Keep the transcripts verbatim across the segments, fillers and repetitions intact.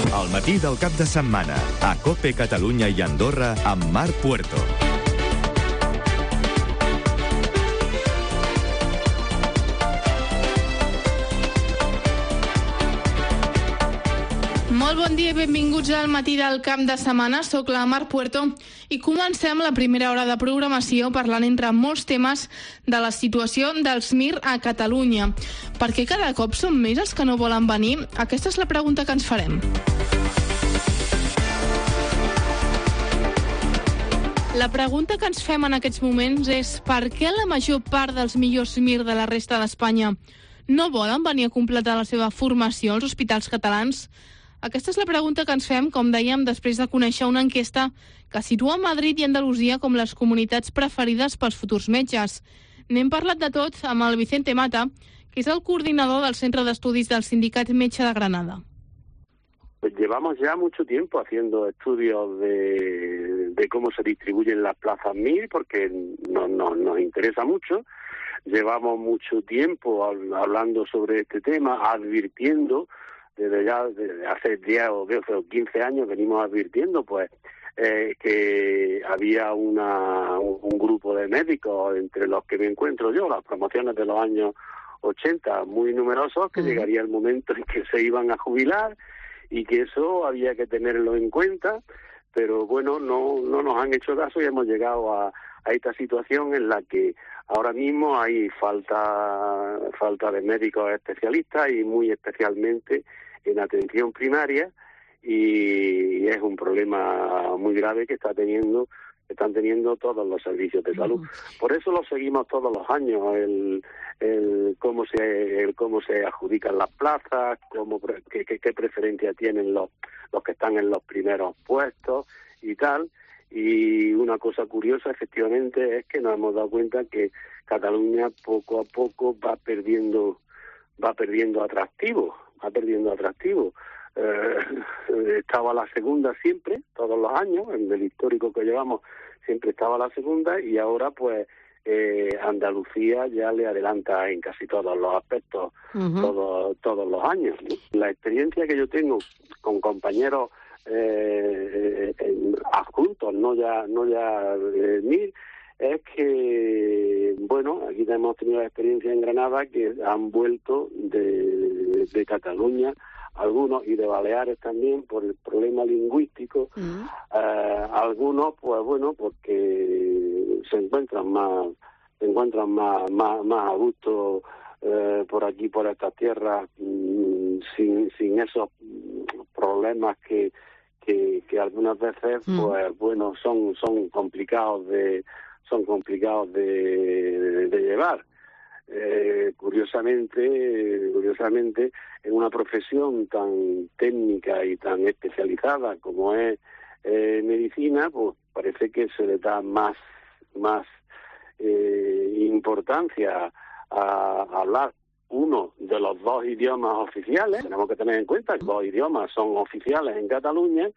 Al matí del cap de setmana, a COPE Catalunya i Andorra, amb Marc Puerto. Molt bon dia i benvinguts al matí del camp de setmana. Soc la Mar Puerto i comencem la primera hora de programació parlant entre molts temes de la situació dels M I R a Catalunya. Per què cada cop són més els que no volen venir? Aquesta és la pregunta que ens farem. La pregunta que ens fem en aquests moments és per què la major part dels millors M I R de la resta d'Espanya no volen venir a completar la seva formació als hospitals catalans? Aquesta és la pregunta que ens fem, com dèiem, després de conèixer una enquesta que situa Madrid i Andalusia com les comunitats preferides pels futurs metges. N'hem parlat de tot amb el Vicente Mata, que és el coordinador del Centre d'Estudis del Sindicat Metge de Granada. Pues llevamos ya mucho tiempo haciendo estudios de, de cómo se distribuyen las plazas M I R, porque no, no, nos interesa mucho. Llevamos mucho tiempo hablando sobre este tema, advirtiendo. Desde ya desde hace diez o doce o quince años venimos advirtiendo pues eh, que había una, un grupo de médicos entre los que me encuentro yo, las promociones de los años ochenta, muy numerosos, que uh-huh. llegaría el momento en que se iban a jubilar y que eso había que tenerlo en cuenta, pero bueno, no, no nos han hecho caso y hemos llegado a, a esta situación en la que ahora mismo hay falta, falta de médicos especialistas y muy especialmente en atención primaria, y es un problema muy grave que está teniendo están teniendo todos los servicios de salud. Por eso lo seguimos todos los años, el, el cómo se el cómo se adjudican las plazas, cómo qué, qué, qué preferencia tienen los los que están en los primeros puestos y tal. Y una cosa curiosa, efectivamente, es que nos hemos dado cuenta que Cataluña poco a poco va perdiendo va perdiendo atractivo. va perdiendo atractivo. Eh, estaba la segunda siempre, todos los años, en el histórico que llevamos, siempre estaba la segunda, y ahora pues eh, Andalucía ya le adelanta en casi todos los aspectos, uh-huh. todos, todos los años, ¿no? La experiencia que yo tengo con compañeros eh, eh, adjuntos, no ya, no ya eh, M I R, es que, bueno, aquí hemos tenido la experiencia en Granada que han vuelto de, de Cataluña, algunos, y de Baleares también, por el problema lingüístico, uh-huh. eh, algunos, pues bueno, porque se encuentran más, se encuentran más, más, más a gusto eh, por aquí, por estas tierras, mmm, sin, sin esos problemas que, que, que algunas veces, uh-huh. pues bueno, son, son complicados de son complicados de, de, de llevar. Eh, curiosamente, curiosamente, en una profesión tan técnica y tan especializada como es eh, medicina, pues parece que se le da más, más eh, importancia a, a hablar uno de los dos idiomas oficiales. Tenemos que tener en cuenta que los dos idiomas son oficiales en Cataluña,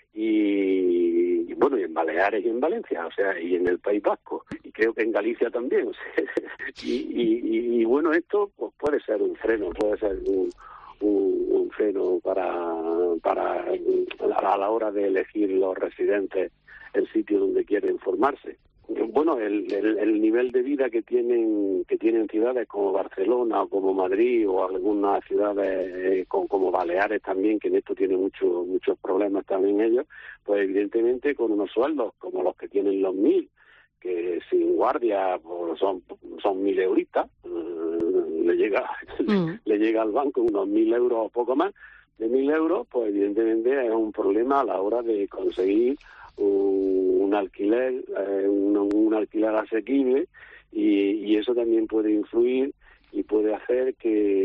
y, y bueno, y en Baleares y en Valencia, o sea, y en el País Vasco, y creo que en Galicia también, o sea, y, y, y bueno, esto pues puede ser un freno, puede ser un, un, un freno para, para a la hora de elegir los residentes el sitio donde quieren formarse. Bueno, el, el, el nivel de vida que tienen que tienen ciudades como Barcelona o como Madrid, o algunas ciudades eh, como, como Baleares también, que en esto tienen mucho, muchos problemas también ellos, pues evidentemente con unos sueldos como los que tienen los M I R, que sin guardia pues son son mil euritas, eh, le llega mm. le llega al banco unos mil euros o poco más de mil euros, pues evidentemente es un problema a la hora de conseguir un, un alquiler, eh, un, un alquiler asequible, y, y eso también puede influir y puede hacer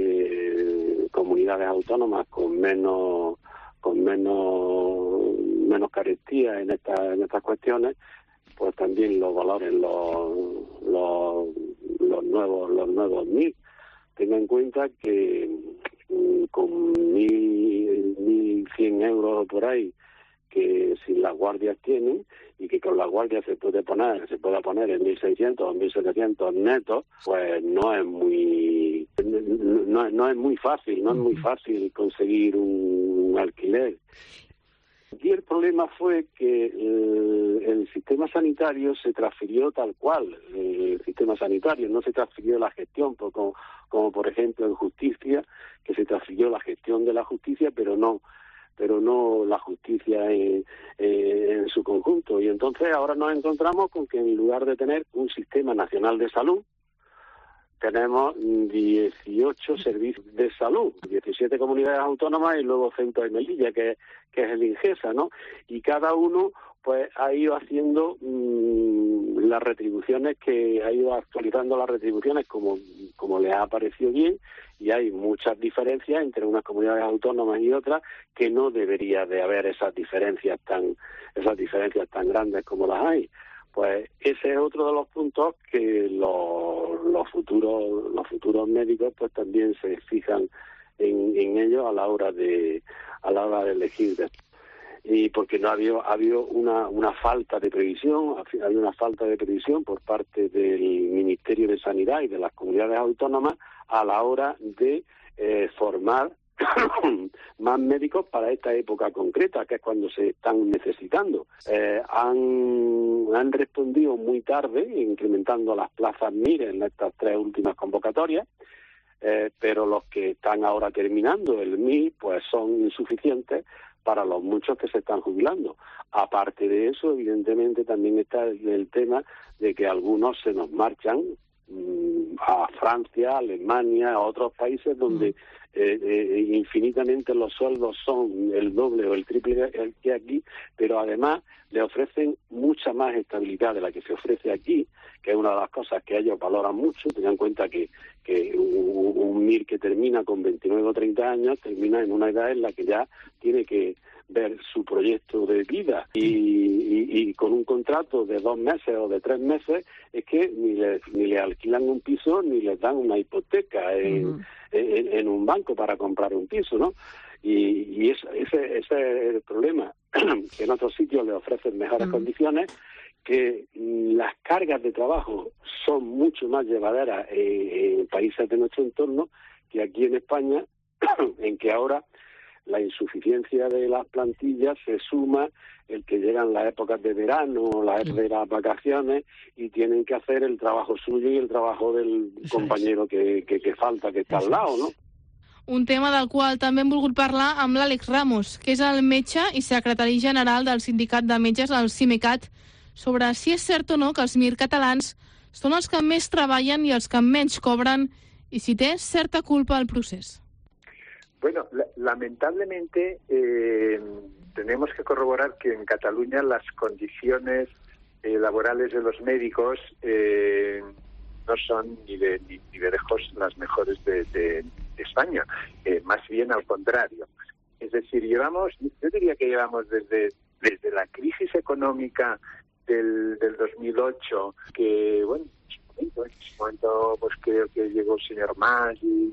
que comunidades autónomas con menos con menos menos carestía en esta, en estas cuestiones, pues también los valoren los los los nuevos los nuevos M I R. Tenga en cuenta que con mil mil cien euros por ahí que sin las guardias tienen, y que con las guardias se puede poner se pueda poner en mil seiscientos o mil setecientos netos, pues no es muy no, no es muy fácil no es muy fácil conseguir un, un alquiler. Aquí el problema fue que eh, el sistema sanitario se transfirió tal cual, eh, el sistema sanitario, no se transfirió la gestión, por, como, como por ejemplo en justicia, que se transfirió la gestión de la justicia, pero no pero no la justicia en, eh, en su conjunto. Y entonces ahora nos encontramos con que en lugar de tener un sistema nacional de salud, tenemos dieciocho servicios de salud, diecisiete comunidades autónomas y luego Centro de Melilla, que, que es el INGESA, ¿no? Y cada uno pues ha ido haciendo mmm, las retribuciones, que ha ido actualizando las retribuciones como, como le ha parecido bien, y hay muchas diferencias entre unas comunidades autónomas y otras, que no debería de haber esas diferencias tan, esas diferencias tan grandes como las hay. Pues ese es otro de los puntos que los, los futuros los futuros médicos pues también se fijan en, en ellos a la hora de a la hora de elegir. Y porque no ha habido, ha habido una, una falta de previsión, ha habido una falta de previsión por parte del Ministerio de Sanidad y de las comunidades autónomas a la hora de eh, formar más médicos para esta época concreta, que es cuando se están necesitando. Eh, han, han respondido muy tarde, incrementando las plazas M I R en estas tres últimas convocatorias, eh, pero los que están ahora terminando el M I R pues son insuficientes para los muchos que se están jubilando. Aparte de eso, evidentemente también está el, el tema de que algunos se nos marchan mmm, a Francia, a Alemania, a otros países donde eh, eh, infinitamente los sueldos son el doble o el triple que aquí, pero además le ofrecen mucha más estabilidad de la que se ofrece aquí, que es una de las cosas que ellos valoran mucho. Tengan en cuenta que, que un, un M I R que termina con veintinueve o treinta años termina en una edad en la que ya tiene que ver su proyecto de vida, y, y, y con un contrato de dos meses o de tres meses es que ni le, ni le alquilan un piso ni les dan una hipoteca en, uh-huh. en, en un banco para comprar un piso, ¿no? Y, y eso, ese, ese es el problema, que en otros sitios le ofrecen mejores uh-huh. condiciones, que las cargas de trabajo son mucho más llevaderas en, en países de nuestro entorno que aquí en España, en que ahora la insuficiencia de las plantillas se suma el que llegan las épocas de verano, las épocas de las vacaciones, y tienen que hacer el trabajo suyo y el trabajo del compañero que, que, que falta, que està al lado, no? Un tema del qual també hem volgut parlar amb l'Àlex Ramos, que és el metge i secretari general del Sindicat de Metges, el SIMECAT, sobre si és cert o no que els M I R catalans són els que més treballen i els que menys cobren, i si té certa culpa al procés. Bueno, la, lamentablemente eh, tenemos que corroborar que en Cataluña las condiciones eh, laborales de los médicos eh, no son ni de, ni, ni de lejos las mejores de, de, de España, eh, más bien al contrario. Es decir, llevamos, yo diría que llevamos desde, desde la crisis económica del, del dos mil ocho, que bueno, en ese momento pues creo que llegó el señor Mas y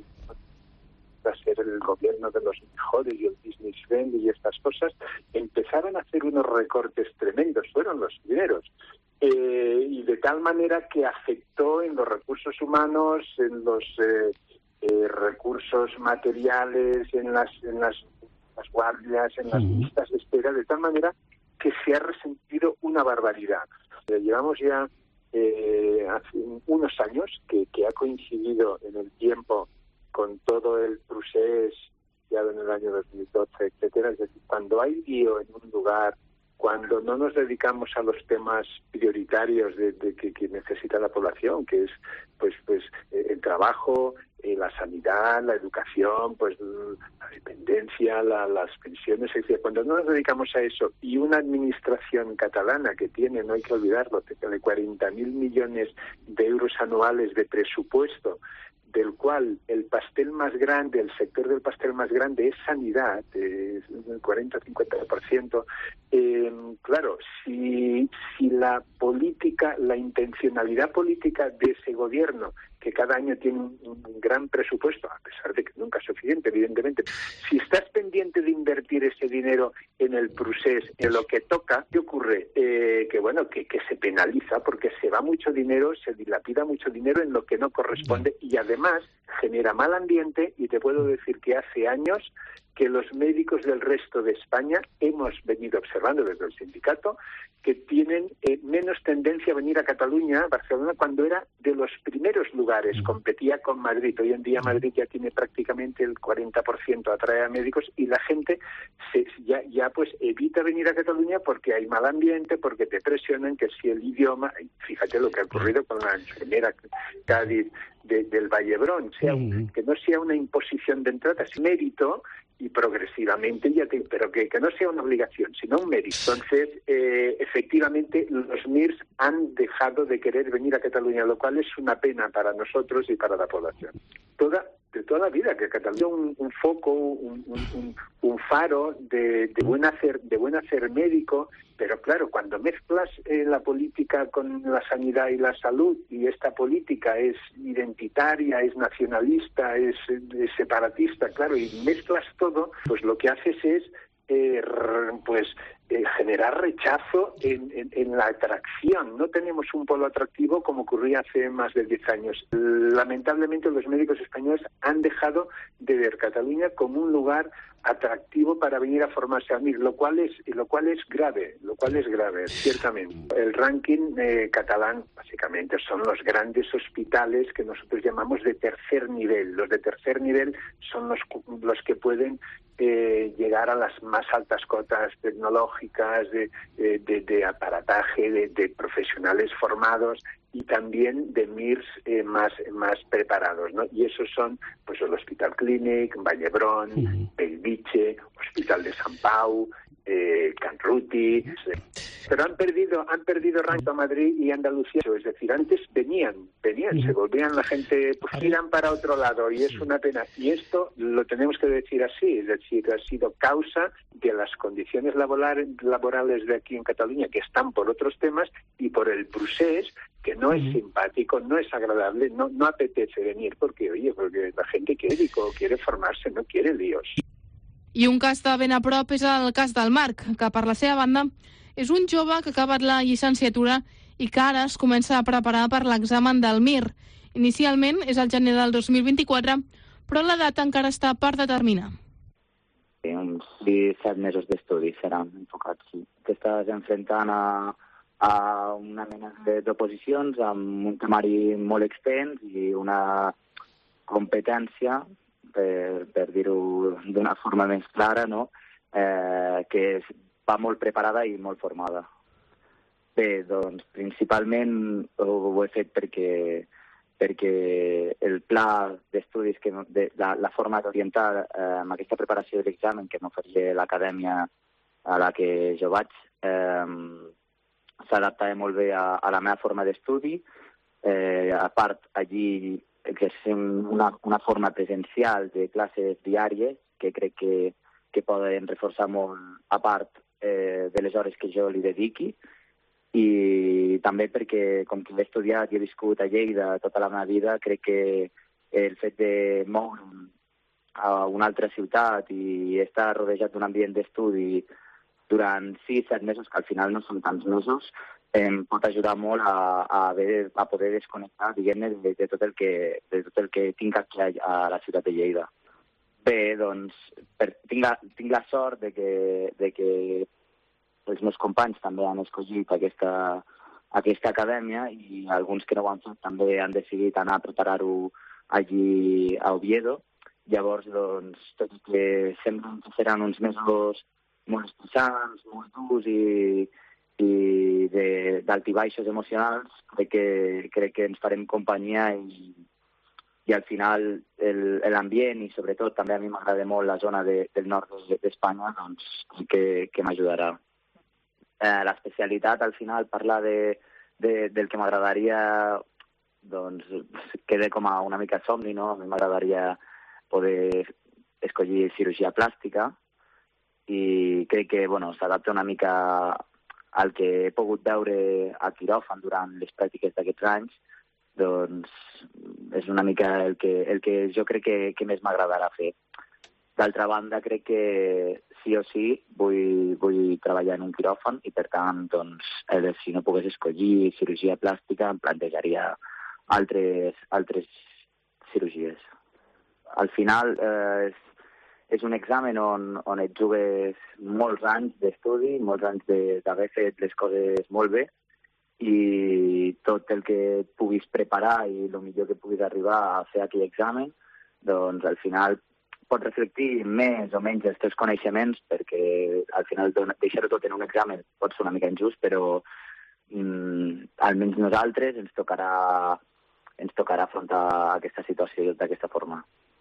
a ser el gobierno de los mejores y el business friendly y estas cosas, empezaron a hacer unos recortes tremendos, fueron los primeros, eh, y de tal manera que afectó en los recursos humanos, en los eh, eh, recursos materiales, en las, en las, las guardias, en las listas de espera, de tal manera que se ha resentido una barbaridad. Eh, llevamos ya eh, hace unos años que, que ha coincidido en el tiempo con todo el procés ya en el año dos mil doce, etcétera. Es decir, cuando hay lío en un lugar, cuando no nos dedicamos a los temas prioritarios de, de que, que necesita la población, que es pues pues el trabajo, eh, la sanidad, la educación, pues la dependencia, la, las pensiones, etcétera. Cuando no nos dedicamos a eso, y una administración catalana que tiene, no hay que olvidarlo, de cuarenta mil millones de euros anuales de presupuesto, del cual el pastel más grande, el sector del pastel más grande es sanidad, es el cuarenta a cincuenta por ciento. Eh, claro, si, si la política, la intencionalidad política de ese gobierno, que cada año tiene un, un gran presupuesto, a pesar de que nunca es suficiente, evidentemente, si estás pendiente de invertir ese dinero en el procés, en lo que toca, ¿qué ocurre? Eh, que bueno, que, que se penaliza, porque se va mucho dinero, se dilapida mucho dinero en lo que no corresponde, y además genera mal ambiente, y te puedo decir que hace años que los médicos del resto de España hemos venido observando desde el sindicato que tienen eh, menos tendencia a venir a Cataluña, Barcelona, cuando era de los primeros lugares, competía con Madrid. Hoy en día Madrid ya tiene prácticamente el cuarenta por ciento atrae a médicos y la gente se, ya, ya pues evita venir a Cataluña porque hay mal ambiente, porque te presionan, que si el idioma, fíjate lo que ha ocurrido con la enfermera Cádiz de, del Vallebrón, sea, uh-huh. que no sea una imposición de entrada, es mérito y progresivamente, ya te, pero que, que no sea una obligación, sino un mérito. Entonces, eh, efectivamente, los M I R S han dejado de querer venir a Cataluña, lo cual es una pena para nosotros y para la población. Toda, de toda la vida, que Cataluña es un, un foco, un, un, un faro de, de, buen hacer, de buen hacer médico, pero claro, cuando mezclas eh, la política con la sanidad y la salud, y esta política es identitaria, es nacionalista, es, es separatista, claro, y mezclas todo, pues lo que haces es eh, pues eh, generar rechazo en, en, en la atracción. No tenemos un polo atractivo como ocurría hace más de diez años. Lamentablemente los médicos españoles han dejado de ver Cataluña como un lugar atractivo para venir a formarse a M I R, lo cual es lo cual es grave, lo cual es grave, ciertamente. El ranking eh, catalán, básicamente, son los grandes hospitales que nosotros llamamos de tercer nivel. Los de tercer nivel son los, los que pueden eh, llegar a las más altas cotas tecnológicas, de, de, de, de aparataje, de, de profesionales formados, y también de M I R S eh, más, más preparados, ¿no? Y esos son pues el Hospital Clínic, Vallebrón, uh-huh. Bellvitge, Hospital de Sant Pau, eh, Can Ruti, pero han perdido han perdido rango a Madrid y Andalucía, es decir, antes venían, venían, uh-huh. se volvían, la gente pues giran para otro lado y es una pena. Y esto lo tenemos que decir así, es decir, ha sido causa de las condiciones laborales, laborales de aquí en Cataluña, que están por otros temas, y por el procés, que no es simpático, no es agradable, no no apetece venir, porque, oye, porque la gente quiere, quiere formarse, no quiere líos. I un cas de ben a prop és el cas del Marc, que per la seva banda és un jove que ha acabat la llicenciatura i que ara es comença a preparar per l'examen del M I R. Inicialment és el gener del dos mil vint-i-quatre, però la data encara està per determinar. Uns sis set mesos d'estudi seran enfocats, sí. T'estàs enfrontant a a una mena d'oposicions amb un temari molt extens i una competència, per, per dir-ho d'una forma més clara, no? eh, que va molt preparada i molt formada. Bé, doncs, principalment ho, ho he fet perquè, perquè el pla d'estudis, que de, la, la forma d'orientar eh, amb aquesta preparació de l'examen que m'oferia l'acadèmia a la que jo vaig, eh, s'adaptava molt bé a, a la meva forma d'estudi. Eh, a part, allí exercim una, una forma presencial de classes diàries que crec que, que poden reforçar molt, a part eh, de les hores que jo li dediqui, i també perquè, com que l'he estudiat i he viscut a Lleida tota la meva vida, crec que el fet de moure'm a una altra ciutat i estar rodejat d'un ambient d'estudi durant sis set mesos, que al final no són tants mesos, em pot ajudar molt a, a, haver, a poder desconnectar, diguem-ne, de, de, tot el que, de tot el que tinc aquí a, a la ciutat de Lleida. Bé, doncs, per, tinc, la, tinc la sort de que, de que els meus companys també han escollit aquesta, aquesta acadèmia, i alguns que no ho han fet també han decidit anar a preparar-ho allí a Oviedo. Llavors, doncs, tot i que semblen que seran uns mesos molt estressants, molt durs i, i d'altibaixos emocionals, crec que, crec que ens farem companyia i, i al final l'ambient i sobretot també a mi m'agrada molt la zona de, del nord d'Espanya, doncs que, que m'ajudarà. Eh, l'especialitat, al final, parlar de, de, del que m'agradaria, doncs queda com a una mica somni, no? A mi m'agradaria poder escollir cirurgia plàstica, i crec que bueno, s'adapta una mica al que he pogut veure al quiròfan durant les pràctiques d'aquests anys. Doncs és una mica el que, el que jo crec que, que més m'agradarà fer. D'altra banda, crec que sí o sí vull, vull treballar en un quiròfan i, per tant, doncs, si no pogués escollir cirurgia plàstica, em plantejaria altres, altres cirurgies. Al final, eh, és un examen on, on et jugues molts anys d'estudi, molts anys d'haver fet les coses molt bé, i tot el que et puguis preparar i el millor que puguis arribar a fer aquell examen, doncs al final pots reflectir més o menys els teus coneixements, perquè al final deixar-ho tot en un examen pot ser una mica injust, però mm, almenys nosaltres ens tocarà, ens tocarà afrontar aquesta situació d'aquesta forma.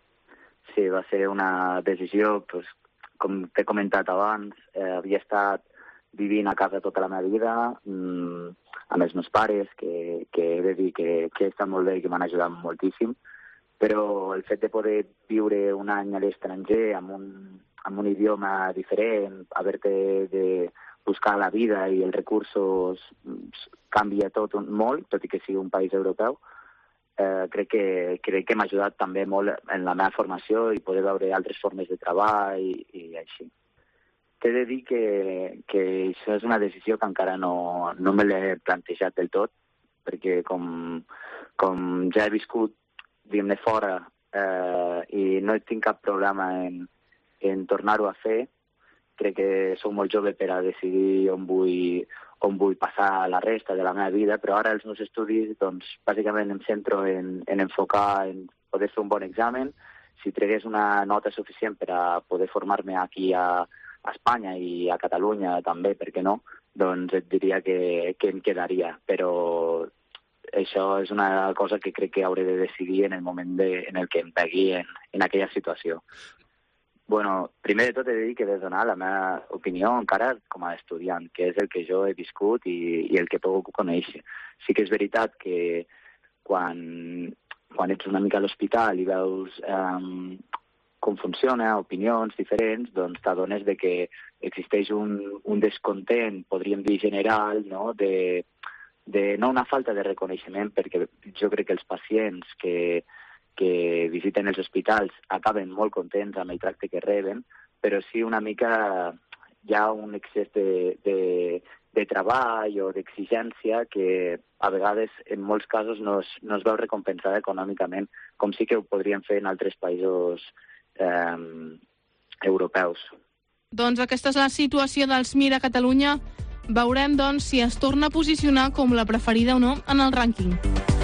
Sí, va ser una decisió, pues, com t'he comentat abans, eh, havia estat vivint a casa tota la meva vida, mmm, amb els meus pares, que, que he de dir que, que estan molt bé i que m'han ajudat moltíssim, però el fet de poder viure un any a l'estranger amb un, amb un idioma diferent, haver-te de buscar la vida i els recursos canvia tot molt, tot i que sigui un país europeu, eh, crec que, crec que m'ha ajudat també molt en la meva formació i poder veure altres formes de treball i, i així. T'he de dir que, que això és una decisió que encara no, no me l'he plantejat del tot, perquè com, com ja he viscut, diguem-ne, fora eh, i no tinc cap problema en, en tornar-ho a fer, crec que soc molt jove per a decidir on vull, on vull passar la resta de la meva vida, però ara els meus estudis, doncs, bàsicament em centro en, en enfocar en poder fer un bon examen. Si tregués una nota suficient per a poder formar-me aquí a, a Espanya i a Catalunya també, per què no, doncs et diria que, que em quedaria, però això és una cosa que crec que hauré de decidir en el moment de, en el que em pegui en, en aquella situació. Bueno, primer de tot he de dir que he de donar la meva opinió encara com a estudiant, que és el que jo he viscut i, i el que puc conèixer. Sí que és veritat que quan, quan ets una mica a l'hospital i veus um, com funciona, opinions diferents, doncs t'adones de que existeix un, un descontent, podríem dir general, no?, de, de no una falta de reconeixement, perquè jo crec que els pacients que, que visiten els hospitals acaben molt contents amb el tracte que reben, però sí una mica hi ha un excés de, de, de treball o d'exigència que a vegades en molts casos no es, no es veu recompensada econòmicament, com sí que ho podrien fer en altres països eh, europeus. Doncs aquesta és la situació dels Mir a Catalunya. Veurem, doncs, si es torna a posicionar com la preferida o no en el rànquing.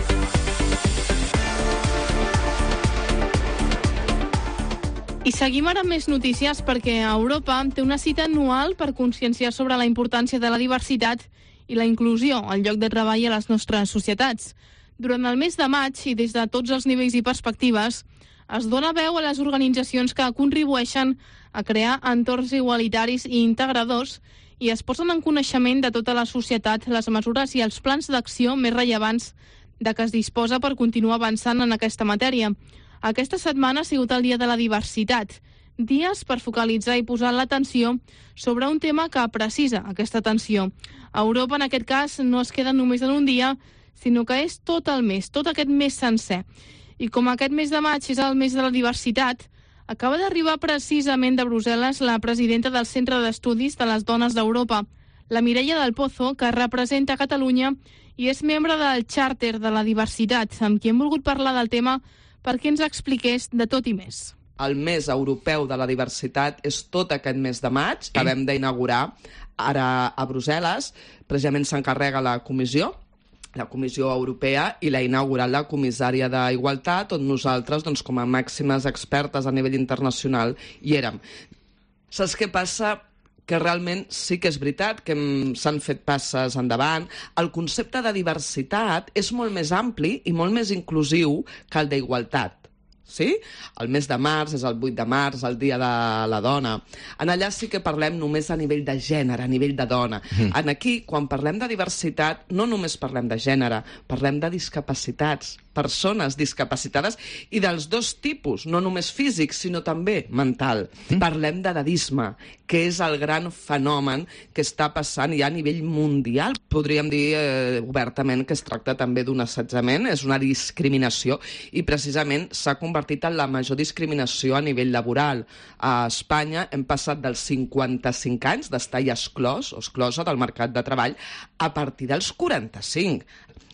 I seguim ara amb més notícies perquè Europa té una cita anual per conscienciar sobre la importància de la diversitat i la inclusió al lloc de treball a les nostres societats. Durant el mes de maig i des de tots els nivells i perspectives es dona veu a les organitzacions que contribueixen a crear entorns igualitaris i integradors i es posen en coneixement de tota la societat les mesures i els plans d'acció més rellevants de què es disposa per continuar avançant en aquesta matèria. Aquesta setmana ha sigut el Dia de la Diversitat, dies per focalitzar i posar l'atenció sobre un tema que precisa aquesta atenció. A Europa, en aquest cas, no es queda només en un dia, sinó que és tot el mes, tot aquest mes sencer. I com aquest mes de maig és el mes de la diversitat, acaba d'arribar precisament de Brussel·les la presidenta del Centre d'Estudis de les Dones d'Europa, la Mireia del Pozo, que representa Catalunya i és membre del Xàrter de la Diversitat, amb qui hem volgut parlar del tema perquè ens expliqués de tot i més. El mes europeu de la diversitat és tot aquest mes de maig. Acabem d'inaugurar ara a Brussel·les. Precisament s'encarrega la comissió, la Comissió Europea, i l'ha inaugurat la comissària d'Igualtat, on nosaltres, doncs, com a màximes expertes a nivell internacional, hi érem. Saps què passa? Que realment sí que és veritat que s'han fet passes endavant. El concepte de diversitat és molt més ampli i molt més inclusiu que el d'igualtat. Sí? El mes de març és el vuit de març, el Dia de la Dona. En allà sí que parlem només a nivell de gènere, a nivell de dona. Mm. En aquí, quan parlem de diversitat, no només parlem de gènere, parlem de discapacitats, persones discapacitades i dels dos tipus, no només físic, sinó també mental. Mm. Parlem d'edadisme, que és el gran fenomen que està passant ja a nivell mundial. Podríem dir eh, obertament que es tracta també d'un assetjament, és una discriminació, i precisament s'ha convertit en la major discriminació a nivell laboral. A Espanya hem passat dels cinquanta-cinc anys d'estar ja exclòs o exclosa del mercat de treball a partir dels quaranta-cinc.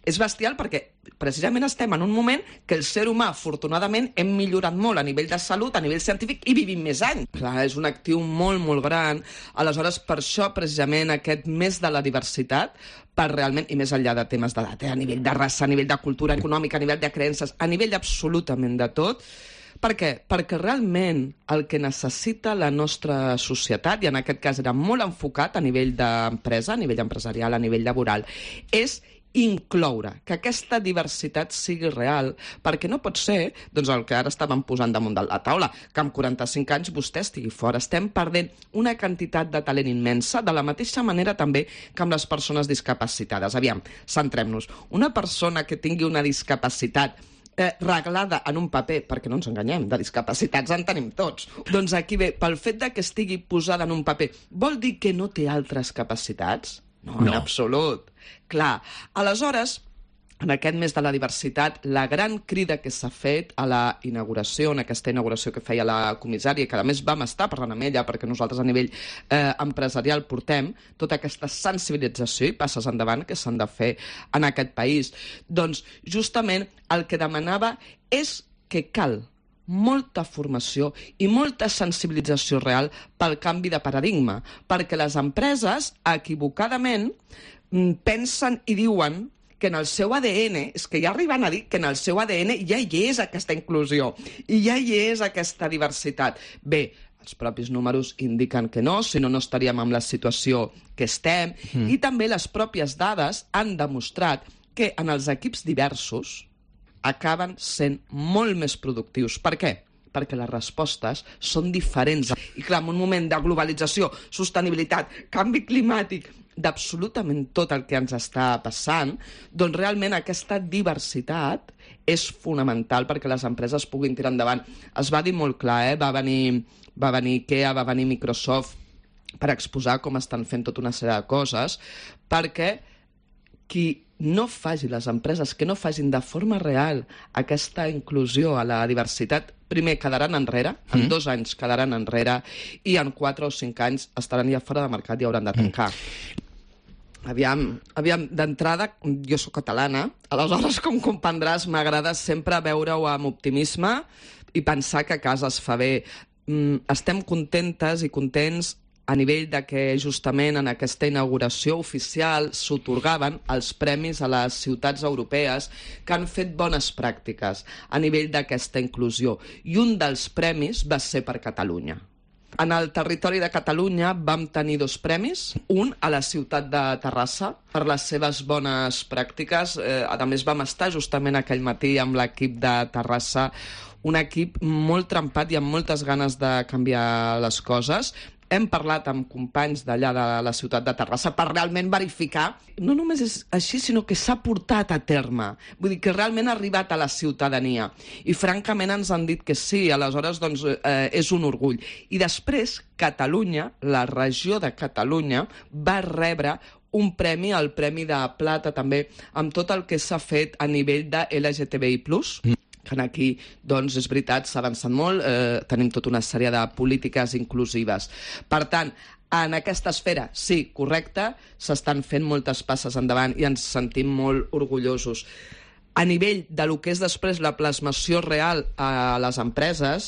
És bestial perquè precisament estem en un moment que el ser humà, afortunadament, hem millorat molt a nivell de salut, a nivell científic, i vivim més anys. Clar, és un actiu molt, molt gran. Aleshores, per això, precisament, aquest mes de la diversitat, per realment, i més enllà de temes d'edat, eh, a nivell de raça, a nivell de cultura econòmica, a nivell de creences, a nivell absolutament de tot. Per què? Perquè realment el que necessita la nostra societat, i en aquest cas era molt enfocat a nivell d'empresa, a nivell empresarial, a nivell laboral, és incloure, que aquesta diversitat sigui real, perquè no pot ser, doncs el que ara estàvem posant damunt de la taula, que amb quaranta-cinc anys vostè estigui fora. Estem perdent una quantitat de talent immensa, de la mateixa manera també que amb les persones discapacitades. Aviam, centrem-nos. Una persona que tingui una discapacitat Eh, reglada en un paper, perquè no ens enganyem, de discapacitats en tenim tots. Doncs aquí ve, pel fet de que estigui posada en un paper, vol dir que no té altres capacitats? No, no. En absolut. Clar, aleshores, en aquest mes de la diversitat, la gran crida que s'ha fet a la inauguració, en aquesta inauguració que feia la comissària, que a més vam estar parlant amb ella, perquè nosaltres a nivell eh, empresarial portem tota aquesta sensibilització i passes endavant que s'han de fer en aquest país. Doncs justament el que demanava és que cal molta formació i molta sensibilització real pel canvi de paradigma, perquè les empreses, equivocadament, pensen i diuen que en el seu A D N, és que ja arriben a dir que en el seu A D N ja hi és aquesta inclusió, i ja hi és aquesta diversitat. Bé, els propis números indiquen que no, si no, no estaríem en la situació que estem, mm. i també les pròpies dades han demostrat que en els equips diversos acaben sent molt més productius. Per què? Perquè les respostes són diferents. I clar, en un moment de globalització, sostenibilitat, canvi climàtic, d'absolutament tot el que ens està passant, doncs realment aquesta diversitat és fonamental perquè les empreses puguin tirar endavant. Es va dir molt clar, eh? va venir, va venir IKEA, va venir Microsoft per exposar com estan fent tota una sèrie de coses, perquè qui no faci, les empreses que no facin de forma real aquesta inclusió a la diversitat, primer quedaran enrere, en mm. dos anys quedaran enrere, i en quatre o cinc anys estaran ja fora de mercat i hauran de tancar. Mm. Aviam, aviam d'entrada, jo sóc catalana, aleshores, com comprendràs, m'agrada sempre veure-ho amb optimisme i pensar que a casa es fa bé. Mm, estem contentes i contents a nivell de que justament en aquesta inauguració oficial s'atorgaven els premis a les ciutats europees que han fet bones pràctiques a nivell d'aquesta inclusió. I un dels premis va ser per Catalunya. En el territori de Catalunya vam tenir dos premis, un a la ciutat de Terrassa per les seves bones pràctiques. Eh, a més, vam estar justament aquell matí amb l'equip de Terrassa, un equip molt trempat i amb moltes ganes de canviar les coses. Hem parlat amb companys d'allà de la ciutat de Terrassa per realment verificar, no només és així, sinó que s'ha portat a terme. Vull dir que realment ha arribat a la ciutadania. I francament ens han dit que sí, aleshores doncs, eh, és un orgull. I després Catalunya, la regió de Catalunya, va rebre un premi, el Premi de Plata també, amb tot el que s'ha fet a nivell de L G T B I plus, mm. que aquí, doncs, és veritat, s'ha avançat molt, eh, tenim tota una sèrie de polítiques inclusives. Per tant, en aquesta esfera, sí, correcte, s'estan fent moltes passes endavant i ens sentim molt orgullosos. A nivell de lo que és després la plasmació real a les empreses,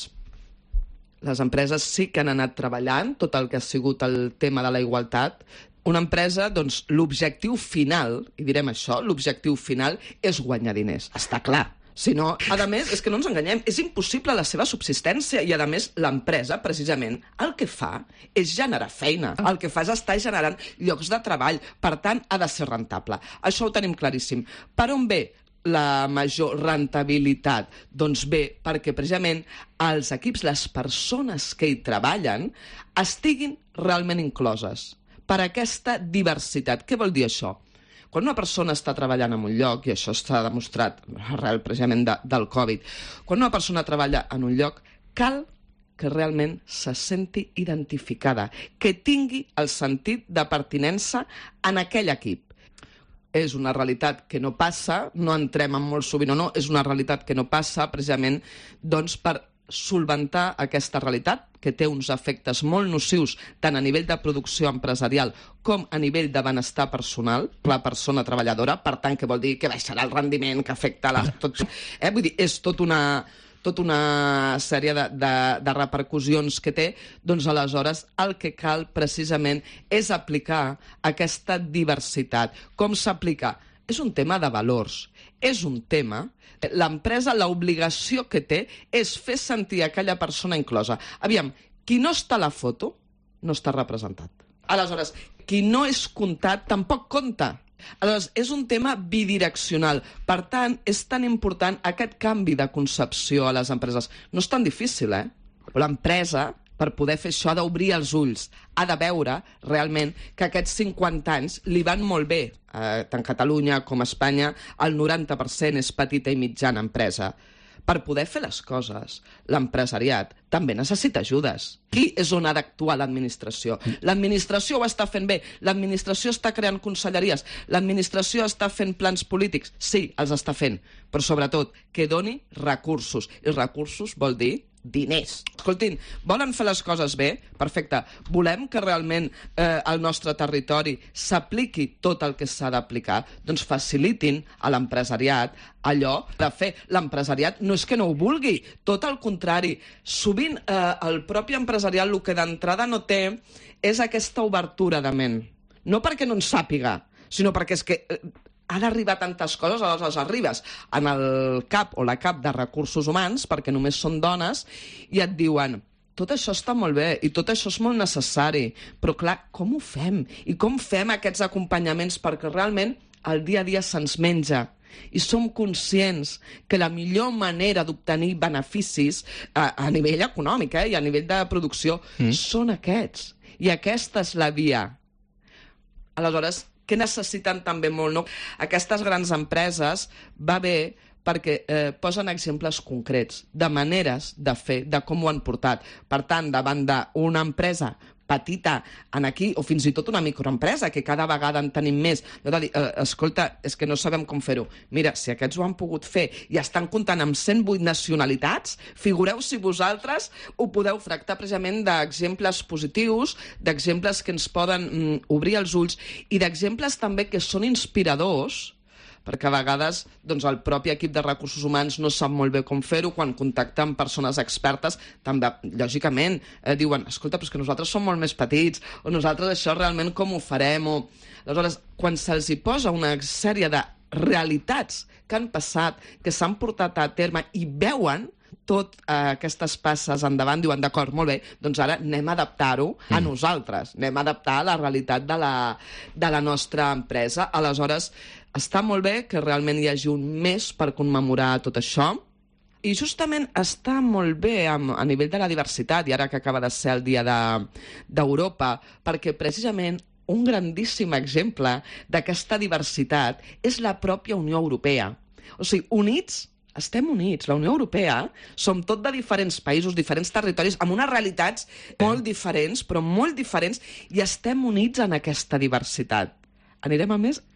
les empreses sí que han anat treballant tot el que ha sigut el tema de la igualtat. Una empresa, doncs, l'objectiu final, i direm això, l'objectiu final és guanyar diners, està clar. Si no, a més, és que no ens enganyem, és impossible la seva subsistència i, a més, l'empresa, precisament, el que fa és generar feina. El que fa és estar generant llocs de treball. Per tant, ha de ser rentable. Això ho tenim claríssim. Per on ve la major rentabilitat? Doncs bé, perquè precisament els equips, les persones que hi treballen, estiguin realment incloses per aquesta diversitat. Què vol dir això? Quan una persona està treballant en un lloc, i això s'ha demostrat arrel precisament de, del Covid, quan una persona treballa en un lloc, cal que realment se senti identificada, que tingui el sentit de pertinença en aquell equip. És una realitat que no passa, no entrem en molt sovint o no, és una realitat que no passa precisament doncs, per solventar aquesta realitat, que té uns efectes molt nocius tant a nivell de producció empresarial com a nivell de benestar personal, la persona treballadora, per tant, que vol dir que baixarà el rendiment, que afecta la... Tot, eh? Vull dir, és tot una... tota una sèrie de, de, de repercussions que té, doncs aleshores el que cal precisament és aplicar aquesta diversitat. Com s'aplica? És un tema de valors, és un tema... L'empresa, l'obligació que té és fer sentir aquella persona inclosa. Aviam, qui no està a la foto no està representat. Aleshores, qui no és comptat tampoc compta. Aleshores, és un tema bidireccional. Per tant, és tan important aquest canvi de concepció a les empreses. No és tan difícil, eh? L'empresa, per poder fer això, ha d'obrir els ulls. Ha de veure, realment, que aquests cinquanta anys li van molt bé. Eh, tant Catalunya com Espanya, el noranta per cent és petita i mitjana empresa. Per poder fer les coses, l'empresariat també necessita ajudes. Qui és on ha d'actuar l'administració? L'administració ho està fent bé, l'administració està creant conselleries, l'administració està fent plans polítics. Sí, els està fent, però sobretot que doni recursos. I recursos vol dir diners. Escoltin, volen fer les coses bé? Perfecte. Volem que realment eh, al nostre territori s'apliqui tot el que s'ha d'aplicar? Doncs facilitin a l'empresariat allò de fer. L'empresariat no és que no ho vulgui, tot el contrari. Sovint eh, el propi empresariat el que d'entrada no té és aquesta obertura de ment. No perquè no en sàpiga, sinó perquè és que... Eh, ha d'arribar tantes coses, aleshores arribes en el cap o la cap de recursos humans, perquè només són dones, i et diuen, tot això està molt bé i tot això és molt necessari, però clar, com ho fem? I com fem aquests acompanyaments perquè realment el dia a dia se'ns menja? I som conscients que la millor manera d'obtenir beneficis a, a nivell econòmic eh, i a nivell de producció mm. són aquests. I aquesta és la via. Aleshores, que necessiten també molt, no? Aquestes grans empreses va bé perquè eh, posen exemples concrets de maneres de fer, de com ho han portat. Per tant, davant d'una empresa petita en aquí, o fins i tot una microempresa, que cada vegada en tenim més, no de dir, eh, escolta, és que no sabem com fer-ho. Mira, si aquests ho han pogut fer i estan comptant amb cent vuit nacionalitats, figureu si vosaltres ho podeu tractar precisament d'exemples positius, d'exemples que ens poden mm, obrir els ulls i d'exemples també que són inspiradors, perquè a vegades doncs, el propi equip de recursos humans no sap molt bé com fer-ho, quan contacta amb persones expertes, també, lògicament, eh, diuen, escolta, però és que nosaltres som molt més petits, o nosaltres això realment com ho farem, o... Aleshores, quan se'ls hi posa una sèrie de realitats que han passat, que s'han portat a terme i veuen tot eh, aquestes passes endavant, diuen, d'acord, molt bé, doncs ara anem a adaptar-ho a nosaltres, anem a adaptar a la realitat de la, de la nostra empresa. Aleshores, està molt bé que realment hi hagi un mes per commemorar tot això, i justament està molt bé a, a nivell de la diversitat, i ara que acaba de ser el dia d'Europa, de, perquè precisament un grandíssim exemple d'aquesta diversitat és la pròpia Unió Europea. O sigui, units... Estem units. La Unió Europea som tot de diferents països, diferents territoris, amb unes realitats molt diferents, però molt diferents, i estem units en aquesta diversitat. Anirem a més?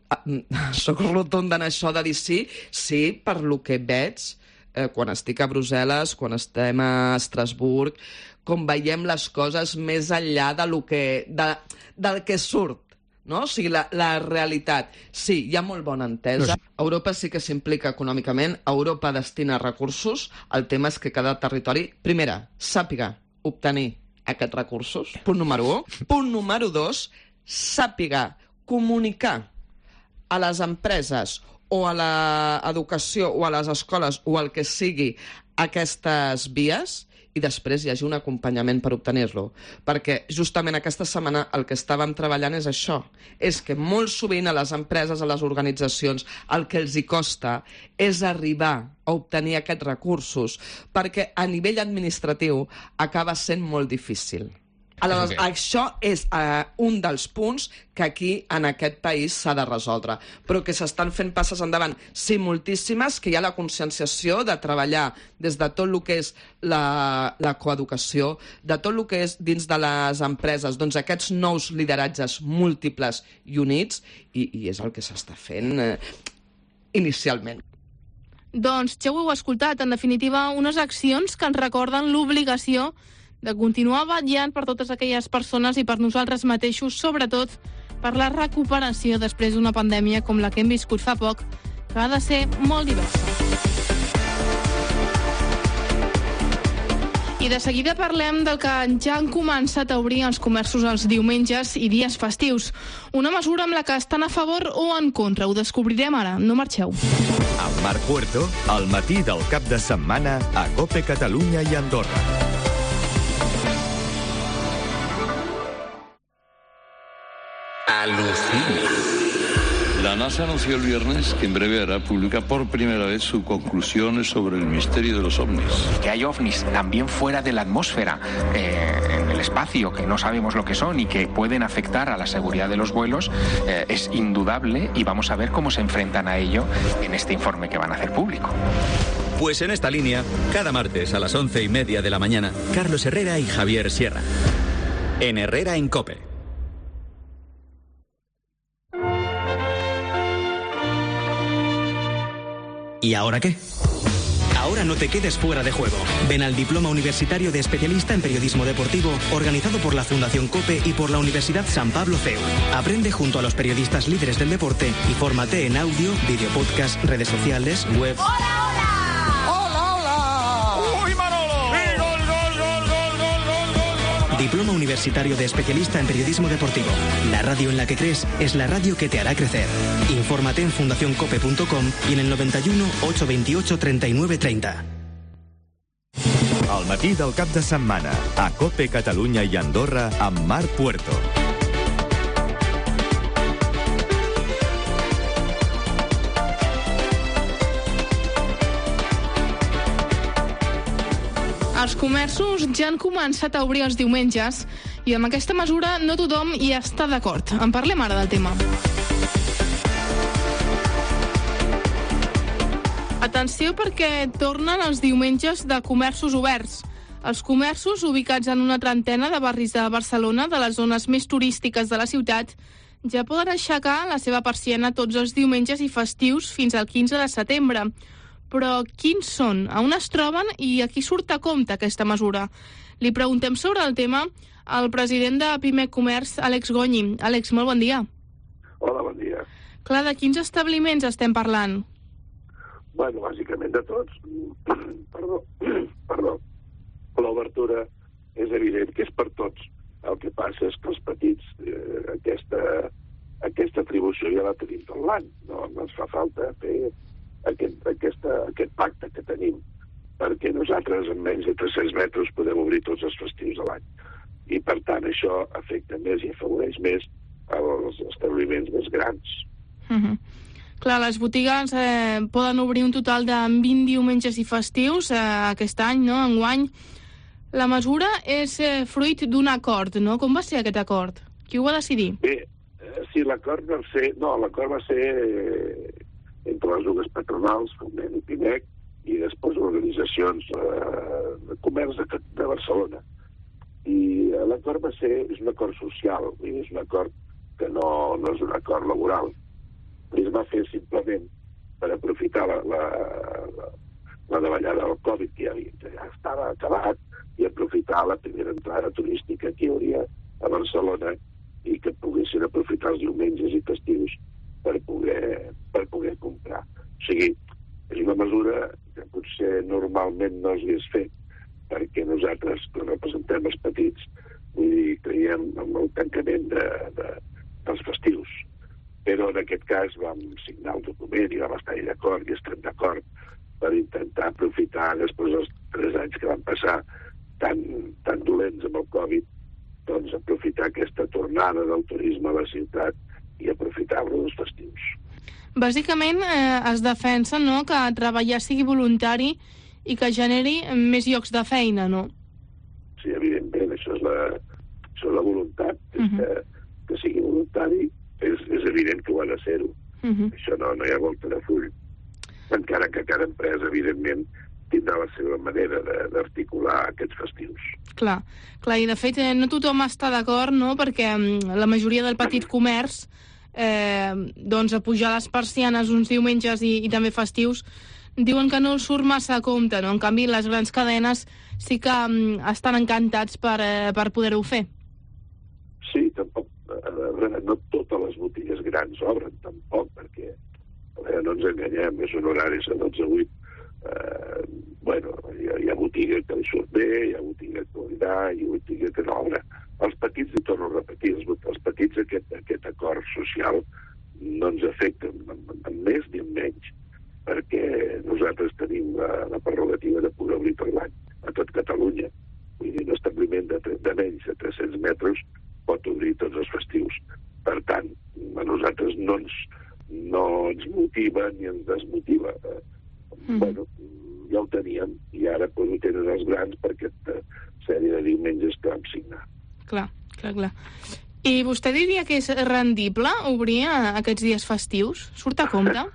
Soc rotunda en això de dir sí, sí, per lo que veig, eh, quan estic a Brussel·les, quan estem a Estrasburg, com veiem les coses més enllà de lo que, de, del que surt. No? O sigui, la, la realitat. Sí, hi ha molt bona entesa. Europa sí que s'implica econòmicament, Europa destina recursos, el tema és que cada territori, primera, sàpiga obtenir aquests recursos, punt número un. Punt número dos, sàpiga comunicar a les empreses o a l'educació o a les escoles o el que sigui aquestes vies, i després hi hagi un acompanyament per obtenir-lo. Perquè justament aquesta setmana el que estàvem treballant és això. És que molt sovint a les empreses, a les organitzacions, el que els hi costa és arribar a obtenir aquests recursos, perquè a nivell administratiu acaba sent molt difícil. Aleshores, okay. Això és uh, un dels punts que aquí, en aquest país, s'ha de resoldre. Però que s'estan fent passes endavant. Sí, moltíssimes, que hi ha la conscienciació de treballar des de tot el que és la, la coeducació, de tot el que és dins de les empreses, doncs aquests nous lideratges múltiples i units, i, i és el que s'està fent eh, inicialment. Doncs ja ho heu escoltat, en definitiva, unes accions que ens recorden l'obligació de continuar vetllant per totes aquelles persones i per nosaltres mateixos, sobretot per la recuperació després d'una pandèmia com la que hem viscut fa poc, que ha de ser molt diversa. I de seguida parlem del que ja han començat a obrir els comerços els diumenges i dies festius. Una mesura amb la que estan a favor o en contra. Ho descobrirem ara. No marxeu. Amb Marc Puerto, al matí del cap de setmana a COPE Catalunya i Andorra. Alucina. La NASA anunció el viernes que en breve hará pública por primera vez sus conclusiones sobre el misterio de los ovnis. Que hay ovnis también fuera de la atmósfera, eh, en el espacio, que no sabemos lo que son y que pueden afectar a la seguridad de los vuelos, eh, es indudable, y vamos a ver cómo se enfrentan a ello en este informe que van a hacer público. Pues en esta línea, cada martes a las once y media de la mañana, Carlos Herrera y Javier Sierra. En Herrera en COPE. ¿Y ahora qué? Ahora no te quedes fuera de juego. Ven al Diploma Universitario de Especialista en Periodismo Deportivo, organizado por la Fundación COPE y por la Universidad San Pablo C E U. Aprende junto a los periodistas líderes del deporte y fórmate en audio, video podcast, redes sociales, web... ¡Hola, hola! ¡Hola, hola! ¡Uy, Manolo! ¡Sí, gol, gol, gol, gol, gol, gol, gol! Diploma Universitario de Especialista en Periodismo Deportivo. La radio en la que crees es la radio que te hará crecer. Infórmate en fundación cope punto com y en el noventa y uno, ocho veintiocho, treinta y nueve treinta. Al matí del cap de setmana a COPE Catalunya i Andorra amb Marc Puerto. Els comerços ja han començat a obrir els diumenges i amb aquesta mesura no tothom hi està d'acord. En parlem ara del tema. Atenció, perquè tornen els diumenges de comerços oberts. Els comerços, ubicats en una trentena de barris de Barcelona, de les zones més turístiques de la ciutat, ja poden aixecar la seva persiana tots els diumenges i festius fins al quinze de setembre. Però quins són? A on es troben i a qui surt a compte aquesta mesura? Li preguntem sobre el tema al president de Pimec Comerç, Àlex Gonyi. Àlex, molt bon dia. Hola, bon dia. Clar, de quins establiments estem parlant? Bueno, bàsicament de tots. Perdó, perdó. L'obertura és evident que és per tots. El que passa és que els petits, eh, aquesta, aquesta atribució ja la tenim tot l'any. No, no ens fa falta fer aquest, aquesta, aquest pacte que tenim, perquè nosaltres en menys de tres-cents metres podem obrir tots els festius de l'any. I per tant això afecta més i afavoreix més els establiments més grans. Uh-huh. Clar, les botigues eh, poden obrir un total de vint diumenges i festius eh, aquest any, no? Enguany. La mesura és eh, fruit d'un acord, no? Com va ser aquest acord? Qui ho va decidir? Bé, eh, sí, l'acord va ser... No, l'acord va ser eh, entre les dues patronals, Foment i Pimec, i després organitzacions eh, de comerç de, de Barcelona. I eh, l'acord va ser... És un acord social, i és un acord que no, no és un acord laboral. I es va fer simplement per aprofitar la, la, la, la davallada del Covid, que ja, ja estava acabat, i aprofitar la primera entrada turística que hi hauria a Barcelona i que poguessin aprofitar els diumenges i festius per poder, per poder comprar. O sigui, és una mesura que potser normalment no s'hagués fet, perquè nosaltres, que representem els petits, vull dir, creiem en el tancament de, de, dels festius. Però en aquest cas vam signar el document i vam estar d'acord i estem d'acord per intentar aprofitar, després dels tres anys que van passar tan, tan dolents amb el Covid, doncs aprofitar aquesta tornada del turisme a la ciutat i aprofitar-lo dels festius. Bàsicament eh, es defensa, no?, que treballar sigui voluntari i que generi més llocs de feina, no? Sí, evidentment, això és la, això és la voluntat, uh-huh. és que, que sigui voluntari, és, és evident que ho ha de ser-ho. Uh-huh. Això no, no hi ha volta de full. Encara que cada empresa, evidentment, tindrà la seva manera d'articular aquests festius. Clar, clar, i de fet eh, no tothom està d'acord, no?, perquè mm, la majoria del petit comerç eh, doncs a pujar les persianes uns diumenges i, i també festius diuen que no els surt massa a compte, no? En canvi, les grans cadenes sí que um, estan encantats per, eh, per poder-ho fer. Sí, tampoc, eh, no totes les botigues grans obren, tampoc, perquè a veure, no ens enganyem, és un horaris a dotze a vuit. Eh, bueno, hi ha, hi ha botiga que li surt bé, hi ha botiga que li dà, hi ha botiga que no obre. Els petits, i torno a repetir, els, els petits aquest, aquest acord social no ens afecta en més ni en menys, perquè nosaltres tenim la, la prerrogativa de poder obrir tot l'any a tot Catalunya. Vull dir, un establiment de, de menys de tres-cents metres pot obrir tots els festius. Per tant, a nosaltres no ens, no ens motiva ni ens desmotiva. Mm. Bueno, ja ho teníem, i ara pues, ho tenen els grans per aquesta sèrie de diumenges que vam signar. Clar, clar, clar. I vostè diria que és rendible obrir aquests dies festius? Surt a compte?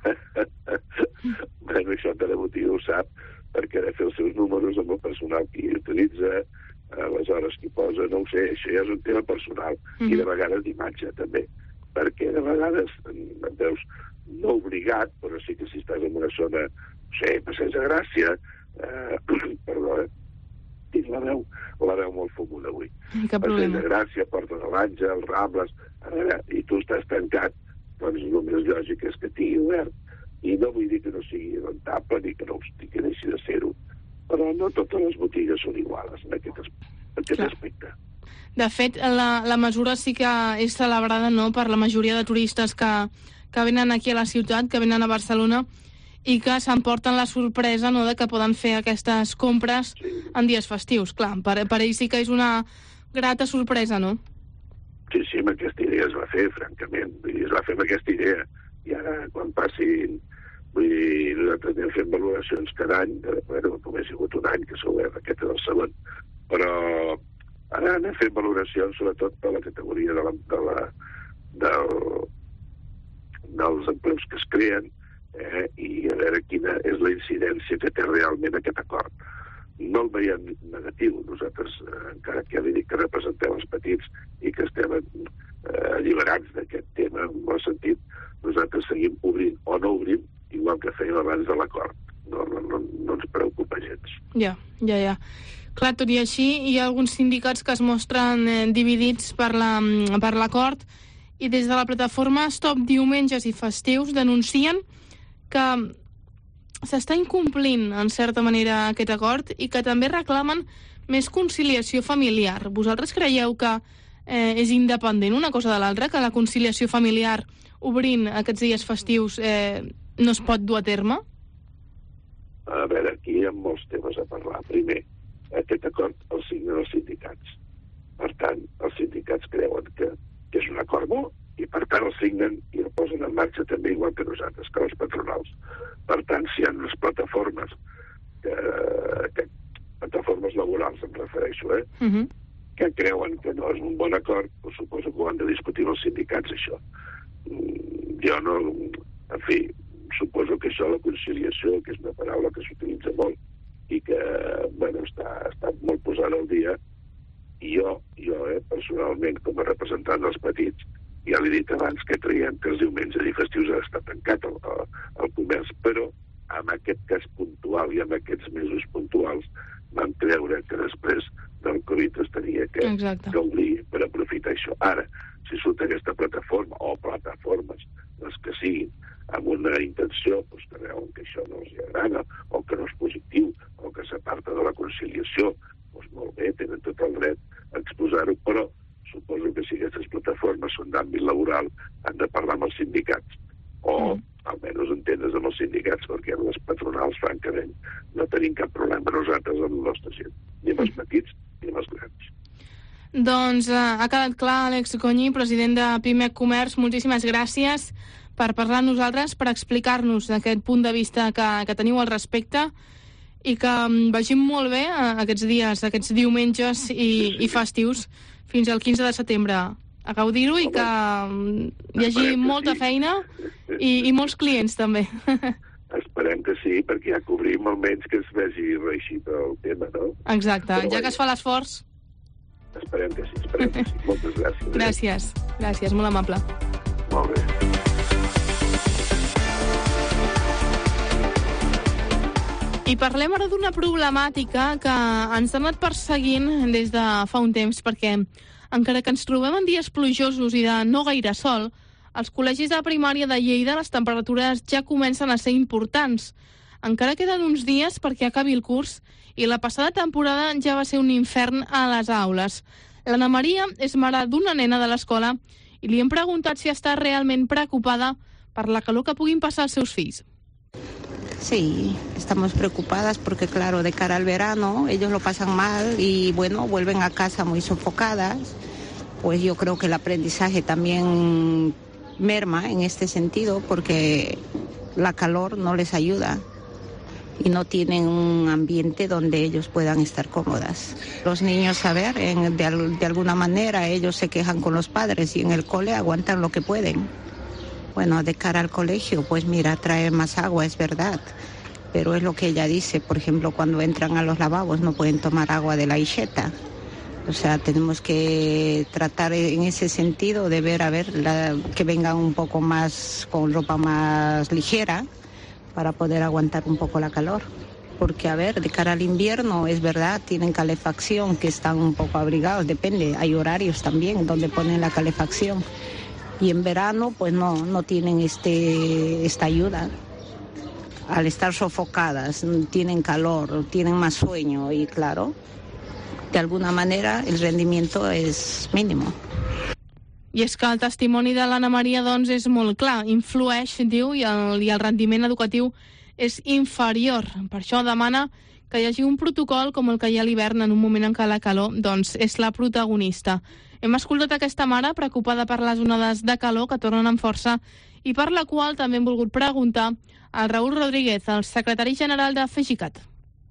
Bueno, això cada botiga ho sap, perquè ha de fer els seus números amb el personal que hi utilitza, les hores que hi posa, no ho sé, això ja és un tema personal, mm-hmm. i de vegades d'imatge també, perquè de vegades et veus no obligat, però sí que si estàs en una zona, no sé, Passeig de Gràcia, eh, perdó, tinc la veu, la veu molt fumuda avui. Cap problema. Passeig de Gràcia, Porta de l'Àngel, Rambles, a veure, i tu estàs tancat, doncs el més lògic és que tingui obert. I no vull dir que no sigui rentable ni que no que deixi de ser-ho, però no totes les botigues són iguals en aquest, en aquest aspecte. De fet, la, la mesura sí que és celebrada, no?, per la majoria de turistes que, que venen aquí a la ciutat, que venen a Barcelona, i que s'emporten la sorpresa, no?, de que poden fer aquestes compres sí. en dies festius. Clar, per, per ells sí que és una grata sorpresa, no? Sí, sí, amb aquesta idea es va fer, francament. Es va fer amb aquesta idea. I ara, quan passin... Vull dir, nosaltres anem fent valoracions cada any. Bueno, només ha sigut un any que s'ha obert, aquest és el segon. Però ara anem fent valoracions, sobretot per la categoria de la, de la, del, dels empleus que es creen, eh, i a veure quina és la incidència que té realment aquest acord. No el veiem negatiu. Nosaltres, eh, encara que ja li dic que representem els petits i que estem eh, alliberats d'aquest tema, en el sentit, nosaltres seguim obrint o no obrim, igual que fèiem abans de l'acord. No, no, no, no ens preocupa gens. Ja, ja, ja. Clar, tot i així, hi ha alguns sindicats que es mostren eh, dividits per l'acord la, i des de la plataforma Stop Diumenges i Festius denuncien que s'està incomplint, en certa manera, aquest acord i que també reclamen més conciliació familiar. Vosaltres creieu que eh, és independent una cosa de l'altra, que la conciliació familiar obrint aquests dies festius eh, no es pot dur a terme? A veure, aquí hi ha molts temes a parlar. Primer, aquest acord el signen els sindicats. Per tant, els sindicats creuen que, que és un acord bo i per tant el signen i el posen en marxa també igual que nosaltres, que els patronals. Per tant, si hi ha unes plataformes, que, que, plataformes laborals em refereixo, eh? Uh-huh. que creuen que no és un bon acord, doncs suposo que ho han de discutir els sindicats, això. Jo no... En fi, suposo que això, la conciliació, que és una paraula que s'utilitza molt i que, bueno, està, està molt posada al dia, i jo, jo eh, personalment, com a representant dels petits, ja l'he dit abans que creiem que els diumenges i festius ha estat tancat el, el, el comerç, però en aquest cas puntual i en aquests mesos puntuals vam creure que després del Covid es tenia que, que obrir per aprofitar això. Ara, si surt aquesta plataforma, o plataformes, les que siguin, amb una intenció doncs, que veuen que això no els agrada, o que no és positiu, o que s'aparta de la conciliació, doncs molt bé, tenen tot el dret a exposar-ho, però suposo que si aquestes plataformes són d'àmbit laboral han de parlar amb els sindicats, o mm. almenys entendre's amb els sindicats, perquè amb les patronals, francament, no tenim cap problema nosaltres amb la nostra gent, ni amb els petits ni amb els grans. Doncs eh, ha quedat clar, Àlex Conyi, president de Pimec Comerç, moltíssimes gràcies per parlar amb nosaltres, per explicar-nos aquest punt de vista que, que teniu al respecte i que vagin molt bé eh, aquests dies, aquests diumenges i, i festius fins al quinze de setembre a gaudir-ho i que hi hagi molta feina i, i molts clients també. Esperem que sí, perquè ja cobrim almenys que es vegi reeixit el tema, no? Exacte, però ja que es fa l'esforç. Esperem que sí, esperem que sí. Moltes gràcies. Gràcies, gràcies, molt amable. Molt bé. I parlem ara d'una problemàtica que ens ha anat perseguint des de fa un temps, perquè encara que ens trobem en dies plujosos i de no gaire sol, als col·legis de primària de Lleida les temperatures ja comencen a ser importants. Encara queden uns dies perquè acabi el curs i la passada temporada ja va ser un infern a les aules. L'Anna Maria és mare d'una nena de l'escola i li hem preguntat si està realment preocupada per la calor que puguin passar els seus fills. Sí, estamos preocupadas porque, claro, de cara al verano ellos lo pasan mal y, bueno, vuelven a casa muy sofocadas. Pues yo creo que el aprendizaje también merma en este sentido porque la calor no les ayuda y no tienen un ambiente donde ellos puedan estar cómodas. Los niños, a ver, en, de, de alguna manera ellos se quejan con los padres y en el cole aguantan lo que pueden. Bueno, de cara al colegio, pues mira, traer más agua, es verdad, pero es lo que ella dice, por ejemplo, cuando entran a los lavabos no pueden tomar agua de la hixeta. O sea, tenemos que tratar en ese sentido de ver, a ver, la, que vengan un poco más, con ropa más ligera, para poder aguantar un poco la calor. Porque, a ver, de cara al invierno, es verdad, tienen calefacción, que están un poco abrigados, depende, hay horarios también donde ponen la calefacción. Y en verano, pues no, no tienen este, esta ayuda. Al estar sofocadas, tienen calor, tienen más sueño y, claro, de alguna manera el rendimiento es mínimo. I és que el testimoni de l'Anna Maria, doncs, és molt clar. Influeix, diu, i el, i el rendiment educatiu és inferior. Per això demana que hi hagi un protocol com el que hi ha a l'hivern en un moment en què la calor, doncs, és la protagonista. Hem escoltat aquesta mare preocupada per les onades de calor que tornen amb força i per la qual també hem volgut preguntar al Raül Rodríguez, el secretari general de FEGICAT.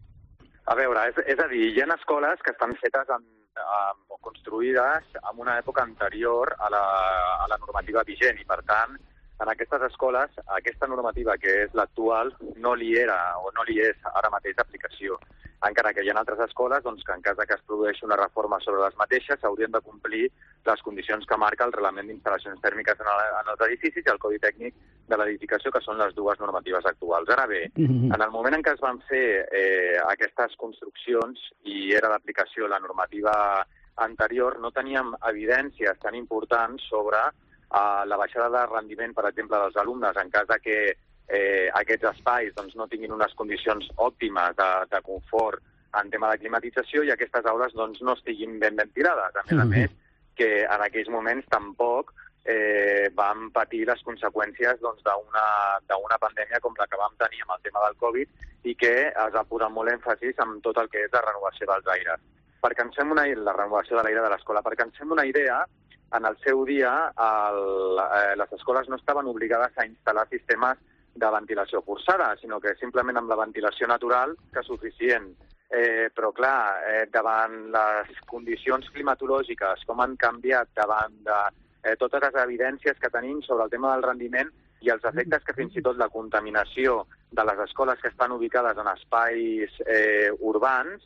A veure, és, és a dir, hi ha escoles que estan fetes amb, amb, o construïdes en una època anterior a la, a la normativa vigent i, per tant, en aquestes escoles, aquesta normativa que és l'actual no li era o no li és ara mateix d'aplicació. Encara que hi ha altres escoles doncs, que en cas que es produeixi una reforma sobre les mateixes s'haurien de complir les condicions que marca el Reglament d'Instal·lacions Tèrmiques en, el, en els edificis i el Codi Tècnic de l'Edificació, que són les dues normatives actuals. Ara bé, mm-hmm. en el moment en què es van fer eh, aquestes construccions i era d'aplicació la normativa anterior, no teníem evidències tan importants sobre eh, la baixada de rendiment, per exemple, dels alumnes en cas de que Eh, aquests espais doncs, no tinguin unes condicions òptimes de, de confort en tema de climatització i aquestes aules doncs, no estiguin ben ventilades. A més a més, que en aquells moments tampoc eh, vam patir les conseqüències doncs, d'una pandèmia com la que vam tenir amb el tema del Covid i que es va posar molt èmfasis en tot el que és la renovació dels aires. Perquè ens fem una, la renovació de l'aire de l'escola, perquè ens fem una idea, en el seu dia el, eh, les escoles no estaven obligades a instal·lar sistemes de ventilació forçada, sinó que simplement amb la ventilació natural, que és suficient. Eh, però, clar, eh, davant les condicions climatològiques, com han canviat davant de eh, totes les evidències que tenim sobre el tema del rendiment i els efectes que fins i tot la contaminació de les escoles que estan ubicades en espais eh, urbans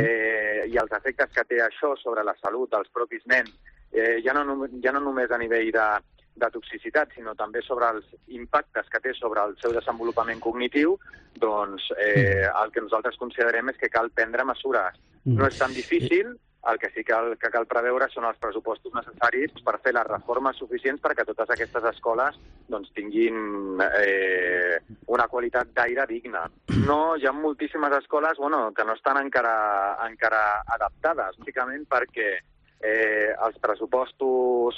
eh, i els efectes que té això sobre la salut dels propis nens, eh, ja, no, ja no només a nivell de de toxicitat, sinó també sobre els impactes que té sobre el seu desenvolupament cognitiu, doncs eh, el que nosaltres considerem és que cal prendre mesures. No és tan difícil, el que sí que cal, que cal preveure són els pressupostos necessaris per fer les reformes suficients perquè totes aquestes escoles doncs, tinguin eh, una qualitat d'aire digna. No, hi ha moltíssimes escoles bueno, que no estan encara, encara adaptades, bàsicament perquè Eh, els pressupostos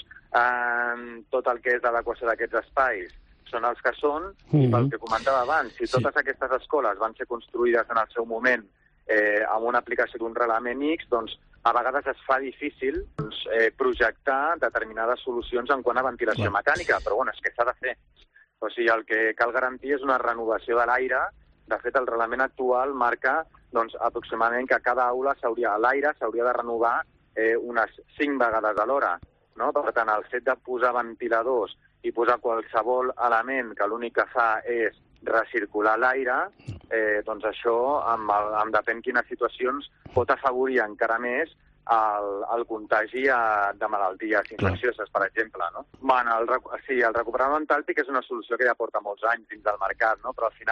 en tot el que és l'adequació d'aquests espais són els que són, mm-hmm. i pel que comentava abans, si totes sí. aquestes escoles van ser construïdes en el seu moment eh, amb una aplicació d'un reglament X, doncs a vegades es fa difícil doncs, eh, projectar determinades solucions en quant a ventilació Clar. mecànica, però bueno, és que s'ha de fer. O sigui, el que cal garantir és una renovació de l'aire. De fet, el reglament actual marca doncs, aproximadament que cada aula s'hauria, l'aire s'hauria de renovar Eh, unes cinc vegades a l'hora. No? Per tant, el fet de posar ventiladors i posar qualsevol element que l'únic que fa és recircular l'aire, eh, doncs això, amb, el, amb depèn quines situacions, pot afavorir encara més el, el contagi a, de malalties infeccioses, per exemple. No? Bueno, el, sí, el recuperament tàlpic és una solució que ja porta molts anys dins del mercat, no? Però al final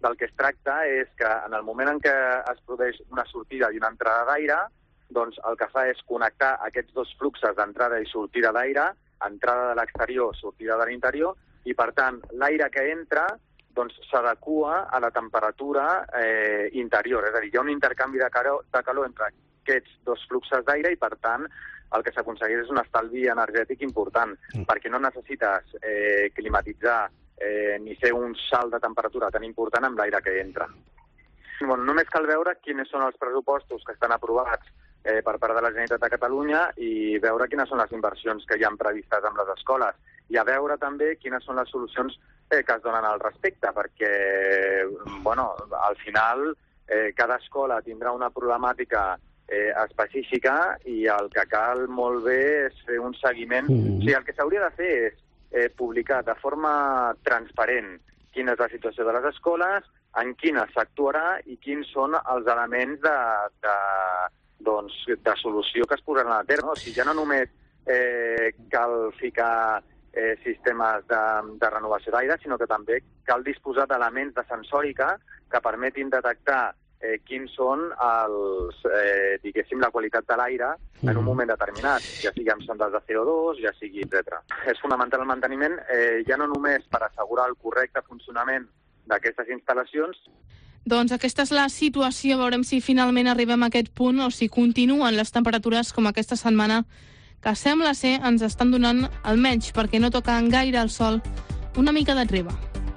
del que es tracta és que en el moment en què es produeix una sortida i una entrada d'aire, doncs el que fa és connectar aquests dos fluxos d'entrada i sortida d'aire, entrada de l'exterior, sortida de l'interior, i per tant l'aire que entra doncs s'adequa a la temperatura eh, interior, és a dir, hi ha un intercanvi de calor, de calor entre aquests dos fluxos d'aire i per tant el que s'aconsegueix és un estalvi energètic important, mm. perquè no necessites eh, climatitzar eh, ni fer un salt de temperatura tan important amb l'aire que entra. Bueno, només cal veure quins són els pressupostos que estan aprovats eh, per part de la Generalitat de Catalunya i veure quines són les inversions que hi ha previstes amb les escoles i a veure també quines són les solucions eh, que es donen al respecte, perquè bueno, al final eh, cada escola tindrà una problemàtica eh, específica i el que cal molt bé és fer un seguiment. Mm. O sigui, el que s'hauria de fer és eh, publicar de forma transparent quina és la situació de les escoles, en quines s'actuarà i quins són els elements de, de, doncs, de solució que es posaran a terme. O sigui, ja no només eh, cal ficar eh, sistemes de, de renovació d'aire, sinó que també cal disposar d'elements de sensòrica que permetin detectar eh, quins són els, eh, diguéssim, la qualitat de l'aire en un moment determinat, ja sigui amb sondes de C O dos, ja sigui, etcètera. És fonamental el manteniment, eh, ja no només per assegurar el correcte funcionament d'aquestes instal·lacions. Doncs aquesta és la situació. Veurem si finalment arribem a aquest punt o si continuen les temperatures com aquesta setmana, que sembla ser ens estan donant, almenys perquè no toca gaire el sol, una mica de treva.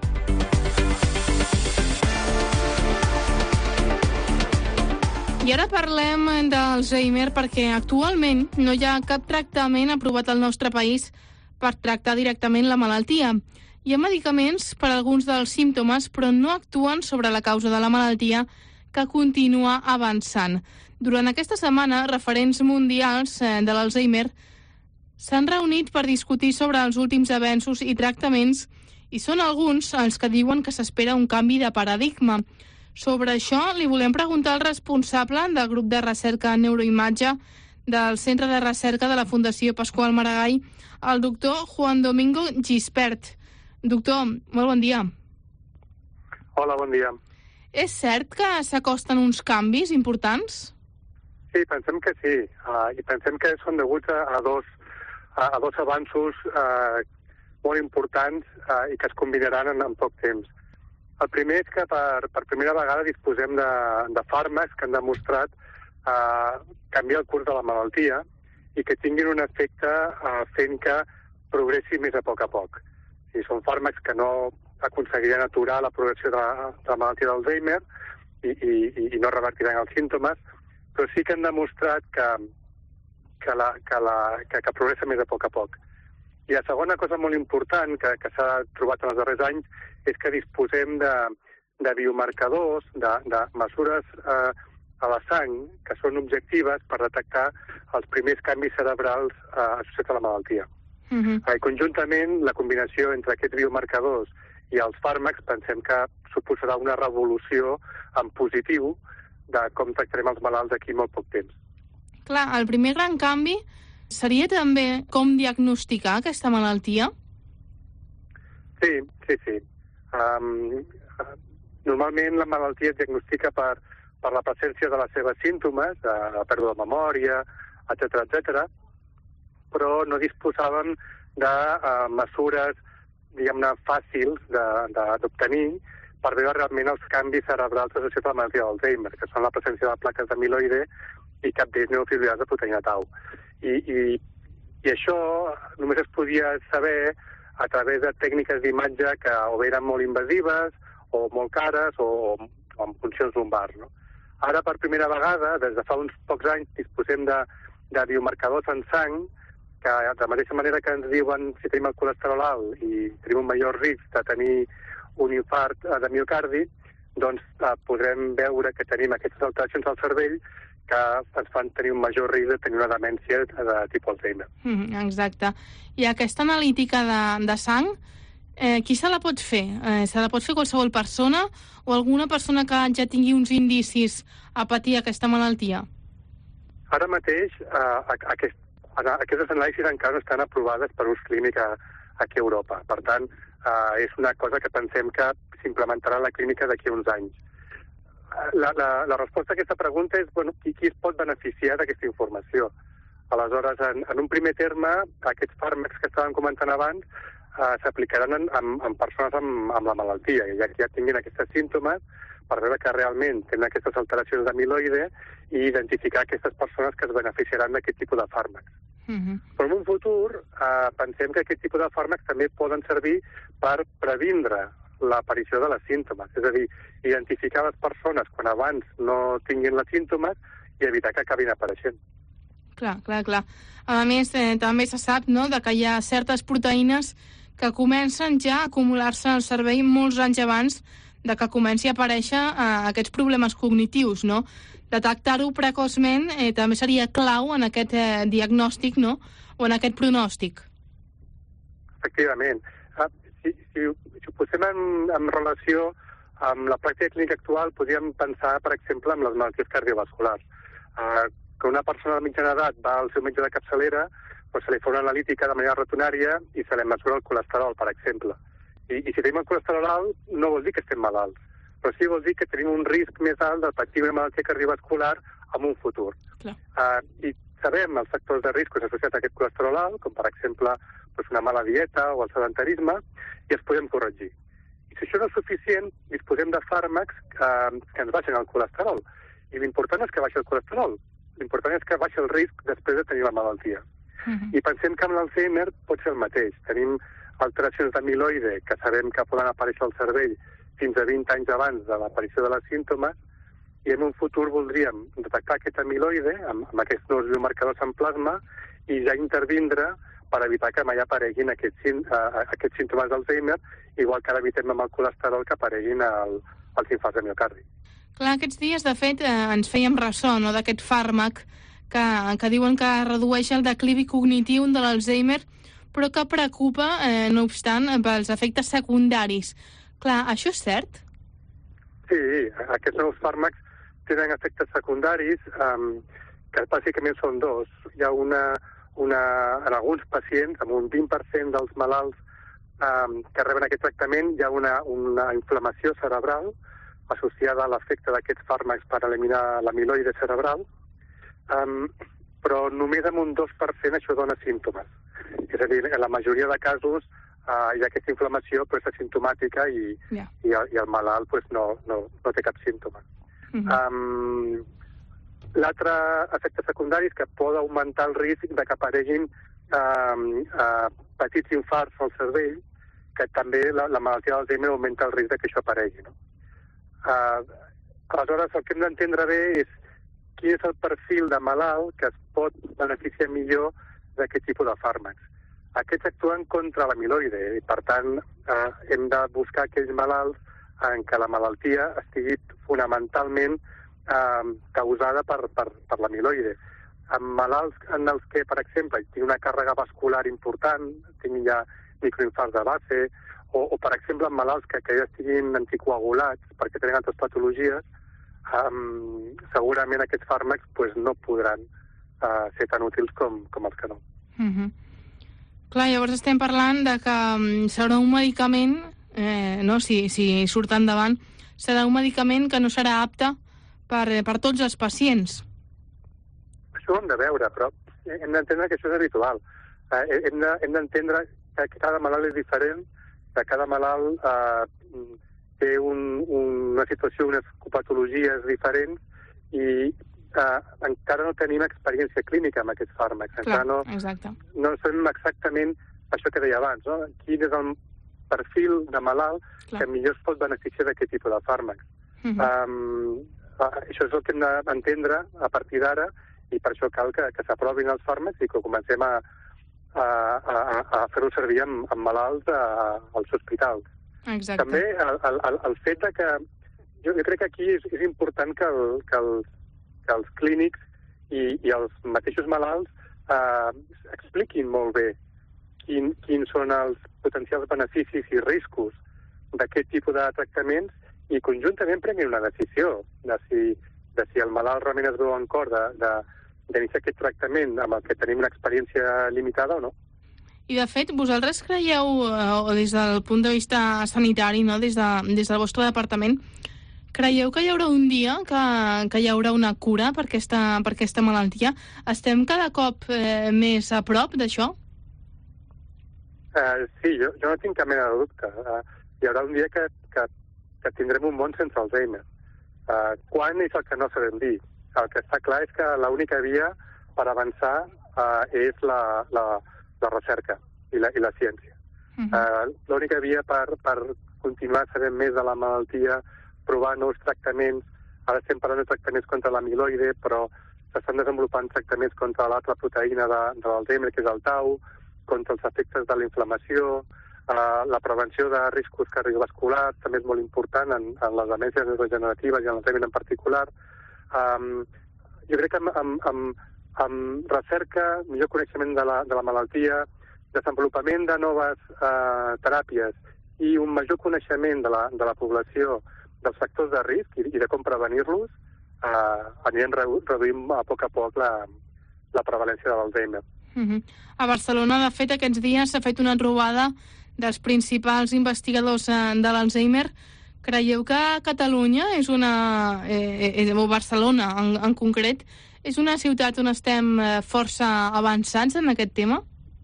I ara parlem d'Alzheimer perquè actualment no hi ha cap tractament aprovat al nostre país per tractar directament la malaltia. Hi ha medicaments per a alguns dels símptomes, però no actuen sobre la causa de la malaltia, que continua avançant. Durant aquesta setmana, referents mundials de l'Alzheimer s'han reunit per discutir sobre els últims avenços i tractaments i són alguns els que diuen que s'espera un canvi de paradigma. Sobre això li volem preguntar al responsable del grup de recerca en neuroimatge del Centre de Recerca de la Fundació Pasqual Maragall, el doctor Juan Domingo Gispert. Doctor, molt bon dia. Hola, bon dia. És cert que s'acosten uns canvis importants? Sí, pensem que sí. Uh, I pensem que són deguts a, a, dos, a, a dos avanços uh, molt importants uh, i que es combinaran en, en poc temps. El primer és que per, per primera vegada disposem de, de fàrmacs que han demostrat uh, canviar el curs de la malaltia i que tinguin un efecte uh, fent que progressi més a poc a poc. I són fàrmacs que no aconseguiran aturar la progressió de la, de la malaltia d'Alzheimer i, i, i no revertiran els símptomes, però sí que han demostrat que, que, la, que, la, que, que progressa més a poc a poc. I la segona cosa molt important que, que s'ha trobat en els darrers anys és que disposem de, de biomarcadors, de, de mesures eh, a la sang que són objectives per detectar els primers canvis cerebrals eh, associats a la malaltia. Uh-huh. I conjuntament, la combinació entre aquests biomarcadors i els fàrmacs pensem que suposarà una revolució en positiu de com tractarem els malalts d'aquí molt poc temps. Clar, el primer gran canvi seria també com diagnosticar aquesta malaltia? Sí, sí, sí. Um, normalment la malaltia es diagnostica per, per la presència de les seves símptomes, de la pèrdua de memòria, etcètera, etcètera, però no disposàvem de uh, mesures, diguem-ne, fàcils d'obtenir per veure realment els canvis cerebrals associats a la malaltia d'Alzheimer, que són la presència de plaques d'amiloide i cap d'ells neofibrilars de proteïna tau. I, i, I això només es podia saber a través de tècniques d'imatge que o bé eren molt invasives, o molt cares, o, o amb funcions lumbars. No? Ara, per primera vegada, des de fa uns pocs anys, disposem de, de biomarcadors en sang que, de la mateixa manera que ens diuen si tenim el colesterol alt i tenim un major risc de tenir un infart de miocardi, doncs eh, podrem veure que tenim aquestes alteracions al cervell que ens fan tenir un major risc de tenir una demència de tipus Alzheimer. Mm, exacte. I aquesta analítica de, de sang, eh, qui se la pot fer? Eh, se la pot fer qualsevol persona o alguna persona que ja tingui uns indicis a patir aquesta malaltia? Ara mateix, eh, aquest, aquestes anàlisis encara no estan aprovades per ús clínic a, aquí a Europa. Per tant, eh, és una cosa que pensem que s'implementarà a la clínica d'aquí a uns anys. La, la, la resposta a aquesta pregunta és, bueno, qui, qui es pot beneficiar d'aquesta informació? Aleshores, en, en un primer terme, aquests fàrmacs que estàvem comentant abans eh, s'aplicaran en, en, en persones amb, amb la malaltia, ja que ja tinguin aquests símptomes, per veure que realment tenen aquestes alteracions d'amiloide i identificar aquestes persones que es beneficiaran d'aquest tipus de fàrmacs. Uh-huh. Però en un futur eh, pensem que aquest tipus de fàrmacs també poden servir per previndre l'aparició de les símptomes, és a dir, identificar les persones quan abans no tinguin les símptomes i evitar que acabin apareixent. Clar, clar, clar. A més, eh, també se sap, no?, de que hi ha certes proteïnes que comencen ja a acumular-se al cervell molts anys abans de que comenci a aparèixer eh, aquests problemes cognitius, no? Detectar-ho precoçment eh, també seria clau en aquest eh, diagnòstic, no?, o en aquest pronòstic. Efectivament. Uh, si, si, si ho posem en, en relació amb la pràctica clínica actual, podríem pensar, per exemple, en les malalties cardiovasculars. Uh, que una persona de mitjana edat va al seu metge de capçalera, doncs se li fa una analítica de manera rutinària i se li mesura el colesterol, per exemple. I, i si tenim el colesterol alt, no vol dir que estem malalts, però sí vol dir que tenim un risc més alt de patir una malaltia cardiovascular en un futur. Uh, I sabem els factors de risc associats a aquest colesterol alt, com per exemple doncs una mala dieta o el sedentarisme, i els podem corregir. I si això no és suficient, disposem de fàrmacs uh, que ens baixen el colesterol. I l'important és que baixi el colesterol. L'important és que baixi el risc després de tenir la malaltia. Uh-huh. I pensem que amb l'Alzheimer pot ser el mateix. Tenim alteracions d'amiloide que sabem que poden aparèixer al cervell fins a vint anys abans de l'aparició de les símptomes, i en un futur voldríem detectar aquest amiloide amb, amb aquests nous biomarcadors en plasma i ja intervindre per evitar que mai apareguin aquests, uh, aquests símptomes d'Alzheimer, igual que ara evitem amb el colesterol que apareguin el, els infarts de miocardi. Clar, aquests dies, de fet, eh, ens fèiem ressò, no?, d'aquest fàrmac que, que diuen que redueix el declivi cognitiu de l'Alzheimer, però que preocupa, eh, no obstant, pels efectes secundaris. Clar, això és cert? Sí, aquests nous fàrmacs tenen efectes secundaris um, que bàsicament són dos. Hi ha una, una, en alguns pacients, amb un vint per cent dels malalts um, que reben aquest tractament, hi ha una, una inflamació cerebral associada a l'efecte d'aquests fàrmacs per eliminar l'amiloide cerebral, um, però només amb un dos per cent això dona símptomes. És a dir, en la majoria de casos uh, hi ha aquesta inflamació, però és asimptomàtica i, yeah. i, el, i el malalt pues, no, no, no té cap símptoma. Uh-huh. um, L'altre efecte secundari és que pot augmentar el risc de que apareguin um, uh, petits infarts al cervell, que també la, la malaltia d'Alzheimer augmenta el risc de que això aparegui, no? Uh, aleshores, el que hem d'entendre bé és quin és el perfil de malalt que es pot beneficiar millor d'aquest tipus de fàrmacs. Aquests actuen contra l'amiloide i, per tant, uh, hem de buscar aquells malalts en què la malaltia estigui fonamentalment uh, causada per, per, per l'amiloide. En malalts en els que, per exemple, tinguin una càrrega vascular important, tinguin ja microinfarts de base, O, o, per exemple, en malalts que, que ja estiguin anticoagulats perquè tenen altres patologies, um, segurament aquests fàrmacs pues, no podran uh, ser tan útils com, com els que no. Uh-huh. Clar, llavors estem parlant de que um, serà un medicament, eh, no? si, si surt endavant, serà un medicament que no serà apte per, per tots els pacients. Això ho hem de veure, però hem d'entendre que això és habitual. Uh, hem d'entendre que cada malalt és diferent, que cada malalt eh, té un, un, una situació, unes patologies diferents i eh, encara no tenim experiència clínica amb aquests fàrmacs. Clar, encara no, exacte. no sabem exactament això que deia abans, no? Quin és el perfil de malalt Clar. Que millor es pot beneficiar d'aquest tipus de fàrmacs. Uh-huh. um, això és el que hem d'entendre a partir d'ara i per això cal que, que s'aprovin els fàrmacs i que comencem a a, a, a fer-ho servir amb, amb malalts a, als hospitals. Exacte. També el, el, el fet de que... Jo, jo crec que aquí és, és important que, el, que, el, que els clínics i, i els mateixos malalts eh, expliquin molt bé quin, quins són els potencials beneficis i riscos d'aquest tipus de tractaments i conjuntament prenguin una decisió de si, de si el malalt realment es veu en cor de, de d'iniciar aquest tractament amb el que tenim una experiència limitada o no. I, de fet, vosaltres creieu, o des del punt de vista sanitari, no? des, de, des del vostre departament, creieu que hi haurà un dia que, que hi haurà una cura per aquesta, per aquesta malaltia? Estem cada cop eh, més a prop d'això? Uh, sí, jo, jo no tinc cap mena de dubte. Uh, hi haurà un dia que, que, que tindrem un món sense Alzheimer. Uh, quan és el que no sabem dir? El que està clar és que l'única via per avançar uh, és la, la, la recerca i la, i la ciència. Uh-huh. Uh, l'única via per, per continuar sabent més de la malaltia, provar nous tractaments. Ara estem parlant de tractaments contra l'amiloide, però s'estan desenvolupant tractaments contra l'altra proteïna de, de l'Alzheimer, que és el tau, contra els efectes de la inflamació, uh, la prevenció de riscos cardiovasculars, també és molt important en, en les demències neurodegeneratives i en l'Alzheimer en particular. Um, jo crec que amb, amb, amb, amb recerca, millor coneixement de la, de la malaltia, desenvolupament de noves uh, teràpies i un major coneixement de la, de la població dels factors de risc i, i de com prevenir-los, uh, anirem reduint a poc a poc la, la prevalència de l'Alzheimer. Uh-huh. A Barcelona, de fet, aquests dies s'ha fet una trobada dels principals investigadors de l'Alzheimer. Creieu que Catalunya és una, eh, eh, o Barcelona en, en concret, és una ciutat on estem força avançats en aquest tema?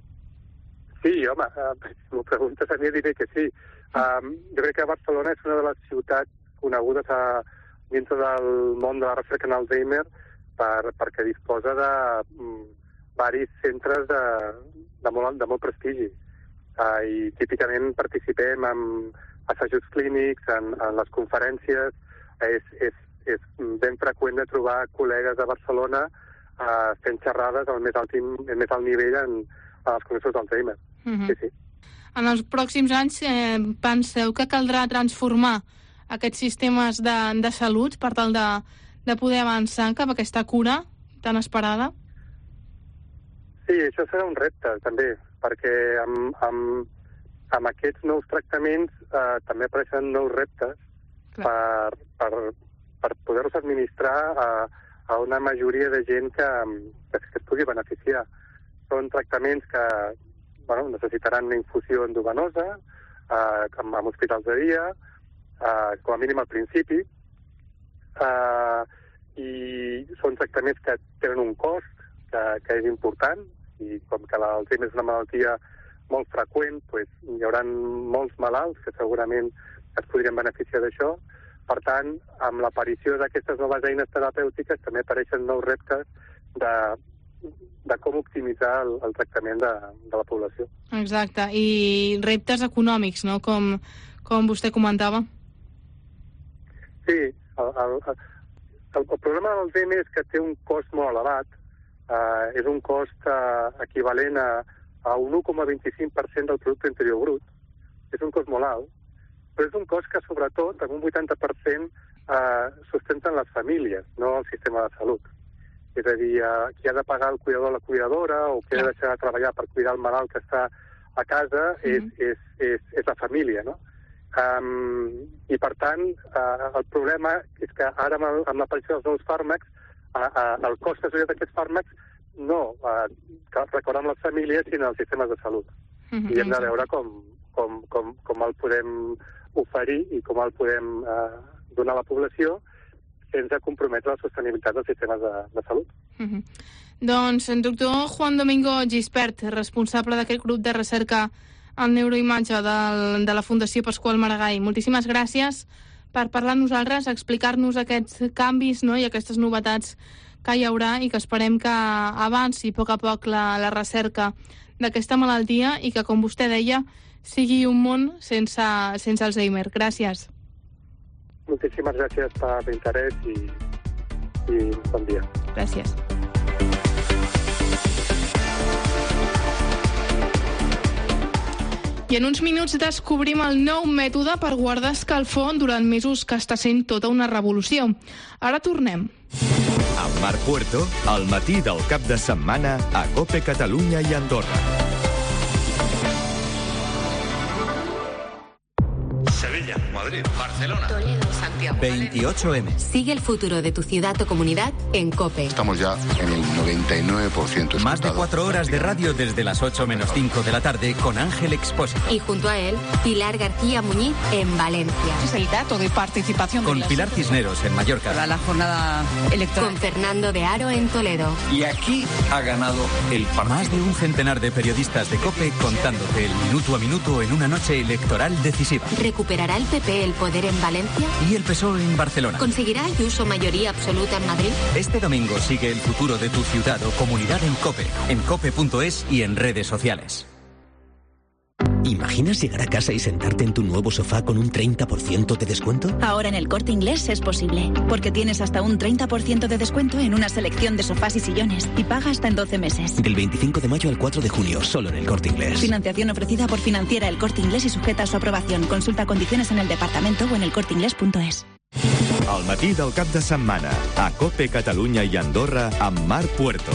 Sí, home, eh, si m'ho preguntes a mi diré que sí. Um, jo crec que Barcelona és una de les ciutats conegudes a, dintre del món de la recerca en Alzheimer per, perquè disposa de um, varis centres de, de, molt, de molt prestigi. Uh, I típicament participem en assajos clínics, en, en les conferències. És, és, és ben freqüent de trobar col·legues de Barcelona uh, fent xerrades al més alt, al més alt nivell en, en els congressos d'Alzheimer. Uh-huh. Sí, sí. En els pròxims anys eh, penseu que caldrà transformar aquests sistemes de, de salut per tal de, de poder avançar cap a aquesta cura tan esperada? Sí, això serà un repte, també, perquè amb, amb, amb aquests nous tractaments eh, també apareixen nous reptes per, per, per poder-los administrar a, a una majoria de gent que, que es pugui beneficiar. Són tractaments que bueno, necessitaran una infusió endovenosa, eh, amb, amb hospitals de dia, eh, com a mínim al principi, eh, i són tractaments que tenen un cost que, que és important, i com que l'Alzheimer és una malaltia molt freqüent, pues, hi haurà molts malalts que segurament es podrien beneficiar d'això. Per tant, amb l'aparició d'aquestes noves eines terapèutiques també apareixen nous reptes de, de com optimitzar el, el tractament de, de la població. Exacte, i reptes econòmics, no?, com, com vostè comentava. Sí, el, el, el, el problema de l'Alzheimer és que té un cost molt elevat. Uh, és un cost uh, equivalent a, a un un coma vint-i-cinc per cent del producte interior brut. És un cost molt alt, però és un cost que, sobretot, amb un vuitanta per cent uh, sustenten les famílies, no el sistema de salut. És a dir, uh, qui ha de pagar el cuidador o la cuidadora, o qui ha de deixar de treballar per cuidar el malalt que està a casa, mm-hmm. és, és, és, és la família, no? Um, I, per tant, uh, el problema és que ara, amb, el, amb l'aparició dels nous fàrmacs, Uh, uh, el cost associat d'aquests fàrmacs no uh, recorda amb les famílies, sinó als sistemes de salut. Mm-hmm. I hem de veure com, com, com, com el podem oferir i com el podem uh, donar a la població sense comprometre la sostenibilitat dels sistemes de, de salut. Mm-hmm. Doncs, doctor Juan Domingo Gispert, responsable d'aquest grup de recerca en neuroimatge del, de la Fundació Pasqual Maragall, moltíssimes gràcies per parlar amb nosaltres, explicar-nos aquests canvis, no?, i aquestes novetats que hi haurà i que esperem que avanci a poc a poc la, la recerca d'aquesta malaltia i que, com vostè deia, sigui un món sense, sense Alzheimer. Gràcies. Moltíssimes gràcies per l'interès i, i bon dia. Gràcies. I en uns minuts descobrim el nou mètode per guardar escalfor durant mesos que està sent tota una revolució. Ara tornem. Amb Marc Puerto, al matí del cap de setmana a COPE Catalunya i Andorra. Sevilla. Sevilla, Madrid, Barcelona, Toledo, Santiago, veintiocho eme. Sigue el futuro de tu ciudad o comunidad en COPE. Estamos ya en el noventa y nueve por ciento. Más de cuatro horas de radio desde las ocho menos cinco de la tarde con Ángel Expósito. Y junto a él, Pilar García Muñiz en Valencia. Es el dato de participación. Con de Pilar Cisneros en Mallorca. Para la jornada electoral. Con Fernando de Aro en Toledo. Y aquí ha ganado el partido. Más de un centenar de periodistas de COPE contándote el minuto a minuto en una noche electoral decisiva. ¿Recuperará el P P el poder en Valencia? Y el P S O E en Barcelona. ¿Conseguirá Ayuso mayoría absoluta en Madrid? Este domingo sigue el futuro de tu ciudad o comunidad en COPE, en cope punto es y en redes sociales. ¿Imaginas llegar a casa y sentarte en tu nuevo sofá con un treinta por ciento de descuento? Ahora en El Corte Inglés es posible, porque tienes hasta un treinta por ciento de descuento en una selección de sofás y sillones y paga hasta en doce meses. Del veinticinco de mayo al cuatro de junio, solo en El Corte Inglés. Financiación ofrecida por Financiera El Corte Inglés y sujeta a su aprobación. Consulta condiciones en el departamento o en el corte inglés punto es. Al matí del cap de setmana, a COPE Catalunya i Andorra amb Marc Puerto.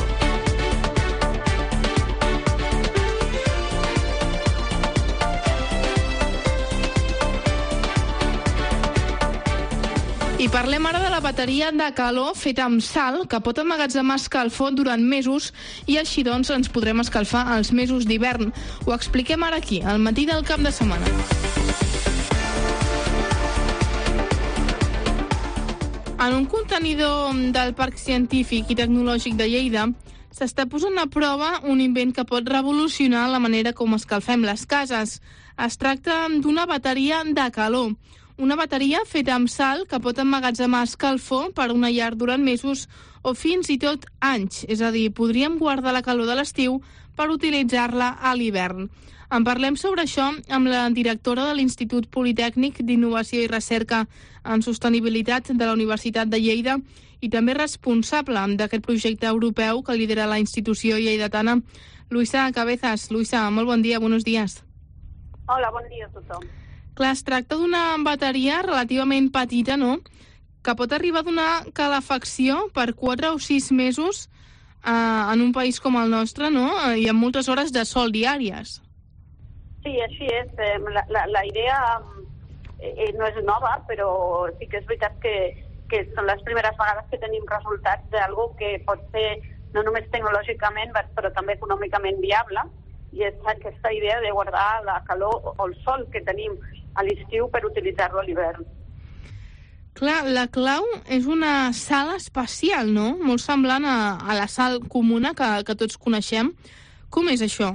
I parlem ara de la bateria de calor feta amb sal, que pot emmagatzemar escalfor durant mesos i així doncs ens podrem escalfar els mesos d'hivern. Ho expliquem ara aquí, al matí del cap de setmana. En un contenidor del Parc Científic i Tecnològic de Lleida s'està posant a prova un invent que pot revolucionar la manera com escalfem les cases. Es tracta d'una bateria de calor. Una bateria feta amb sal que pot emmagatzemar escalfor per una llar durant mesos o fins i tot anys. És a dir, podríem guardar la calor de l'estiu per utilitzar-la a l'hivern. En parlem sobre això amb la directora de l'Institut Politècnic d'Innovació i Recerca en Sostenibilitat de la Universitat de Lleida i també responsable d'aquest projecte europeu que lidera la institució lleidatana, Luisa Cabezas. Luisa, molt bon dia, buenos días. Hola, bon dia a tothom. Clar, es tracta d'una bateria relativament petita, no?, que pot arribar a donar calefacció per quatre o sis mesos eh, en un país com el nostre, no?, i amb moltes hores de sol diàries. Sí, així és. La, la, la idea eh, no és nova, però sí que és veritat que, que són les primeres vegades que tenim resultats d'algo que pot ser no només tecnològicament, però també econòmicament viable, i és aquesta idea de guardar la calor o el sol que tenim a l'estiu per utilitzar-lo a l'hivern. Clar, la clau és una sal especial, no?, molt semblant a, a la sal comuna que, que tots coneixem. Com és això?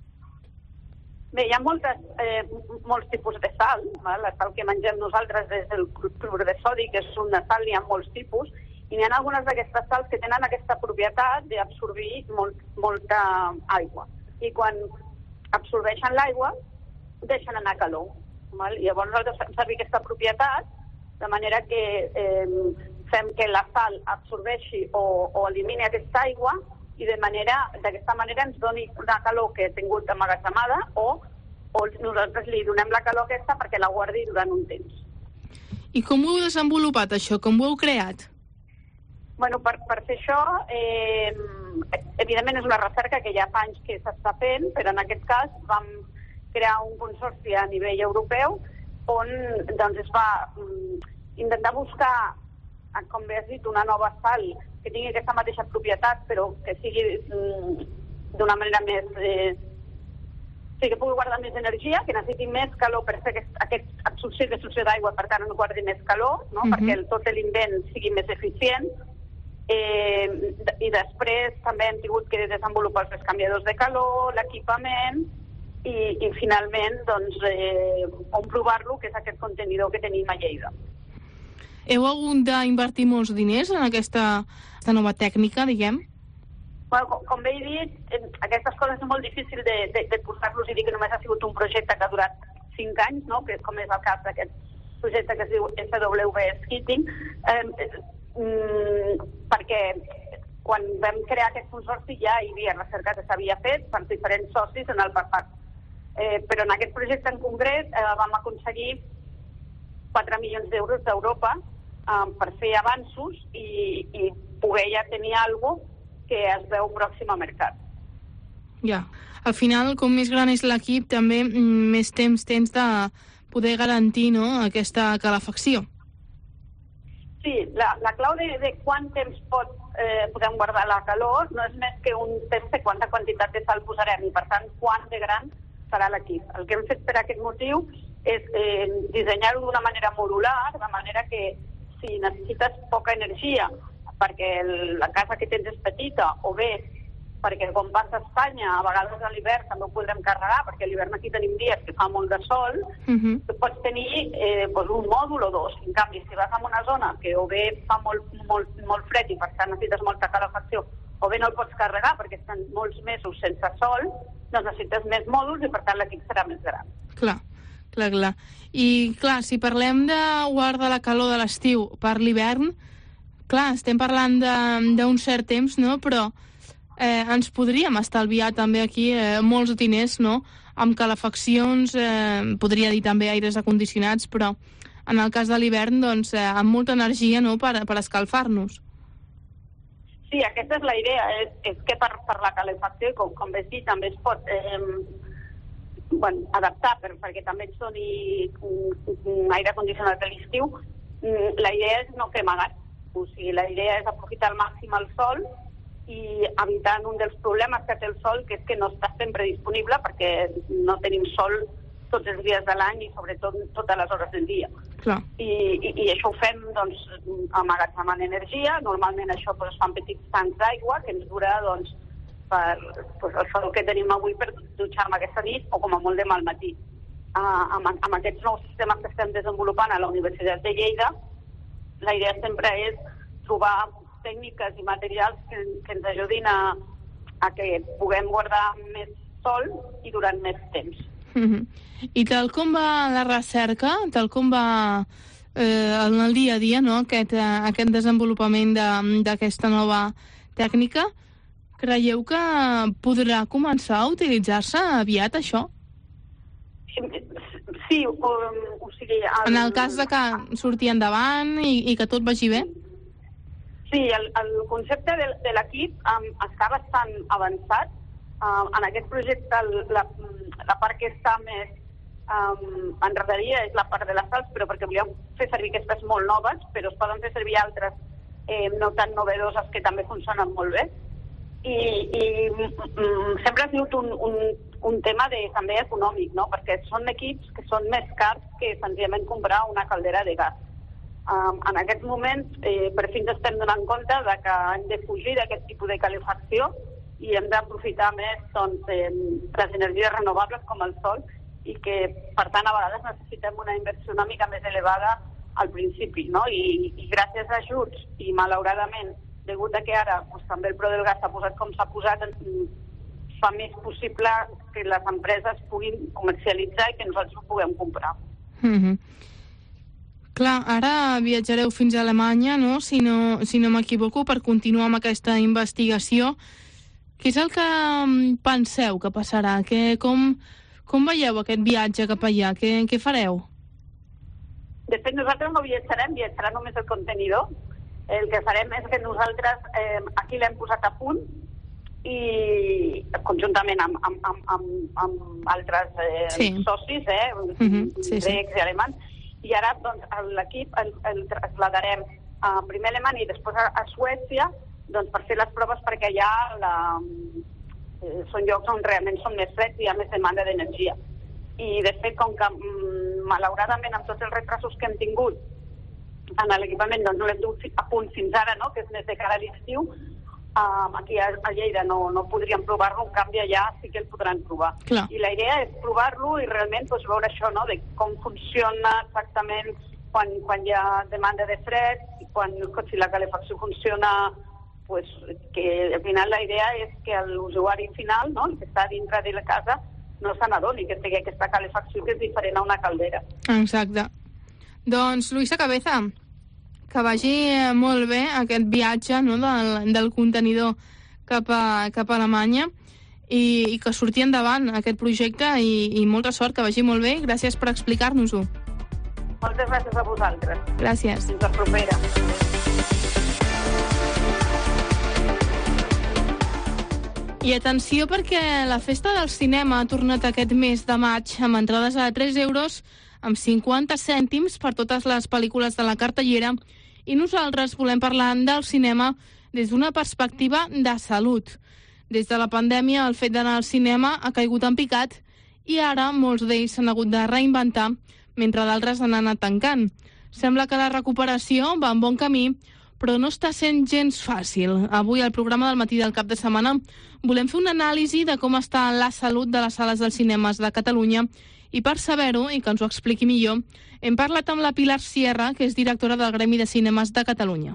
Bé, hi ha moltes, eh, molts tipus de sal. Va? La sal que mengem nosaltres és el clorur de sodi, que és una sal, n'hi ha molts tipus, i n'hi ha algunes d'aquestes sals que tenen aquesta propietat d'absorbir molt, molta aigua. I quan absorbeixen l'aigua, deixen anar calor. Val? I llavors nosaltres fem servir aquesta propietat, de manera que eh, fem que la sal absorbeixi o, o elimini aquesta aigua i de manera, d'aquesta manera ens doni una calor que ha tingut emmagatzemada o, o nosaltres li donem la calor aquesta perquè la guardi durant un temps. I com ho heu desenvolupat, això? Com ho heu creat? Bueno, per, per fer això, eh, evidentment és una recerca que ja fa anys que s'està fent, però en aquest cas vam crear un consorci a nivell europeu on doncs, es va mm, intentar buscar, com bé has dit, una nova sal que tingui aquesta mateixa propietat, però que sigui mm, d'una manera més... Eh, sí, que pugui guardar més energia, que necessiti més calor per fer aquest, aquest absorció i destrucció d'aigua, per tant, no guardi més calor, no? Uh-huh. Perquè el, tot l'invent sigui més eficient. Eh, I després també hem tingut que desenvolupar els canviadors de calor, l'equipament, i, i finalment doncs, eh, comprovar-lo, que és aquest contenidor que tenim a Lleida. Heu hagut d'invertir molts diners en aquesta, aquesta nova tècnica, diguem? Bueno, com, com bé he dit, aquestes coses és molt difícil de, de, de posar-los i dir que només ha sigut un projecte que ha durat cinc anys, no? Que és com és el cas d'aquest projecte que es diu S W B Heating, eh, mm, perquè quan vam crear aquest consorci ja hi havia recerca que s'havia fet per diferents socis en el passat. Eh, però en aquest projecte en concret eh, vam aconseguir quatre milions d'euros d'Europa eh, per fer avanços i, i poder ja tenir alguna cosa que es veu pròxim al mercat. Ja. Al final, com més gran és l'equip, també més temps tens de poder garantir, no?, aquesta calefacció. Sí, la, la clau de, de quant temps pot, eh, podem guardar la calor no és més que un test de quanta quantitat de sal posarem i, per tant, quant de gran serà l'equip. El que hem fet per aquest motiu és eh, dissenyar-ho d'una manera modular, de manera que si necessites poca energia perquè el, la casa que tens és petita o bé perquè com passa a Espanya, a vegades a l'hivern també ho podrem carregar, perquè a l'hivern aquí tenim dies que fa molt de sol, uh-huh. pots tenir eh, doncs un mòdul o dos. En canvi, si vas a una zona que o bé fa molt, molt, molt fred i per tant necessites molta calefacció, o bé no el pots carregar perquè estan molts mesos sense sol, doncs necessites més mòduls i per tant l'equip serà més gran. Clar, clar, clar. I clar, si parlem de guardar la calor de l'estiu per l'hivern, clar, estem parlant d'un cert temps, no?, però Eh, ens podríem estalviar també aquí eh, molts diners, no?, amb calefaccions, eh, podria dir també aires acondicionats, però en el cas de l'hivern, doncs, eh, amb molta energia, no?, per, per escalfar-nos. Sí, aquesta és la idea, és, és que per, per la calefacció, com, com bé dit, també es pot eh, bueno, adaptar per, perquè també et doni un, un aire condicionat de l'estiu. La idea és no cremar gas, o sigui, la idea és aprofitar al màxim el sol i evitant un dels problemes que té el sol, que és que no està sempre disponible perquè no tenim sol tots els dies de l'any i sobretot totes les hores del dia. Clar. I, i, I això ho fem doncs, amagatzemant energia. Normalment això doncs, es fan petits tancs d'aigua que ens dura doncs, per doncs, el sol que tenim avui per dutxar-me aquesta nit o com a molt demà al matí. Uh, amb, amb aquests nous sistemes que estem desenvolupant a la Universitat de Lleida, la idea sempre és trobar tècniques i materials que, que ens ajudin a, a que puguem guardar més sol i durant més temps. Mm-hmm. I tal com va la recerca, tal com va eh, en el dia a dia, no?, aquest, eh, aquest desenvolupament d'aquesta de, nova tècnica, creieu que podrà començar a utilitzar-se aviat això? Sí, o, o sigui... El... En el cas de que surti endavant i, i que tot vagi bé? Sí, el, el concepte de, de l'equip um, està bastant avançat. Um, en aquest projecte la, la part que està més um, enredaria és la part de les sals, però perquè volíem fer servir aquestes molt noves, però es poden fer servir altres eh, no tan novedoses que també funcionen molt bé. I, i mm, sempre ha sigut un, un, un tema de, també econòmic, no?, perquè són equips que són més cars que senzillament comprar una caldera de gas. Um, en aquests moments, eh, per fi ens estem donant compte de que hem de fugir d'aquest tipus de calefacció i hem d'aprofitar més doncs, eh, les energies renovables com el sol i que, per tant, a vegades necessitem una inversió una mica més elevada al principi, no? I, i gràcies a ajuts i, malauradament, degut a que ara doncs, també el preu del gas s'ha posat com s'ha posat, fa més possible que les empreses puguin comercialitzar i que nosaltres ho puguem comprar. Mm-hmm. Clar, ara viatjareu fins a Alemanya, no?, si no, si no m'equivoco, per continuar amb aquesta investigació. Què és el que penseu que passarà? Que, com, com veieu aquest viatge cap allà? Què, què fareu? De fet, nosaltres no viatjarem, viatjarà només el contenidor. El que farem és que nosaltres eh, aquí l'hem posat a punt i conjuntament amb, amb, amb, amb, amb altres eh, sí. socis, eh, mm-hmm. sí, grecs sí. i alemans, i ara doncs, l'equip el, el trasladarem a primer a Alemanya i després a, a Suècia doncs, per fer les proves perquè allà la, eh, són llocs on realment són més freds i hi ha més demanda d'energia. I de fet, com que mm, malauradament amb tots els retrasos que hem tingut en l'equipament doncs, no l'hem dut a punt fins ara, no? Que és més de cara a l'estiu, Um, aquí a, a Lleida no, no podríem provar-lo, en canvi allà sí que el podran provar. Clar. I la idea és provar-lo i realment doncs, veure això, no? De com funciona exactament quan, quan hi ha demanda de fred i quan, si la calefacció funciona, pues, que al final la idea és que l'usuari final, no? El que està dintre de la casa, no se n'adoni que té aquesta calefacció que és diferent a una caldera. Exacte. Doncs, Luisa Cabeza, que vagi molt bé aquest viatge, no?, del, del contenidor cap a, cap a Alemanya i, i que surti endavant aquest projecte i, i molta sort, que vagi molt bé. Gràcies per explicar-nos-ho. Moltes gràcies a vosaltres. Gràcies. Fins la propera. I atenció, perquè la Festa del Cinema ha tornat aquest mes de maig amb entrades a tres euros amb cinquanta cèntims per totes les pel·lícules de la cartellera, i nosaltres volem parlar del cinema des d'una perspectiva de salut. Des de la pandèmia, el fet d'anar al cinema ha caigut en picat i ara molts d'ells s'han hagut de reinventar, mentre d'altres han anat tancant. Sembla que la recuperació va en bon camí, però no està sent gens fàcil. Avui, al programa del matí del cap de setmana, volem fer una anàlisi de com està la salut de les sales dels cinemes de Catalunya, i per saber-ho, i que ens ho expliqui millor, hem parlat amb la Pilar Sierra, que és directora del Gremi de Cinemes de Catalunya.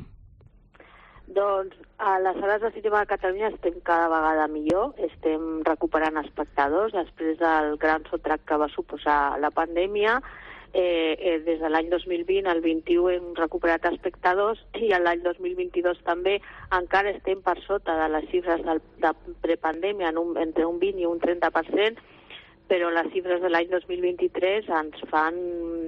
Doncs a les sales de cinema de Catalunya estem cada vegada millor, estem recuperant espectadors després del gran sotrac que va suposar la pandèmia. Eh, eh, des de l'any dos mil vint al vint-i-u hem recuperat espectadors i l'any dos mil vint-i-dos també encara estem per sota de les xifres del, de prepandèmia, en un, entre un vint i un trenta per cent, però les xifres de l'any dos mil vint-i-tres ens fan,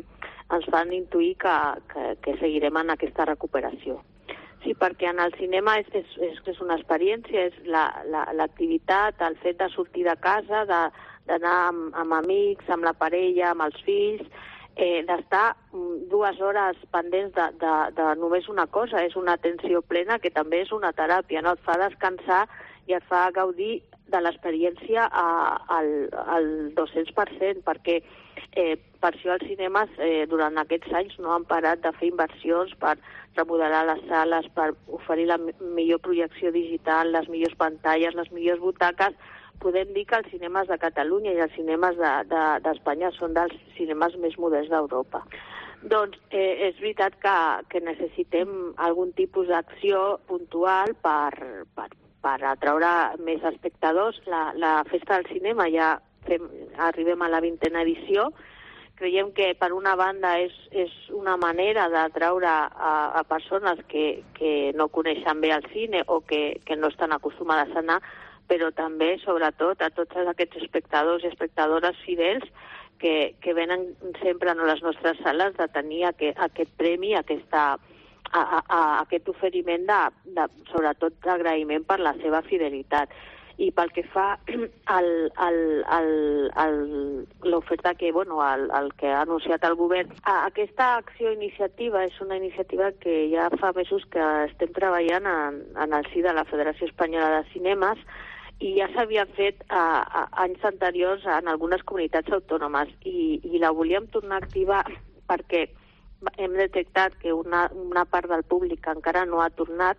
ens fan intuir que, que, que seguirem en aquesta recuperació. Sí, perquè en el cinema és, és, és, és una experiència, és l'activitat, la, la, el fet de sortir de casa, d'anar amb, amb amics, amb la parella, amb els fills, eh, d'estar dues hores pendents de, de, de només una cosa, és una atenció plena que també és una teràpia, no? Et fa descansar i et fa gaudir de l'experiència al, al dos-cents per cent, perquè eh, per això els cinemes eh, durant aquests anys no han parat de fer inversions per remodelar les sales, per oferir la millor projecció digital, les millors pantalles, les millors butaques. Podem dir que els cinemes de Catalunya i els cinemes d'Espanya de, de, són dels cinemes més moderns d'Europa. Doncs eh, és veritat que, que necessitem algun tipus d'acció puntual per, per, per atraure més espectadors. La, la Festa del Cinema ja fem, arribem a la vintena edició. Creiem que, per una banda, és, és una manera d'atraure a, a persones que, que no coneixen bé el cine o que, que no estan acostumades a anar, però també, sobretot, a tots aquests espectadors i espectadores fidels que, que venen sempre a les nostres sales de tenir aquest, aquest premi, aquesta, a, a, a, aquest oferiment, de, de, sobretot d'agraïment per la seva fidelitat. I pel que fa al, al, al, al, l'oferta que, bueno, al, al que ha anunciat el govern, aquesta acció iniciativa és una iniciativa que ja fa mesos que estem treballant en, en el si de la Federació Espanyola de Cinemes, i ja s'havia fet a, a, anys anteriors en algunes comunitats autònomes, i, i la volíem tornar a activar perquè hem detectat que una, una part del públic que encara no ha tornat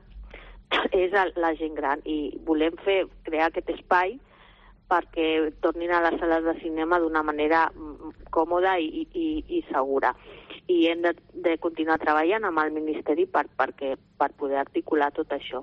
és la gent gran, i volem fer crear aquest espai perquè tornin a les sales de cinema d'una manera còmoda i, i, i segura. I hem de, de continuar treballant amb el Ministeri per, perquè, per poder articular tot això.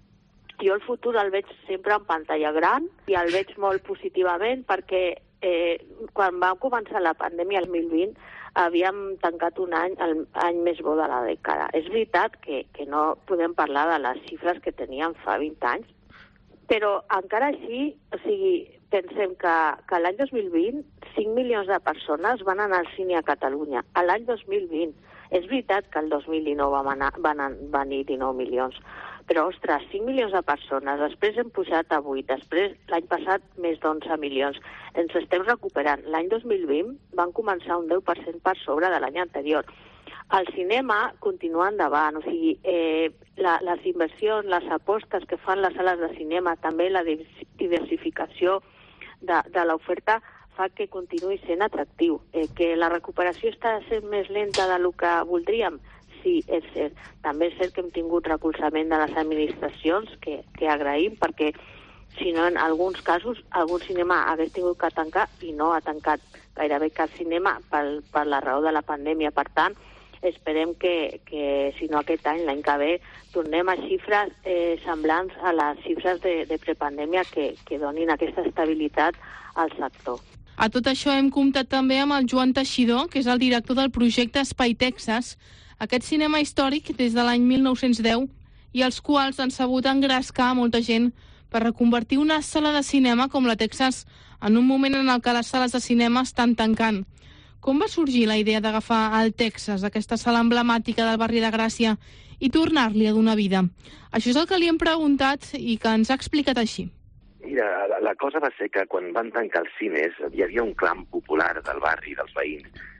Jo el futur el veig sempre en pantalla gran i el veig molt positivament perquè eh, quan va començar la pandèmia el dos mil vint havíem tancat un any, el any més bo de la dècada. És veritat que, que no podem parlar de les xifres que teníem fa vint anys, però encara així, o sigui, pensem que, que l'any dos mil vint cinc milions de persones van anar al cine a Catalunya. A l'any dos mil vint. És veritat que el dos mil dinou van, anar, van venir dinou milions, però, ostres, cinc milions de persones, després hem pujat a vuit, després l'any passat més d'onze milions. Ens estem recuperant. L'any dos mil vint van començar un deu per cent per sobre de l'any anterior. El cinema continua endavant, o sigui, eh, la, les inversions, les apostes que fan les sales de cinema, també la diversificació de, de l'oferta fa que continuï sent atractiu. Eh, que la recuperació està sent més lenta del que voldríem, sí, és cert. També és cert que hem tingut recolzament de les administracions, que, que agraïm, perquè si no, en alguns casos, algun cinema hagués tingut que tancar i no ha tancat gairebé cap cinema per, per la raó de la pandèmia. Per tant, esperem que, que si no aquest any, l'any que ve, tornem a xifres eh, semblants a les xifres de, de prepandèmia que, que donin aquesta estabilitat al sector. A tot això hem comptat també amb el Joan Teixidor, que és el director del projecte Espai Texas, aquest cinema històric des de l'any mil nou-cents deu, i els quals han sabut engrescar molta gent per reconvertir una sala de cinema com la Texas en un moment en el que les sales de cinema estan tancant. Com va sorgir la idea d'agafar el Texas, aquesta sala emblemàtica del barri de Gràcia, i tornar-li a donar vida? Això és el que li hem preguntat i que ens ha explicat així. Mira, la, la cosa va ser que quan van tancar els cines hi havia un clam popular del barri, dels veïns,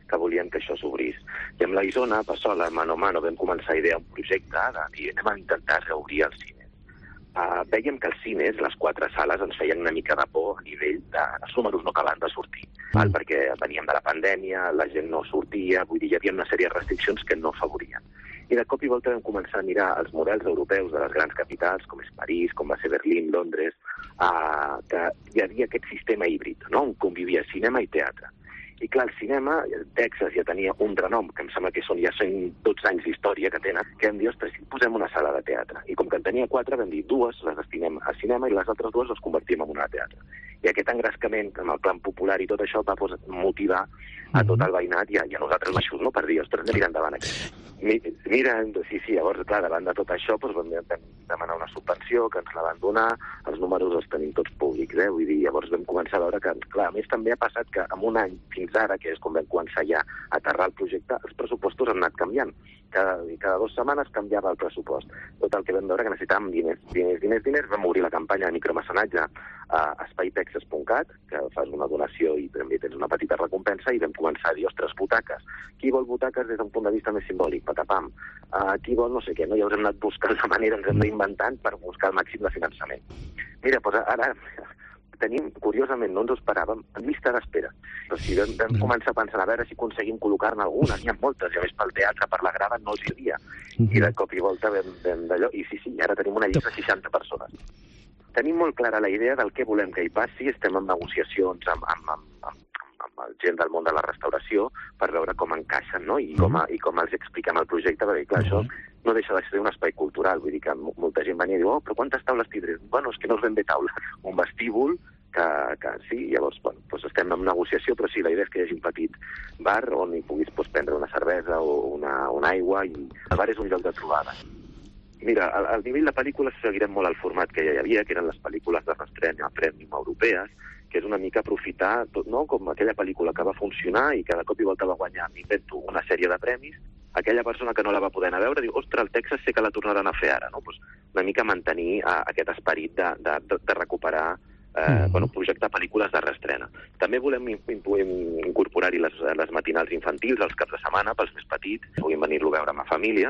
que volien que això s'obrís. I amb la Isona, Passola, mano a mano, vam començar a idear un projecte de dir, anem a intentar reobrir el cine. Uh, veiem que els cines, les quatre sales, ens feien una mica de por a nivell de... Els números no acabaven de sortir, mm. val? Perquè veníem de la pandèmia, la gent no sortia, vull dir, hi havia una sèrie de restriccions que no afavorien. I de cop i volta vam començar a mirar els models europeus de les grans capitals, com és París, com va ser Berlín, Londres, uh, que hi havia aquest sistema híbrid, no? On convivia cinema i teatre. I clar, el cinema, Texas ja tenia un renom, que em sembla que són ja cent dotze anys d'història que tenen, que vam dir, ostres, si posem una sala de teatre. I com que en tenia quatre, vam dir, dues les destinem a cinema i les altres dues les convertim en una de teatre. I aquest engrescament, amb el clan popular i tot això, va pues, motivar a tot el veïnat i a, i a nosaltres mateixos, no? Per dir, ostres, hem de mirar endavant aquí. Mira, sí, sí, llavors, clar, davant de tot això, doncs, vam demanar una subvenció que ens la van donar, els números els tenim tots públics, eh? Vull dir, llavors vam començar a veure que, clar, a més també ha passat que en un any fins ara, que és quan vam començar ja a aterrar el projecte, els pressupostos han anat canviant. Cada, cada dues setmanes canviava el pressupost. Tot el que vam veure que necessitàvem diners, diners, diners, diners, vam obrir la campanya de micromecenatge a espai texas punt cat, que fas una donació i també tens una petita recompensa, i vam començar a dir, ostres, butaques. Qui vol butaques des d'un punt de vista més simbòlic? Patapam. Uh, qui vol no sé què, no? Ja us hem anat buscant la manera, ens hem d'inventant per buscar el màxim de finançament. Mira, doncs ara tenim, curiosament, no ens ho esperàvem, en llista d'espera. Però si vam, vam començar a pensar a veure si aconseguim col·locar-ne algunes, n'hi ha moltes, i a més pel teatre, per la grava, no els hi havia. I de cop i volta vam, vam d'allò, i sí, sí, ara tenim una llista de seixanta persones. Tenim molt clara la idea del què volem que hi passi, estem en negociacions amb, amb, amb, amb, amb el gent del món de la restauració per veure com encaixen, no? I com, a, i com els expliquem el projecte, perquè clar, això no deixa de ser un espai cultural, vull dir que molta gent venia i diu, oh, però quantes taules tindrem? Bueno, és que no és ben bé taula, un vestíbul que, que sí, llavors, bueno, doncs estem en negociació, però sí, la idea és que hi hagi un petit bar on hi puguis doncs, prendre una cervesa o una, una aigua, i el bar és un lloc de trobada. Mira, al, al nivell de pel·lícules seguirem molt el format que ja hi havia, que eren les pel·lícules de restrena prèmium europees, que és una mica aprofitar, tot, no?, com aquella pel·lícula que va funcionar i que de cop i volta va guanyar, m'invento, una sèrie de premis, aquella persona que no la va poder anar a veure diu, ostres, el Texas sé que la tornaran a fer ara, no? Pues una mica mantenir uh, aquest esperit de, de, de recuperar eh, mm. bueno, projectar pel·lícules de reestrena. També volem incorporar-hi les, les matinals infantils els caps de setmana pels més petits, puguin venir-lo a veure amb la família,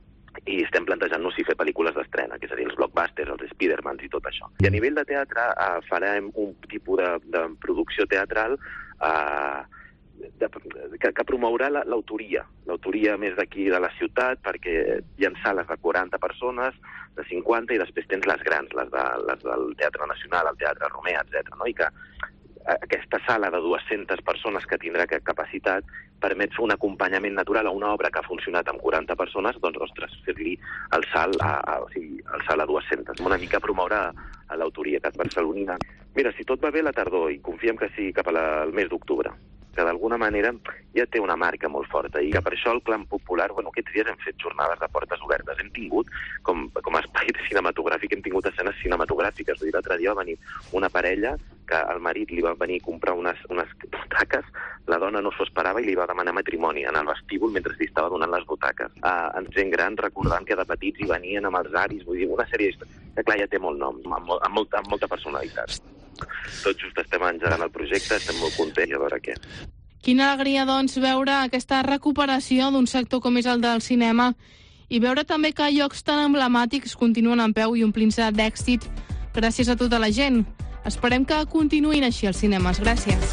i estem plantejant-nos si fer pel·lícules d'estrena, que és a dir, els blockbusters, els Spidermans i tot això. I a nivell de teatre eh, farem un tipus de, de producció teatral eh, de, que, que promourà l'autoria, l'autoria més d'aquí de la ciutat, perquè hi ha sales de quaranta persones, de cinquanta, i després tens les grans, les, de, les del Teatre Nacional, el Teatre Romea, etcètera. No? I que aquesta sala de dues-centes persones que tindrà aquesta capacitat permet fer un acompanyament natural a una obra que ha funcionat amb quaranta persones, doncs, ostres, fer-li el salt a, a, o sigui, el salt a dues-centes. Una mica promoure a l'autoria barcelonina. Mira, si tot va bé la tardor, i confiem que sí cap al mes d'octubre, que d'alguna manera ja té una marca molt forta, i que per això el clan popular, bueno, aquests dies hem fet jornades de portes obertes, hem tingut, com, com a espai cinematogràfic, hem tingut escenes cinematogràfiques. Vull dir, l'altre dia va venir una parella que el marit li va venir a comprar unes, unes butaques, la dona no s'ho esperava i li va demanar matrimoni en el vestíbul mentre li estava donant les butaques. Uh, en gent gran recordant que de petits hi venien amb els avis, vull dir, una sèrie d'històries que clar, ja té molt nom, amb, amb, molta, amb molta personalitat. Tot just estem engegant el projecte, estem molt contents, a veure què. Quina alegria, doncs, veure aquesta recuperació d'un sector com és el del cinema i veure també que llocs tan emblemàtics continuen en peu i omplint-se d'èxit gràcies a tota la gent. Esperem que continuïn així els cinemes. Gràcies.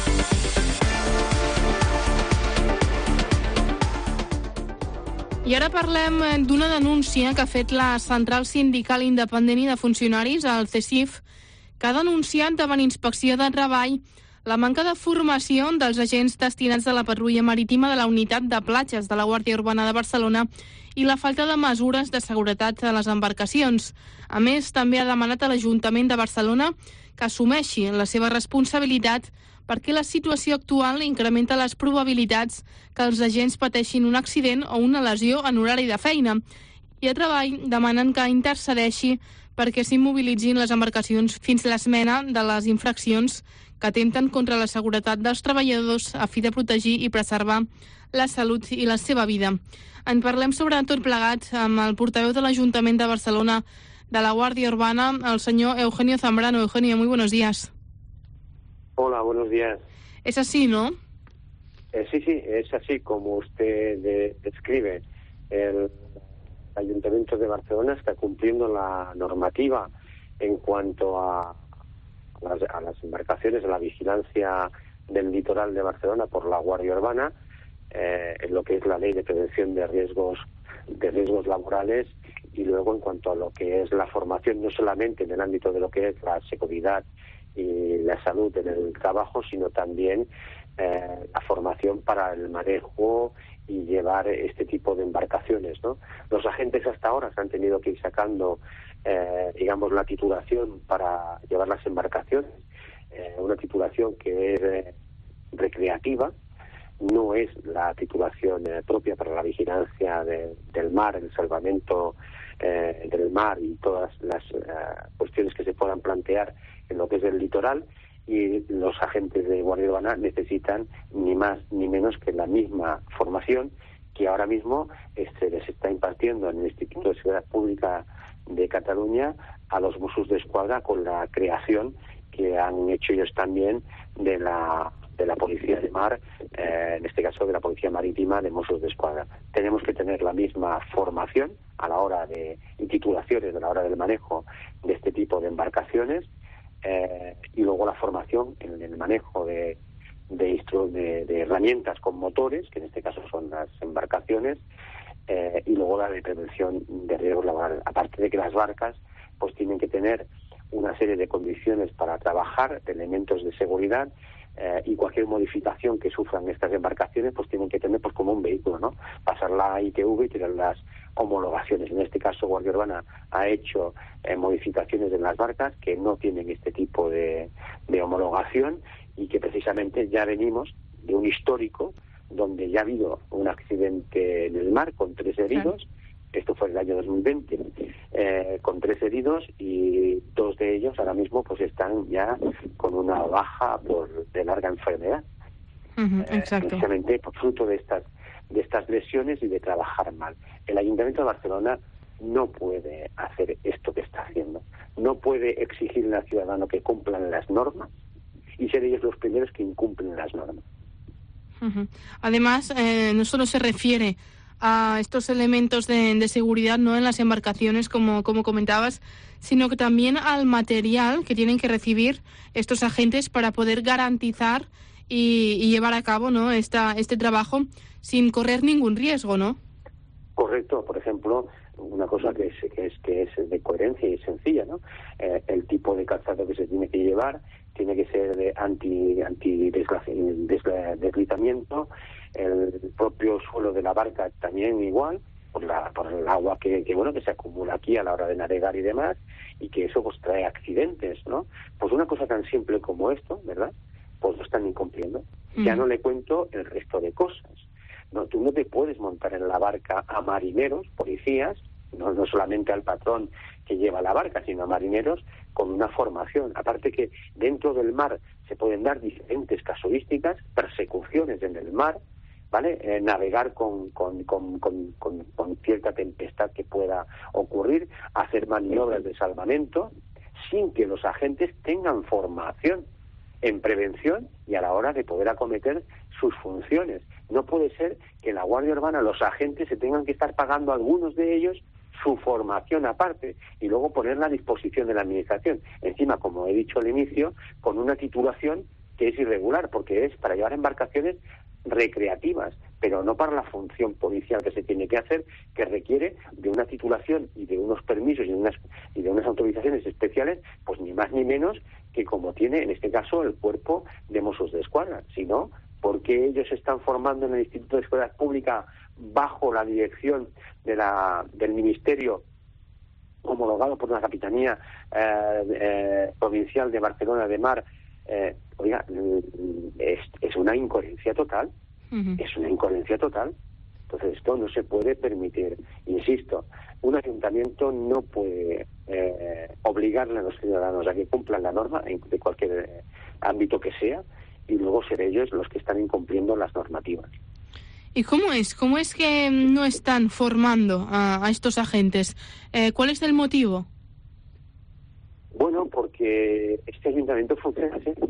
I ara parlem d'una denúncia que ha fet la Central Sindical Independent i de Funcionaris, el C S I F, que ha denunciat davant Inspecció de Treball la manca de formació dels agents destinats a la patrulla marítima de la unitat de platges de la Guàrdia Urbana de Barcelona i la falta de mesures de seguretat a les embarcacions. A més, també ha demanat a l'Ajuntament de Barcelona que assumeixi la seva responsabilitat perquè la situació actual incrementa les probabilitats que els agents pateixin un accident o una lesió en horari de feina. I a Treball demanen que intercedeixi perquè s'immobilitzin les embarcacions fins l'esmena de les infraccions que atempten contra la seguretat dels treballadors a fi de protegir i preservar la salut i la seva vida. En parlem sobre tot plegat amb el portaveu de l'Ajuntament de Barcelona de la Guàrdia Urbana, el senyor Eugenio Zambrano. Eugenio, muy buenos días. Hola, buenos días. Es así, ¿no? Eh, sí, sí, es así como usted de, describe. El Ayuntamiento de Barcelona está cumpliendo la normativa en cuanto a, a, las, a las embarcaciones, a la vigilancia del litoral de Barcelona por la Guardia Urbana, eh, en lo que es la ley de prevención de riesgos de riesgos laborales, y luego en cuanto a lo que es la formación, no solamente en el ámbito de lo que es la seguridad y la salud en el trabajo, sino también eh, la formación para el manejo y llevar este tipo de embarcaciones, ¿no? Los agentes hasta ahora se han tenido que ir sacando, eh, digamos, la titulación para llevar las embarcaciones, eh, una titulación que es eh, recreativa, no es la titulación eh, propia para la vigilancia de, del mar, el salvamento eh, del mar y todas las eh, cuestiones que se puedan plantear en lo que es el litoral, y los agentes de Guardia Urbana necesitan ni más ni menos que la misma formación que ahora mismo este, les está impartiendo en el Instituto de Seguridad Pública de Cataluña a los Mossos d'Esquadra, con la creación que han hecho ellos también de la de la Policía de Mar, eh, en este caso de la Policía Marítima de Mossos d'Esquadra. Tenemos que tener la misma formación a la hora de, y titulaciones a la hora del manejo de este tipo de embarcaciones, eh, y luego la formación en el manejo de, de, instru de, de herramientas con motores, que en este caso son las embarcaciones, eh, y luego la de prevención de riesgos laborales. Aparte de que las barcas pues tienen que tener una serie de condiciones para trabajar, de elementos de seguridad, eh, y cualquier modificación que sufran estas embarcaciones pues tienen que tener pues como un vehículo, ¿no? Pasar la I T V y tener las homologaciones. En este caso Guardia Urbana ha hecho eh, modificaciones en las barcas que no tienen este tipo de, de homologación, y que precisamente ya venimos de un histórico donde ya ha habido un accidente en el mar con tres heridos. Sí. Esto fue en el año dos mil veinte, eh, con tres heridos, y dos de ellos ahora mismo pues están ya con una baja por de larga enfermedad. Uh-huh, eh, exacto. Precisamente por fruto de estas de estas lesiones y de trabajar mal. El Ayuntamiento de Barcelona no puede hacer esto que está haciendo. No puede exigirle al ciudadano que cumplan las normas y ser ellos los primeros que incumplen las normas. Uh-huh. Además, eh, no solo se refiere a estos elementos de, de seguridad, no en las embarcaciones, como, como comentabas, sino que también al material que tienen que recibir estos agentes para poder garantizar y, y llevar a cabo, ¿no?, esta, este trabajo sin correr ningún riesgo, ¿no? Correcto. Por ejemplo, una cosa que es que es, que es de coherencia y sencilla, ¿no? Eh, el tipo de calzado que se tiene que llevar tiene que ser de anti anti deslizamiento. El propio suelo de la barca también igual, por la por el agua que, que bueno que se acumula aquí a la hora de navegar y demás, y que eso pues trae accidentes, ¿no? Pues una cosa tan simple como esto, ¿verdad?, pues lo están incumpliendo. Mm. Ya no le cuento el resto de cosas. No, tú no te puedes montar en la barca a marineros, policías, no, no solamente al patrón que lleva la barca, sino a marineros con una formación. Aparte que dentro del mar se pueden dar diferentes casuísticas, persecuciones en el mar, ¿vale? Eh, navegar con, con, con, con, con, con cierta tempestad que pueda ocurrir, hacer maniobras de salvamento, sin que los agentes tengan formación en prevención y a la hora de poder acometer sus funciones. No puede ser que en la Guardia Urbana los agentes se tengan que estar pagando, algunos de ellos, su formación aparte y luego ponerla a disposición de la administración. Encima, como he dicho al inicio, con una titulación que es irregular, porque es para llevar embarcaciones recreativas, pero no para la función policial que se tiene que hacer, que requiere de una titulación y de unos permisos y de unas, y de unas autorizaciones especiales, pues ni más ni menos que como tiene en este caso el cuerpo de Mossos d'Esquadra. Si no, ¿por qué ellos se están formando en el Instituto de Seguridad Pública bajo la dirección de la del Ministerio, homologado por la Capitanía eh, eh, Provincial de Barcelona de Mar? Eh, oiga, es, es una incoherencia total, uh-huh. es una incoherencia total. Entonces esto no se puede permitir. Insisto, un ayuntamiento no puede eh, obligarle a los ciudadanos a que cumplan la norma en, de cualquier eh, ámbito que sea, y luego ser ellos los que están incumpliendo las normativas. ¿Y cómo es? ¿Cómo es que no están formando a, a estos agentes? Eh, ¿Cuál es el motivo? Bueno, porque este ayuntamiento funciona así.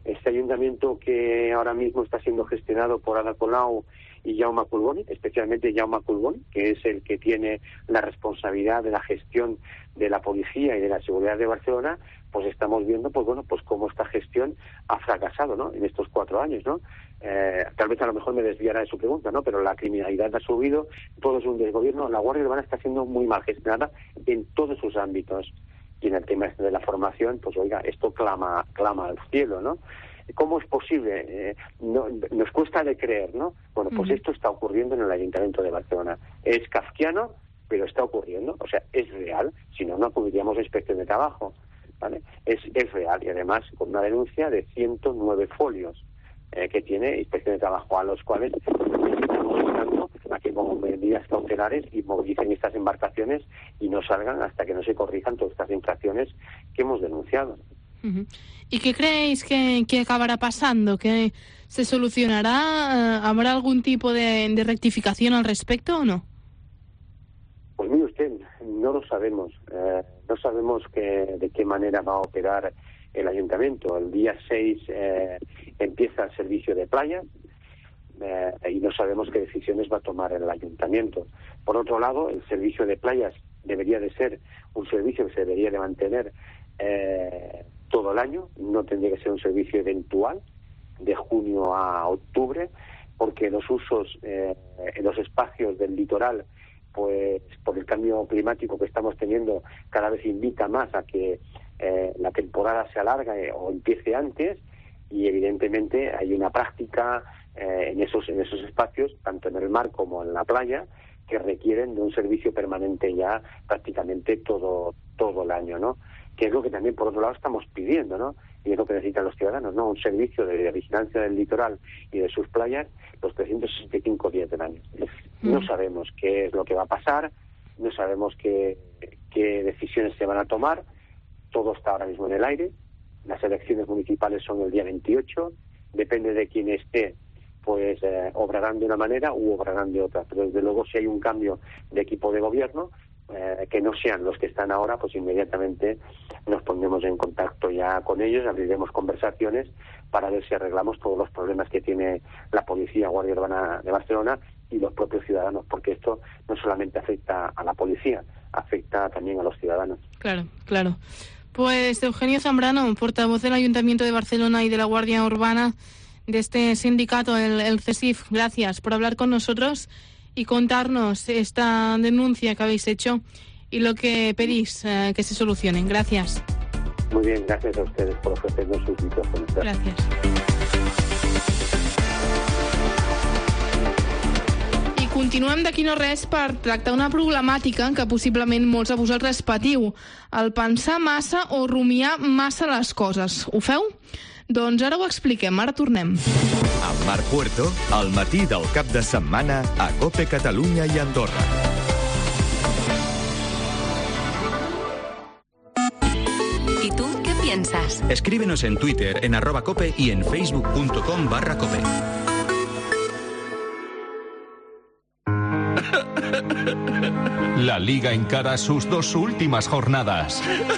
Este ayuntamiento que ahora mismo está siendo gestionado por Ada Colau y Jaume Collboni, especialmente Jaume Collboni, que es el que tiene la responsabilidad de la gestión de la policía y de la seguridad de Barcelona, pues estamos viendo, pues bueno, pues cómo esta gestión ha fracasado, ¿no? En estos cuatro años, ¿no? Eh, tal vez a lo mejor me desviará de su pregunta, ¿no? Pero la criminalidad ha subido, todo es un desgobierno, la Guardia Urbana está siendo muy mal gestionada en todos sus ámbitos. Y en el tema de la formación, pues oiga, esto clama, clama al cielo, ¿no? ¿Cómo es posible? Eh, no, nos cuesta de creer, ¿no? Bueno, pues uh-huh. esto está ocurriendo en el Ayuntamiento de Barcelona. Es kafkiano, pero está ocurriendo, o sea, es real, si no, no acudiríamos a inspección de trabajo, ¿vale? Es, es real, y además con una denuncia de ciento nueve folios eh, que tiene inspección de trabajo, a los cuales estamos buscando a que como medidas cautelares inmovilicen estas embarcaciones y no salgan hasta que no se corrijan todas estas infracciones que hemos denunciado. Uh-huh. ¿Y qué creéis que, que acabará pasando? ¿Que se solucionará? ¿Habrá algún tipo de, de rectificación al respecto o no? Pues mire usted, no lo sabemos. Eh, no sabemos que, de qué manera va a operar el ayuntamiento. El día seis eh, empieza el servicio de playa eh, y no sabemos qué decisiones va a tomar el ayuntamiento. Por otro lado, el servicio de playas debería de ser un servicio que se debería de mantener eh, todo el año, no tendría que ser un servicio eventual de junio a octubre, porque los usos eh, en los espacios del litoral, pues por el cambio climático que estamos teniendo, cada vez invita más a que eh, la temporada se alargue o empiece antes, y evidentemente hay una práctica eh, en esos en esos espacios, tanto en el mar como en la playa, que requieren de un servicio permanente ya prácticamente todo todo el año, ¿no? Que es lo que también por otro lado estamos pidiendo, ¿no? Y es lo que necesitan los ciudadanos, ¿no? Un servicio de vigilancia del litoral y de sus playas los trescientos sesenta y cinco días del año. No mm. sabemos qué es lo que va a pasar, no sabemos qué, qué decisiones se van a tomar, todo está ahora mismo en el aire. Las elecciones municipales son el día veintiocho, depende de quién esté, pues eh, obrarán de una manera u obrarán de otra, pero desde luego si hay un cambio de equipo de gobierno, Eh, que no sean los que están ahora, pues inmediatamente nos pondremos en contacto ya con ellos, abriremos conversaciones para ver si arreglamos todos los problemas que tiene la Policía Guardia Urbana de Barcelona y los propios ciudadanos, porque esto no solamente afecta a la policía, afecta también a los ciudadanos. Claro, claro. Pues Eugenio Zambrano, portavoz del Ayuntamiento de Barcelona y de la Guardia Urbana de este sindicato, el, el CESIF, gracias por hablar con nosotros y contarnos esta denuncia que habéis hecho y lo que pedís eh, que se solucionen. Gracias. Muy bien, gracias a ustedes por ofrecernos sus micrófonos. Gracias. I continuem d'aquí no res per tractar una problemàtica que possiblement molts de vosaltres patiu, el pensar massa o rumiar massa les coses. Ho feu? Doncs ara ho expliquem, ara tornem. Amb Marc Puerto, al matí del cap de setmana a COPE Catalunya i Andorra. ¿Y tú qué piensas? Escríbenos en Twitter, en arroba cope y en facebook.com barra cope. La Liga encara sus dos últimas jornadas.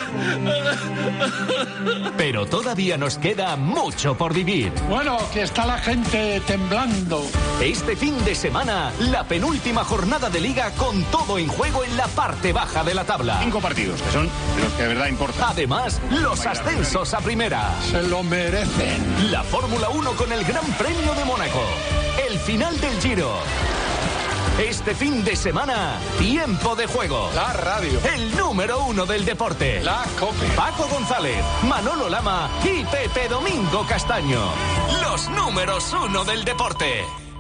Pero todavía nos queda mucho por vivir. Bueno, que está la gente temblando. Este fin de semana, la penúltima jornada de Liga con todo en juego en la parte baja de la tabla. Cinco partidos, que son los que de verdad importan. Además, los ascensos a primera. Se lo merecen. La Fórmula uno con el Gran Premio de Mónaco. El final del Giro. Este fin de semana, tiempo de juego. La radio. El número uno del deporte. La COPE. Paco González, Manolo Lama y Pepe Domingo Castaño. Los números uno del deporte.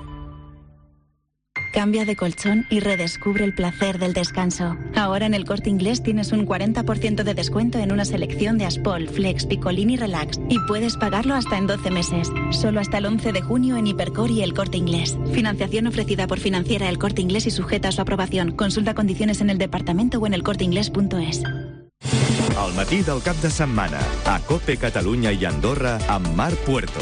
Cambia de colchón y redescubre el placer del descanso. Ahora en el Corte Inglés tienes un cuarenta por ciento de descuento en una selección de Aspol, Flex, Picolín y Relax. Y puedes pagarlo hasta en doce meses. Solo hasta el once de junio en Hipercor y el Corte Inglés. Financiación ofrecida por Financiera El Corte Inglés y sujeta a su aprobación. Consulta condiciones en el departamento o en el corte inglés punto es. Al matí del cap de setmana a COPE Catalunya i Andorra amb Marc Puerto.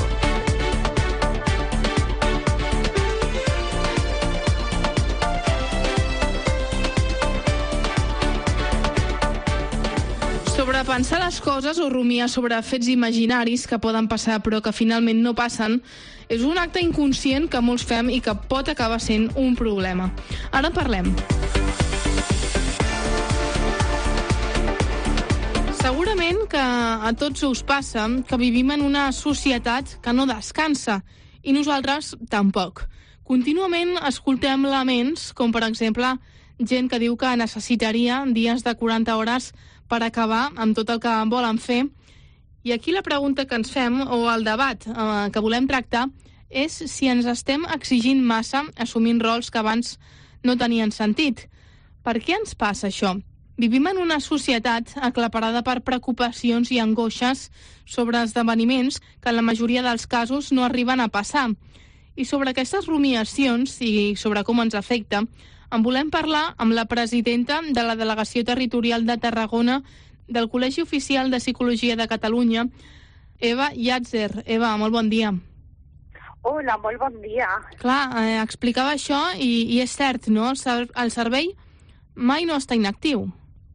Sobre Sobrepensar les coses o rumiar sobre fets imaginaris que poden passar però que finalment no passen és un acte inconscient que molts fem i que pot acabar sent un problema. Ara parlem. Segurament que a tots us passa que vivim en una societat que no descansa i nosaltres tampoc. Contínuament escoltem laments, com per exemple gent que diu que necessitaria dies de quaranta hores per acabar amb tot el que volen fer. I aquí la pregunta que ens fem, o el debat eh, que volem tractar, és si ens estem exigint massa assumint rols que abans no tenien sentit. Per què ens passa això? Vivim en una societat aclaparada per preocupacions i angoixes sobre esdeveniments que en la majoria dels casos no arriben a passar. I sobre aquestes rumiacions i sobre com ens afecta, en volem parlar amb la presidenta de la Delegació Territorial de Tarragona del Col·legi Oficial de Psicologia de Catalunya, Eva Llàtzer. Eva, molt bon dia. Hola, molt bon dia. Clar, eh, explicava això i, i és cert, no? El, ser, el cervell mai no està inactiu.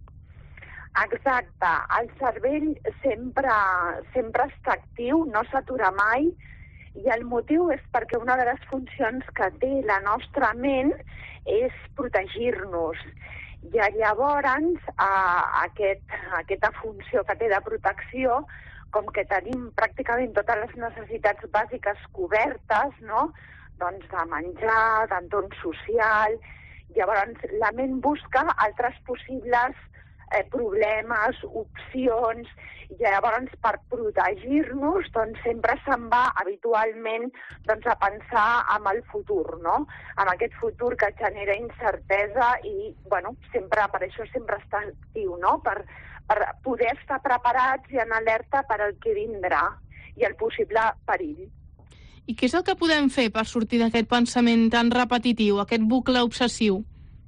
Exacte. El cervell sempre, sempre està actiu, no s'atura mai, i el motiu és perquè una de les funcions que té la nostra ment és protegir-nos. I llavors eh, aquest, aquesta funció que té de protecció, com que tenim pràcticament totes les necessitats bàsiques cobertes, no? Doncs de menjar, d'entorn social, llavors la ment busca altres possibles eh, problemes, opcions, i llavors per protegir-nos doncs sempre se'n va habitualment doncs, a pensar en el futur, no? En aquest futur que genera incertesa i, bueno, sempre, per això sempre està actiu, no? Per, per poder estar preparats i en alerta per al que vindrà i el possible perill. I què és el que podem fer per sortir d'aquest pensament tan repetitiu, aquest bucle obsessiu?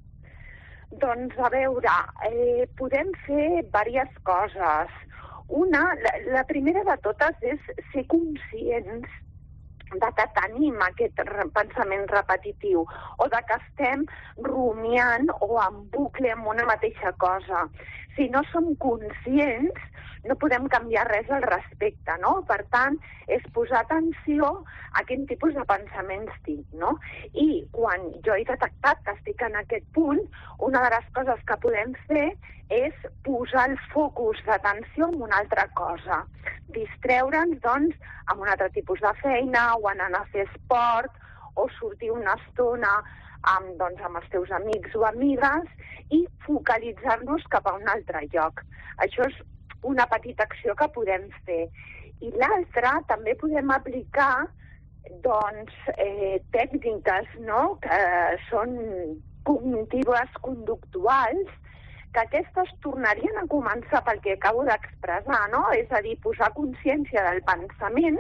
Doncs, a veure, eh, podem fer diverses coses. Una, la, la primera de totes és ser conscients de que tenim aquest pensament repetitiu o de que estem rumiant o en bucle amb una mateixa cosa. Si no som conscients, no podem canviar res al respecte, no? Per tant, és posar atenció a quin tipus de pensaments tinc, no? I quan jo he detectat que estic en aquest punt, una de les coses que podem fer és posar el focus d'atenció en una altra cosa. Distreure'ns, doncs, amb un altre tipus de feina, o anar a fer esport, o sortir una estona amb, doncs, amb els teus amics o amigues i focalitzar-nos cap a un altre lloc. Això és una petita acció que podem fer. I l'altra, també podem aplicar doncs, eh, tècniques, no?, que són cognitives conductuals, que aquestes tornarien a començar pel que acabo d'expressar, no? És a dir, posar consciència del pensament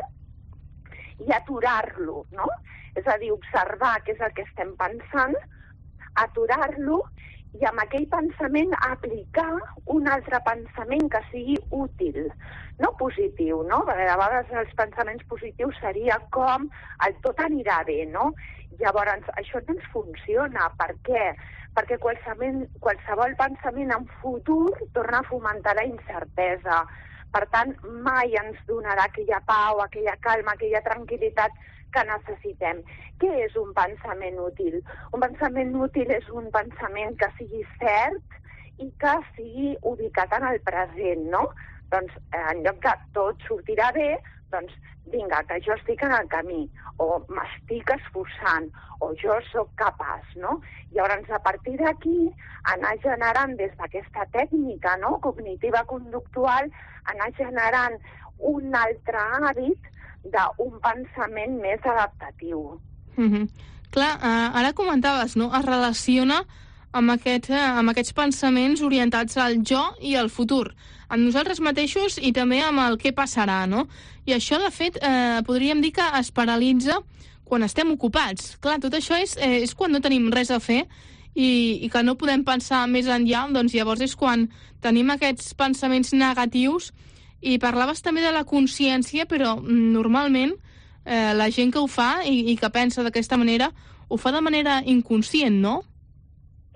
i aturar-lo, no? És a dir, observar què és el que estem pensant, aturar-lo i amb aquell pensament aplicar un altre pensament que sigui útil, no positiu, no? Perquè a vegades els pensaments positius seria com el tot anirà bé, no? Llavors, això no ens funciona. Per què? Perquè qualsevol, qualsevol pensament en futur torna a fomentar la incertesa. Per tant, mai ens donarà aquella pau, aquella calma, aquella tranquil·litat que necessitem. Què és un pensament útil? Un pensament útil és un pensament que sigui cert i que sigui ubicat en el present, no? Doncs en lloc que tot sortirà bé, doncs vinga, que jo estic en el camí, o m'estic esforçant, o jo sóc capaç, no? Llavors, a partir d'aquí, anar generant des d'aquesta tècnica, no?, cognitiva conductual, anar generant un altre hàbit d'un pensament més adaptatiu. Mm-hmm. Clar, eh, ara comentaves, no?, es relaciona amb, aquest, eh, amb aquests pensaments orientats al jo i al futur, amb nosaltres mateixos i també amb el què passarà, no? I això, de fet, eh, podríem dir que es paralitza quan estem ocupats. Clar, tot això és, eh, és quan no tenim res a fer i, i que no podem pensar més enllà, doncs llavors és quan tenim aquests pensaments negatius. I parlaves també de la consciència, però normalment eh, la gent que ho fa i, i que pensa d'aquesta manera ho fa de manera inconscient, no? Sí,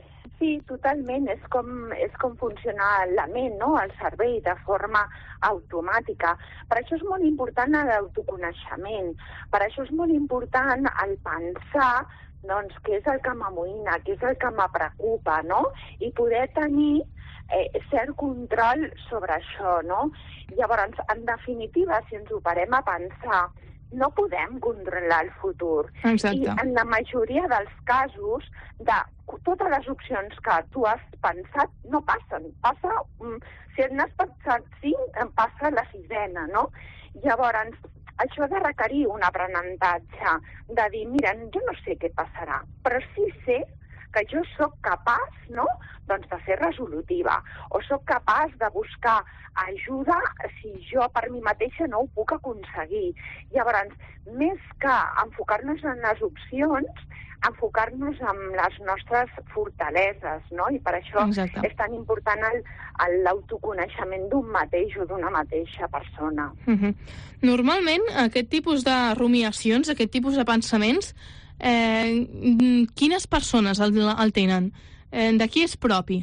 Sí, totalment. És com, és com funciona la ment, no? El cervell, de forma automàtica. Per això és molt important l'autoconeixement. Per això és molt important el pensar, doncs, què és el que m'amoïna, què és el que me preocupa, no? I poder tenir eh, cert control sobre això, no? Llavors, en definitiva, si ens ho parem a pensar, no podem controlar el futur. Exacte. I en la majoria dels casos, de totes les opcions que tu has pensat no passen. Passa, si n'has pensat cinc, en passa la sisena, no? Llavors, això ha de requerir un aprenentatge, de dir, mira, jo no sé què passarà, però sí sé que jo sóc capaç, no?, doncs de ser resolutiva, o sóc capaç de buscar ajuda si jo per mi mateixa no ho puc aconseguir. Llavors, més que enfocar-nos en les opcions, enfocar-nos en les nostres fortaleses, no? I per això Exacte. És tan important l'autoconeixement d'un mateix o d'una mateixa persona. Uh-huh. Normalment, aquest tipus de rumiacions, aquest tipus de pensaments, eh, quines persones el, el tenen? Eh, de qui és propi?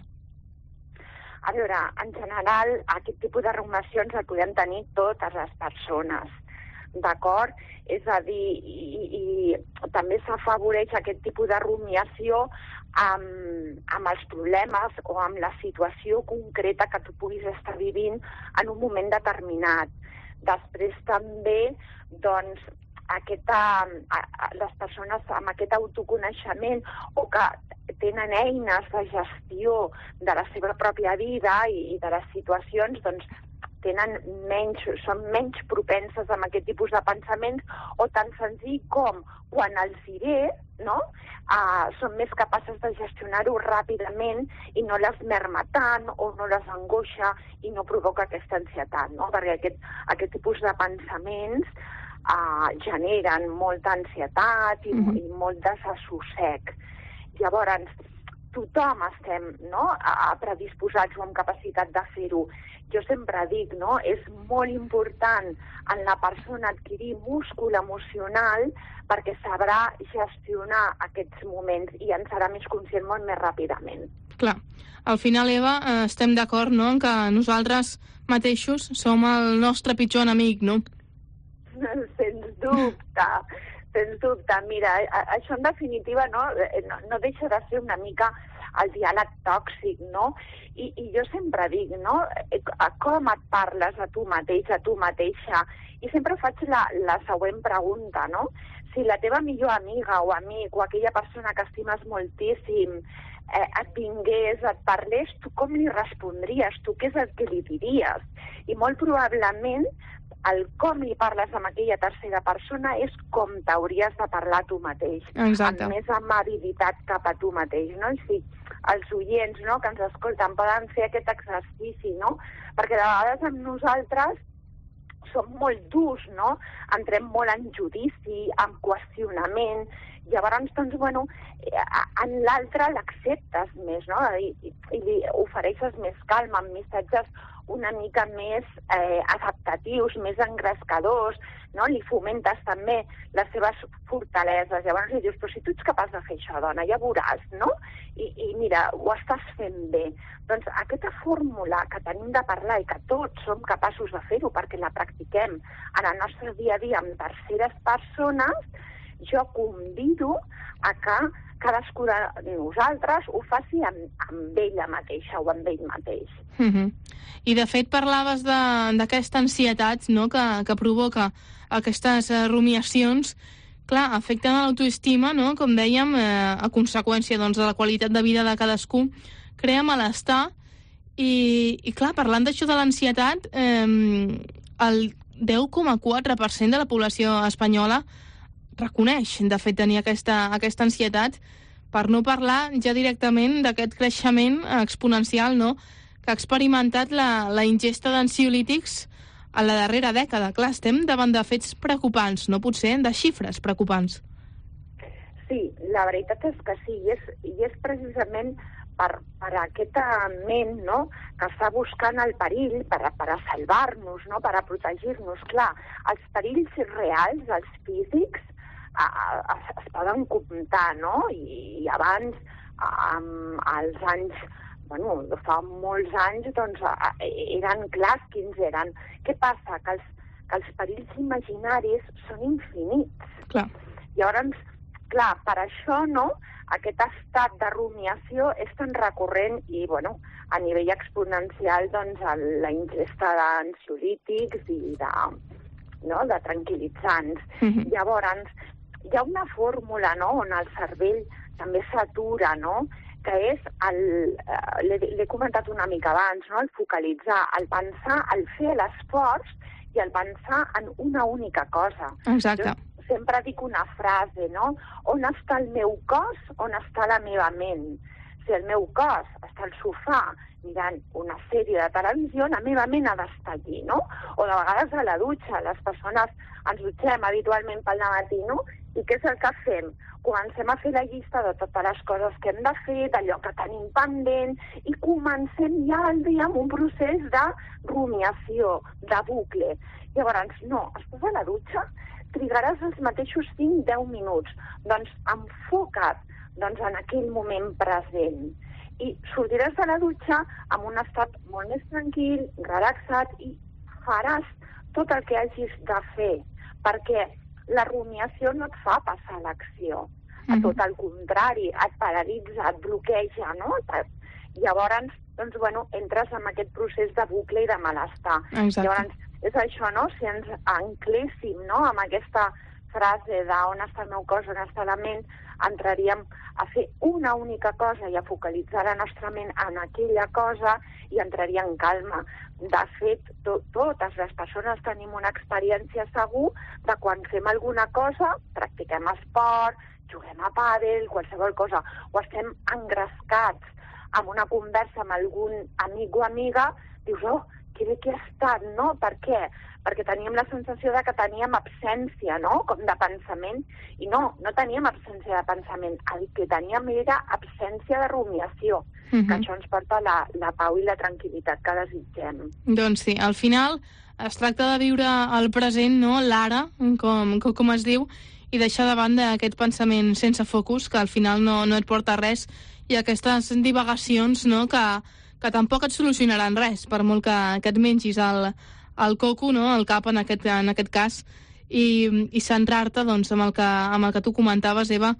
A veure, en general, aquest tipus de rumiacions el podem tenir totes les persones, d'acord? És a dir, i, i també s'afavoreix aquest tipus de rumiació amb, amb els problemes o amb la situació concreta que tu puguis estar vivint en un moment determinat. Després també, doncs, aquesta, les persones amb aquest autoconeixement o que tenen eines de gestió de la seva pròpia vida i de les situacions, doncs tenen menys, són menys propenses amb aquest tipus de pensaments, o tan senzill com quan els diré, no?, uh, són més capaces de gestionar-ho ràpidament i no les merma tant o no les angoixa i no provoca aquesta ansietat, no?, perquè aquest, aquest tipus de pensaments uh, generen molta ansietat i, mm-hmm. i molt desassossec. Llavors, tothom estem, no?, predisposats o amb capacitat de fer-ho. Jo sempre dic, no?, és molt important en la persona adquirir múscul emocional perquè sabrà gestionar aquests moments i en serà més conscient molt més ràpidament. Clar. Al final, Eva, estem d'acord, no?, que nosaltres mateixos som el nostre pitjor enemic, no? Sens dubte. Sens dubte. Mira, això en definitiva no, no, no deixa de ser una mica el diàleg tòxic, no? I, i jo sempre dic, no?, com et parles a tu mateix, a tu mateixa? I sempre faig la, la següent pregunta, no? Si la teva millor amiga o amic o aquella persona que estimes moltíssim eh, et vingués, et parlés, tu com li respondries? Tu què és el que li diries? I molt probablement el com li parles amb aquella tercera persona és com t'hauries de parlar tu mateix. Exacte. Amb més amabilitat cap a tu mateix, no? I si els oients, no?, que ens escolten poden fer aquest exercici, no? Perquè de vegades amb nosaltres som molt durs, no? Entrem molt en judici, en qüestionament. Llavors, doncs, bueno, en l'altre l'acceptes més, no? I, i, i li ofereixes més calma, amb missatges una mica més eh, adaptatius, més engrescadors, no? Li fomentes també les seves fortaleses. Llavors li dius, però si tu ets capaç de fer això, dona, ja veuràs, no? I, i mira, ho estàs fent bé. Doncs aquesta fórmula que tenim de parlar i que tots som capaços de fer-ho perquè la practiquem en el nostre dia a dia amb terceres persones, jo convido a que cadascú de nosaltres ho faci amb, amb ella mateixa o amb ell mateix. Mm-hmm. I de fet parlaves d'aquesta ansietat, no?, que, que provoca aquestes eh, rumiacions. Clar, afecten a l'autoestima, no?, com dèiem, eh, a conseqüència, doncs, de la qualitat de vida de cadascú, crea malestar i, i clar, parlant d'això de l'ansietat, eh, el deu coma quatre per cent de la població espanyola reconeix, de fet, tenir aquesta, aquesta ansietat, per no parlar ja directament d'aquest creixement exponencial, no?, que ha experimentat la, la ingesta d'ansiolítics a la darrera dècada. Clar, estem davant de fets preocupants, no potser de xifres preocupants. Sí, la veritat és que sí, i és, i és precisament per, per aquesta ment, no?, que està buscant el perill per, per a salvar-nos, no?, per a protegir-nos. Clar, els perills reals, els físics, a, a, es poden comptar, no?, i, i abans um, als anys, bueno, fa molts anys, doncs eren clars quins eren. Què passa? Que els, que els perills imaginaris són infinits. Clar. Llavors, clar, per això, no?, aquest estat de rumiació és tan recurrent i, bueno, a nivell exponencial, doncs, la ingesta d'ansiolítics i de, no?, de tranquil·litzants. Mm-hmm. Llavors, hi ha una fórmula, no?, on el cervell també s'atura, no?, que és, el, eh, l'he comentat una mica abans, no?, el focalitzar, el pensar, el fer l'esforç i el pensar en una única cosa. Exacte. Jo sempre dic una frase, no? On està el meu cos, on està la meva ment? Si el meu cos està al sofà mirant una sèrie de televisió, la meva ment ha d'estar allí, no? O de vegades a la dutxa, les persones ens dutxem habitualment pel matí, no? I què és el que fem? Comencem a fer la llista de totes les coses que hem de fer, d'allò que tenim pendent, i comencem ja el dia amb un procés de rumiació, de bucle. Llavors, no, estàs a la dutxa, trigaràs els mateixos cinc a deu minuts. Doncs enfoca't doncs, en aquell moment present. I sortiràs de la dutxa amb un estat molt més tranquil, relaxat, i faràs tot el que hagis de fer, perquè la rumiació no et fa passar a l'acció. A tot el contrari, et paralitza, et bloqueja, no? Llavors, doncs, bueno, entres en aquest procés de bucle i de malestar. Exacte. Llavors, és això, no?, si ens ancléssim, no?, amb aquesta frase d'on està el meu cos, on està la ment, entraríem a fer una única cosa i a focalitzar la nostra ment en aquella cosa i entraria en calma. De fet, to totes les persones tenim una experiència segur de quan fem alguna cosa, practiquem esport, juguem a pàdel, qualsevol cosa, o estem engrescats amb una conversa amb algun amic o amiga, dius, oh, que bé que ha estat, no? Per què? Perquè teníem la sensació de que teníem absència, no?, com de pensament, i no, no teníem absència de pensament, el que teníem era absència de rumiació, uh-huh. que això ens porta la, la pau i la tranquil·litat que desitgem. Doncs sí, al final es tracta de viure el present, no?, l'ara, com, com, com es diu, i deixar de banda aquest pensament sense focus, que al final no, no et porta res, i aquestes divagacions, no?, que que tampoc et solucionaran res, per molt que, que et mengis el, el coco, no?, el cap en aquest, en aquest cas, i, i centrar-te doncs, amb, el que, amb el que tu comentaves, Eva,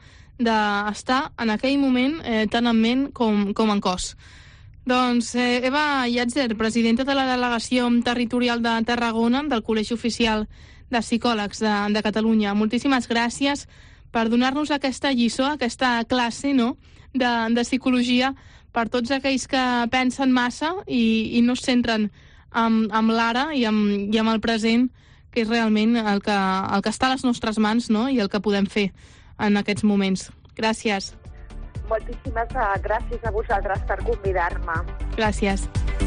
d'estar en aquell moment eh, tant en ment com, com en cos. Doncs eh, Eva Llàtzer, presidenta de la Delegació Territorial de Tarragona, del Col·legi Oficial de Psicòlegs de, de Catalunya, moltíssimes gràcies per donar-nos aquesta lliçó, aquesta classe, no?, de, de psicologia, per tots aquells que pensen massa i, i no es centren amb, amb l'ara i amb, i amb el present, que és realment el que, el que està a les nostres mans, no?, i el que podem fer en aquests moments. Gràcies. Moltíssimes gràcies a vosaltres per convidar-me. Gràcies.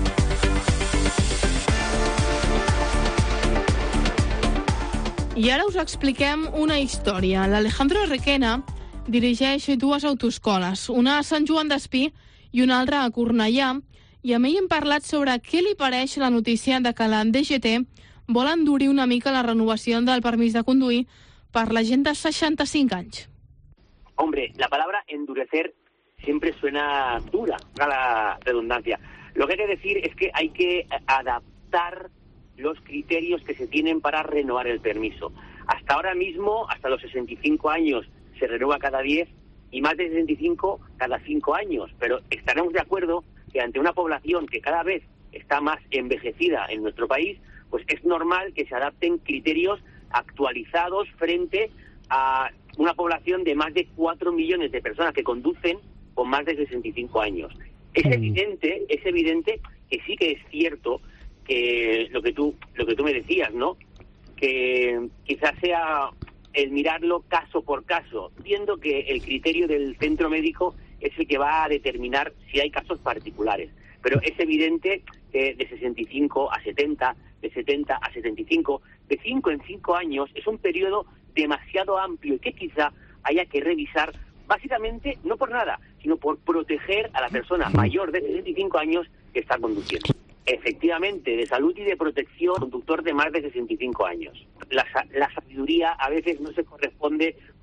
I ara us expliquem una història. L'Alejandro Requena dirigeix dues autoescoles, una a Sant Joan d'Espí i una altra a Cornellà, i amb ell hem parlat sobre què li pareix la notícia de que la D G T vol endurir una mica la renovació del permís de conduir per la gent de seixanta-cinc anys. Hombre, la palabra endurecer siempre suena dura, a la redundancia. Lo que hay que decir es que hay que adaptar los criterios que se tienen para renovar el permiso. Hasta ahora mismo, hasta los sesenta y cinco años, se renueva cada diez y más de sesenta y cinco cada cinco años. Pero estaremos de acuerdo que ante una población que cada vez está más envejecida en nuestro país, pues es normal que se adapten criterios actualizados frente a una población de más de cuatro millones de personas que conducen con más de sesenta y cinco años. Es evidente, es evidente que sí que es cierto que lo que tú, lo que tú me decías, ¿no?, que quizás sea el mirarlo caso por caso, viendo que el criterio del centro médico es el que va a determinar si hay casos particulares. Pero es evidente que de sesenta y cinco a setenta, de setenta a setenta y cinco, de cinco en cinco años, es un periodo demasiado amplio y que quizá haya que revisar, básicamente, no por nada, sino por proteger a la persona mayor de sesenta y cinco años que está conduciendo. Efectivamente, de salud y de protección, conductor de más de sesenta y cinco años. La, la sabiduría a veces no se corresponde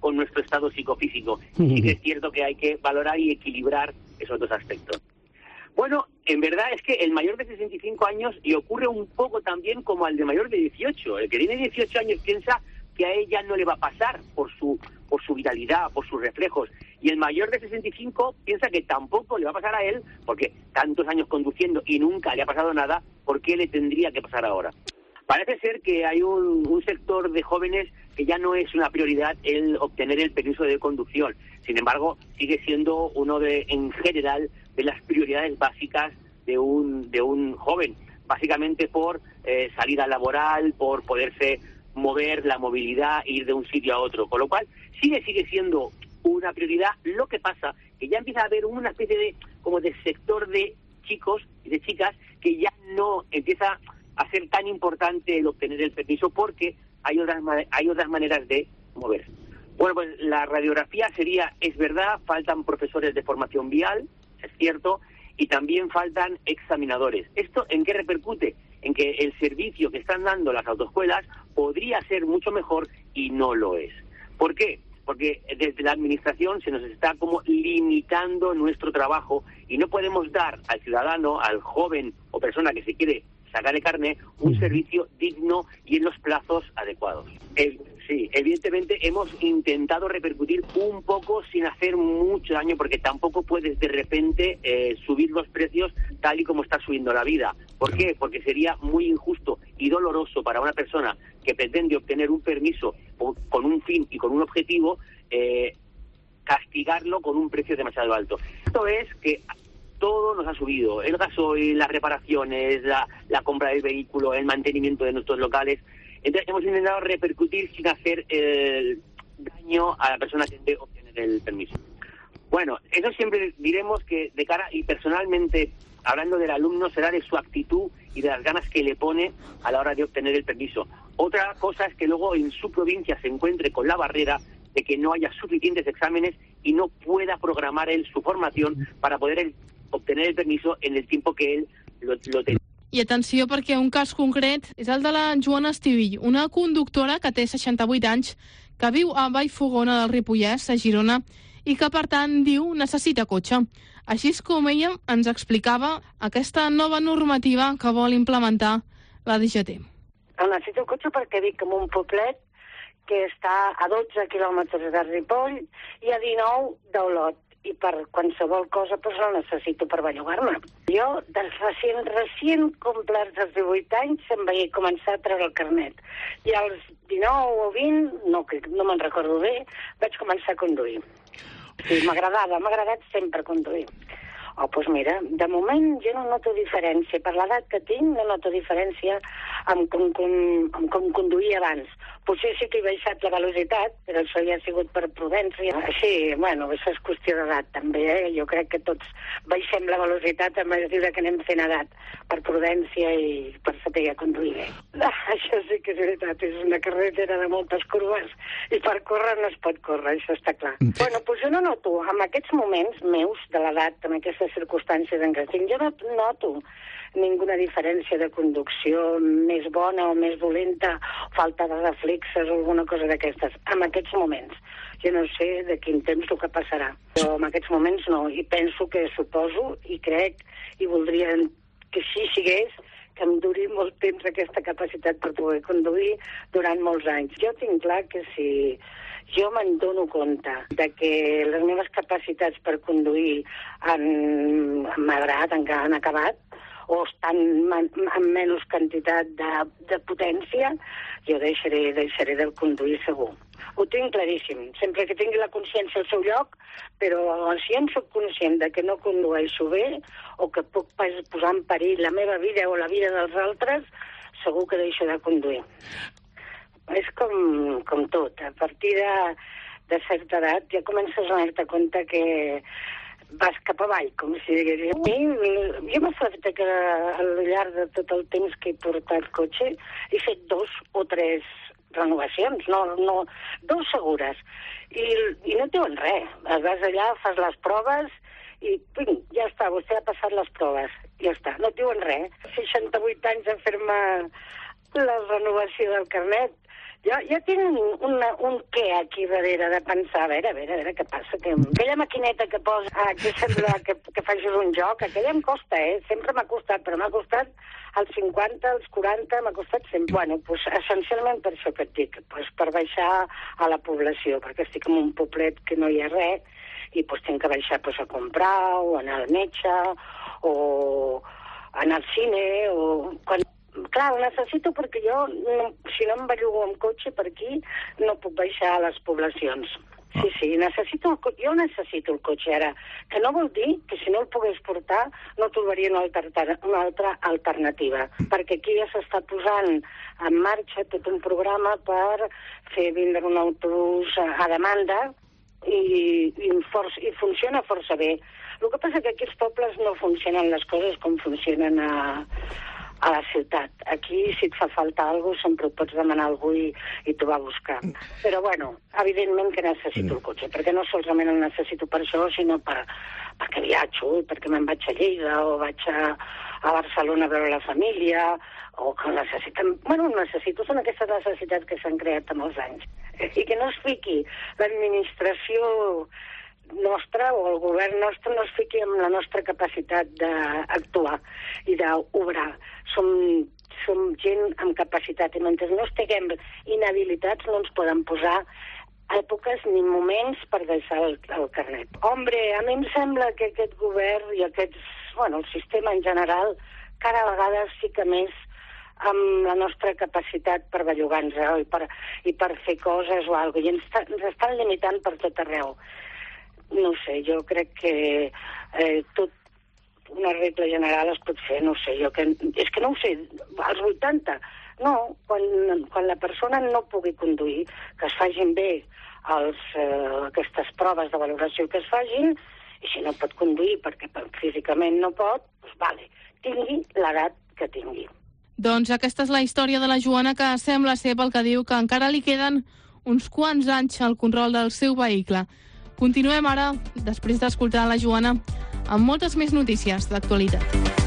con nuestro estado psicofísico. Y que es cierto que hay que valorar y equilibrar esos dos aspectos. Bueno, en verdad es que el mayor de sesenta y cinco años le ocurre un poco también como al de mayor de dieciocho. El que tiene dieciocho años piensa que a ella no le va a pasar por su por su vitalidad, por sus reflejos. Y el mayor de sesenta y cinco piensa que tampoco le va a pasar a él, porque tantos años conduciendo y nunca le ha pasado nada, ¿por qué le tendría que pasar ahora? Parece ser que hay un, un sector de jóvenes que ya no es una prioridad el obtener el permiso de conducción. Sin embargo, sigue siendo uno de, en general, de las prioridades básicas de un de un joven, básicamente por eh, salida laboral, por poderse mover, la movilidad, ir de un sitio a otro, con lo cual sigue sigue siendo una prioridad. Lo que pasa que ya empieza a haber una especie de como de sector de chicos y de chicas que ya no empieza a ser tan importante el obtener el permiso porque hay otras hay otras maneras de moverse. Bueno, pues la radiografía sería, es verdad, faltan profesores de formación vial, es cierto, y también faltan examinadores. ¿Esto en qué repercute? En que el servicio que están dando las autoescuelas podría ser mucho mejor y no lo es. ¿Por qué? Porque desde la administración se nos está como limitando nuestro trabajo y no podemos dar al ciudadano, al joven o persona que se quiere sacar de carne, un servicio digno y en los plazos adecuados. El, sí, evidentemente hemos intentado repercutir un poco sin hacer mucho daño, porque tampoco puedes de repente eh, subir los precios tal y como está subiendo la vida. ¿Por qué? Porque sería muy injusto y doloroso para una persona que pretende obtener un permiso con un fin y con un objetivo, eh, castigarlo con un precio demasiado alto. Esto es que todo nos ha subido, el gasoil, las reparaciones, la, la compra del vehículo, el mantenimiento de nuestros locales. Entonces hemos intentado repercutir sin hacer el daño a la persona que debe obtener el permiso. Bueno, eso siempre diremos que de cara, y personalmente, hablando del alumno, será de su actitud y de las ganas que le pone a la hora de obtener el permiso. Otra cosa es que luego en su provincia se encuentre con la barrera de que no haya suficientes exámenes y no pueda programar él su formación para poder el, obtener el permiso en el tiempo que él lo, lo té. I atenció, perquè un cas concret és el de la Joana Estivill, una conductora que té seixanta-vuit anys, que viu a Vallfogona del Ripollès, a Girona, i que, per tant, diu, necessita cotxe. Així és com ella ens explicava aquesta nova normativa que vol implementar la D G T. Necessito cotxe perquè vic en un poblet que està a dotze quilòmetres de Ripoll i a dinou d'Olot. I per qualsevol cosa doncs el necessito per bellugar-me. Jo, dels recient, recient complerts dels divuit anys, em vaig començar a treure el carnet. I als dinou o vint, no, no me'n recordo bé, vaig començar a conduir. Sí, m'agradava, m'ha agradat sempre conduir. Oh, doncs mira, de moment jo no noto diferència. Per l'edat que tinc no noto diferència amb com, com, amb com conduïa abans. Potser sí que he baixat la velocitat, però això ja ha sigut per prudència. Sí, bueno, això és qüestió d'edat també, eh? Jo crec que tots baixem la velocitat a mesura que anem fent edat, per prudència i per saber conduir bé. Ah, això sí que és veritat, és una carretera de moltes curves i per córrer no es pot córrer, això està clar. Mm. Bueno, doncs jo no noto, en aquests moments meus de l'edat, en aquestes circumstàncies en què tinc, jo no noto ninguna diferència de conducció més bona o més dolenta, falta de reflexes o alguna cosa d'aquestes, en aquests moments. Jo no sé de quin temps el que passarà, però en aquests moments no, i penso que suposo i crec i voldria que així sigués, que em duri molt temps aquesta capacitat per poder conduir durant molts anys. Jo tinc clar que si jo me'n dono compte de que les meves capacitats per conduir han, han agradat, han acabat, o estan amb menys quantitat de, de potència, jo deixaré, deixaré de conduir segur. Ho tinc claríssim, sempre que tingui la consciència al seu lloc, però si em soc conscient de que no condueixo bé o que puc posar en perill la meva vida o la vida dels altres, segur que deixo de conduir. És com, com tot, a partir de, de certa edat ja comences a donar-te compte que vas cap avall, com si digués. Jo m'he fet que al llarg de tot el temps que he portat cotxe he fet dos o tres renovacions, no, no, dos segures, i, i no et diuen res. Vas allà, fas les proves i ping, ja està, vostè ha passat les proves, ja està, no et diuen res. seixanta-vuit anys a fer-me la renovació del carnet, Jo, jo tinc una, un què aquí darrere de pensar, a veure, a veure, a veure què passa, que aquella maquineta que posa, ah, que sembla que, que facis un joc, aquella em costa, eh? Sempre m'ha costat, però m'ha costat als cinquanta, als quaranta, m'ha costat sempre. Bueno, doncs essencialment per això que et dic, doncs per baixar a la població, perquè estic en un poblet que no hi ha res, i doncs tinc que baixar doncs, a comprar, o anar al metge, o anar al cine, o... Quan... Clar, ho necessito perquè jo, no, si no em bellugo amb cotxe per aquí, no puc baixar a les poblacions. Sí, sí, necessito el co... jo necessito el cotxe ara, que no vol dir que si no el pogués portar no trobaria una altra, una altra alternativa, perquè aquí ja s'està posant en marxa tot un programa per fer vindre un autobús a, a demanda i, i, força, i funciona força bé. El que passa que aquí als pobles no funcionen les coses com funcionen a... a la ciutat. Aquí, si et fa falta alguna cosa, sempre ho pots demanar a algú i, i t'ho va a buscar. Però, bueno, evidentment que necessito el cotxe, perquè no solament el necessito per això, sinó per, perquè viatjo, perquè me'n vaig a Lleida, o vaig a, a Barcelona a veure la família, o que necessitem... Bueno, necessito, són aquestes necessitats que s'han creat fa molts anys. I que no es fiqui l'administració nostra o el govern nostre no es fiqui amb la nostra capacitat d'actuar i d'obrar. Som, som gent amb capacitat i mentre no estiguem inhabilitats no ens poden posar èpoques ni moments per deixar el, el carnet. Hombre, a mi em sembla que aquest govern i aquests, bueno, el sistema en general cada vegada sí que més amb la nostra capacitat per bellugar-nos i, per, i per fer coses o alguna cosa. I ens, ens estan limitant per tot arreu. No sé, jo crec que eh, tot una regla general es pot fer, no sé, jo que... És que no ho sé, als vuitanta, no, quan, quan la persona no pugui conduir, que es facin bé els, eh, aquestes proves de valoració que es facin, i si no pot conduir perquè físicament no pot, doncs vale, tingui l'edat que tingui. Doncs aquesta és la història de la Joana, que sembla ser pel que diu que encara li queden uns quants anys al control del seu vehicle. Continuem ara, després d'escoltar la Joana, amb moltes més notícies d'actualitat.